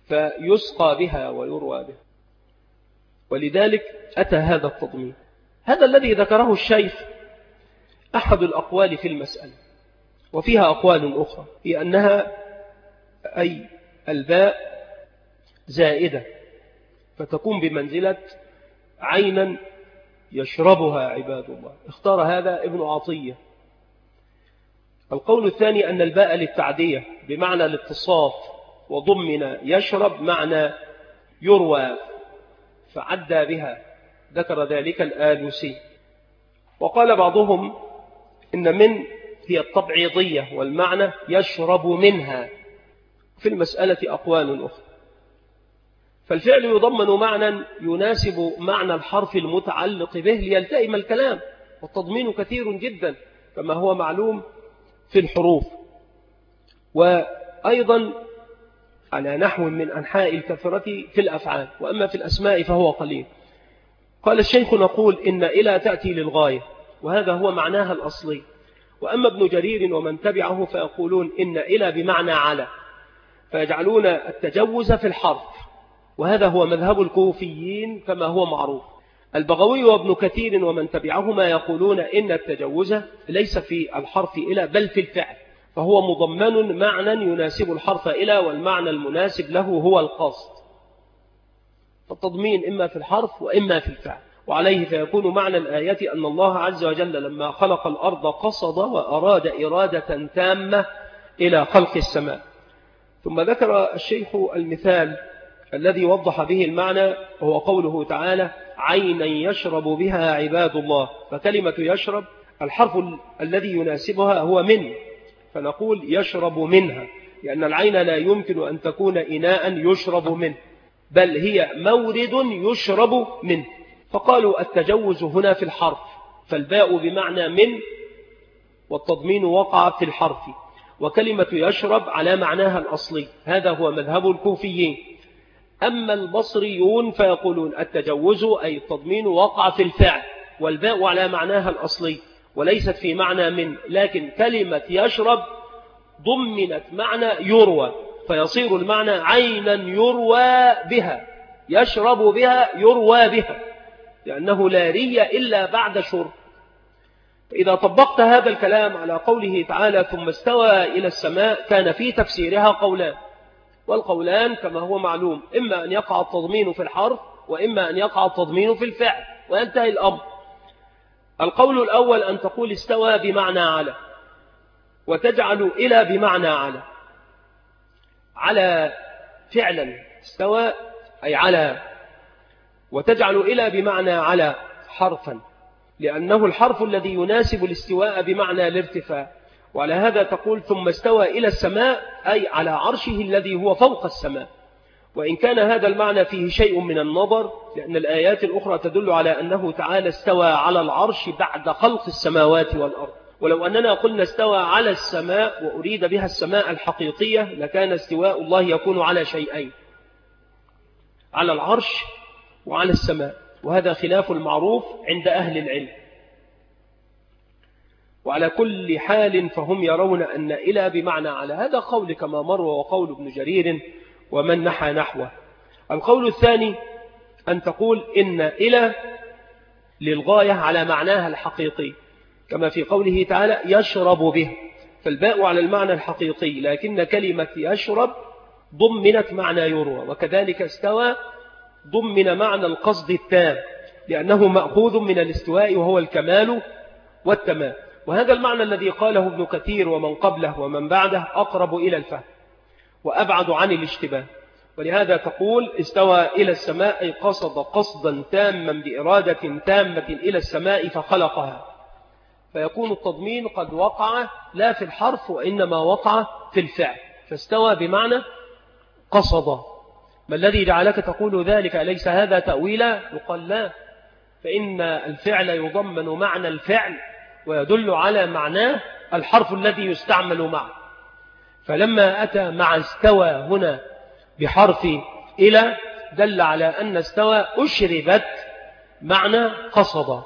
فيسقى بها ويروى بها، ولذلك أتى هذا التضمين. هذا الذي ذكره الشيخ أحد الأقوال في المسألة، وفيها أقوال أخرى، هي أنها أي الباء زائدة فتكون بمنزلة عينا يشربها عباد الله. اختار هذا ابن عطية. القول الثاني أن الباء للتعدية بمعنى الاتصاف، وضمن يشرب معنى يروى فعدى بها، ذكر ذلك الآلوسي. وقال بعضهم إن من هي التبعيضية والمعنى يشرب منها. في المسألة أقوال أخرى. فالفعل يضمن معنى يناسب معنى الحرف المتعلق به ليلتئم الكلام، والتضمين كثير جدا كما هو معلوم في الحروف، وأيضا على نحو من أنحاء الكثرة في الأفعال، وأما في الأسماء فهو قليل. قال الشيخ نقول إن إلى تأتي للغاية، وهذا هو معناها الأصلي. وأما ابن جرير ومن تبعه فيقولون إن إلى بمعنى على، فيجعلون التجوز في الحرف، وهذا هو مذهب الكوفيين كما هو معروف. البغوي وابن كثير ومن تبعهما يقولون إن التجوز ليس في الحرف إلى بل في الفعل، فهو مضمن معنى يناسب الحرف إلى، والمعنى المناسب له هو القصد. فالتضمين إما في الحرف وإما في الفعل. وعليه فيكون معنى الآية أن الله عز وجل لما خلق الأرض قصد وأراد إرادة تامة إلى خلق السماء. ثم ذكر الشيخ المثال الذي وضح به المعنى، وهو قوله تعالى عينا يشرب بها عباد الله. فكلمة يشرب الحرف الذي يناسبها هو من، فنقول يشرب منها، لأن العين لا يمكن أن تكون إناء يشرب منه، بل هي مورد يشرب منه. فقالوا التجوز هنا في الحرف، فالباء بمعنى من، والتضمين وقع في الحرف، وكلمة يشرب على معناها الأصلي. هذا هو مذهب الكوفيين. أما البصريون فيقولون التجوز أي التضمين وقع في الفعل، والباء على معناها الأصلي وليست في معنى من، لكن كلمة يشرب ضمنت معنى يروى، فيصير المعنى عينا يروى بها، يشرب بها يروى بها، لأنه لا ري إلا بعد شرب. إذا طبقت هذا الكلام على قوله تعالى ثم استوى إلى السماء، كان في تفسيرها قولان، والقولان كما هو معلوم إما أن يقع التضمين في الحرف، وإما أن يقع التضمين في الفعل، وينتهي الأمر. القول الأول أن تقول استوى بمعنى على، وتجعل إلى بمعنى على. على فعلا استوى أي على، وتجعل إلى بمعنى على حرفا، لأنه الحرف الذي يناسب الاستواء بمعنى الارتفاع. وعلى هذا تقول ثم استوى إلى السماء أي على عرشه الذي هو فوق السماء. وإن كان هذا المعنى فيه شيء من النظر، لأن الآيات الأخرى تدل على أنه تعالى استوى على العرش بعد خلق السماوات والأرض. ولو أننا قلنا استوى على السماء وأريد بها السماء الحقيقية، لكان استواء الله يكون على شيئين، على العرش وعلى السماء، وهذا خلاف المعروف عند أهل العلم. وعلى كل حال فهم يرون أن إلى بمعنى على، هذا قول كما مر وقول ابن جرير ومن نحى نحوه. القول الثاني أن تقول إن إلى للغاية على معناها الحقيقي، كما في قوله تعالى يشرب به، فالباء على المعنى الحقيقي، لكن كلمة يشرب ضمنت معنى يروى. وكذلك استوى ضمن معنى القصد التام، لأنه مأخوذ من الاستواء وهو الكمال والتمام. وهذا المعنى الذي قاله ابن كثير ومن قبله ومن بعده أقرب إلى الفهم وأبعد عن الاشتباه. ولهذا تقول استوى إلى السماء أي قصد قصدا تاما بإرادة تامة إلى السماء فخلقها، فيكون التضمين قد وقع لا في الحرف وإنما وقع في الفعل، فاستوى بمعنى قصد. ما الذي جعلك تقول ذلك؟ أليس هذا تأويلا؟ يقال لا، فإن الفعل يضمن معنى الفعل ويدل على معناه الحرف الذي يستعمل معه. فلما أتى مع استوى هنا بحرف إلى دل على أن استوى أشربت معنى قصد،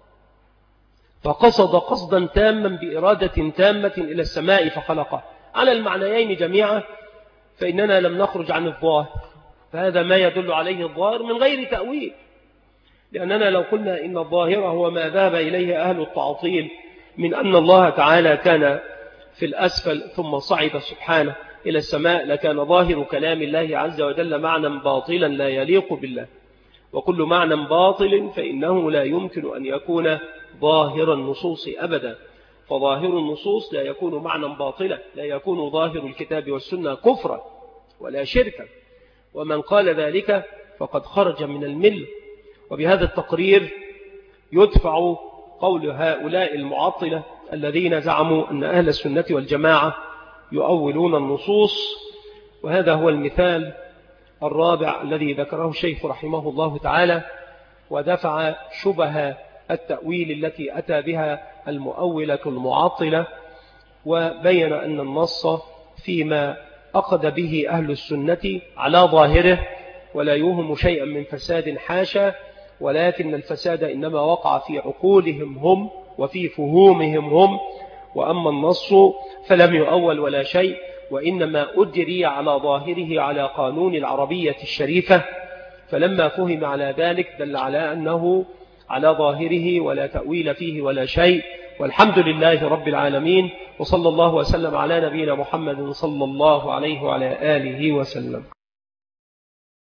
فقصد قصدا تاما بإرادة تامة إلى السماء فخلقه. على المعنيين جميعا فإننا لم نخرج عن الظاهر، فهذا ما يدل عليه الظاهر من غير تأويل، لأننا لو قلنا إن الظاهر هو ما ذهب إليه أهل التعطيل من أن الله تعالى كان في الأسفل ثم صعد سبحانه إلى السماء، لكان ظاهر كلام الله عز وجل معنى باطلا لا يليق بالله، وكل معنى باطل فإنه لا يمكن أن يكون ظاهر النصوص أبدا، فظاهر النصوص لا يكون معنى باطلا، لا يكون ظاهر الكتاب والسنة كفرا ولا شركا، ومن قال ذلك فقد خرج من الملة. وبهذا التقرير يدفع قول هؤلاء المعطلة الذين زعموا أن أهل السنة والجماعة يؤولون النصوص. وهذا هو المثال الرابع الذي ذكره الشيخ رحمه الله تعالى، ودفع شبه التأويل التي أتى بها المؤولة المعطلة، وبين أن النص فيما أخذ به أهل السنة على ظاهره ولا يوهم شيئا من فساد حاشا، ولكن الفساد إنما وقع في عقولهم هم وفي فهومهم هم، وأما النص فلم يؤول ولا شيء، وإنما أجري على ظاهره على قانون العربية الشريفة، فلما فهم على ذلك دل على أنه على ظاهره ولا تأويل فيه ولا شيء. والحمد لله رب العالمين، وصلى الله وسلم على نبينا محمد صلى الله عليه وعلى آله وسلم.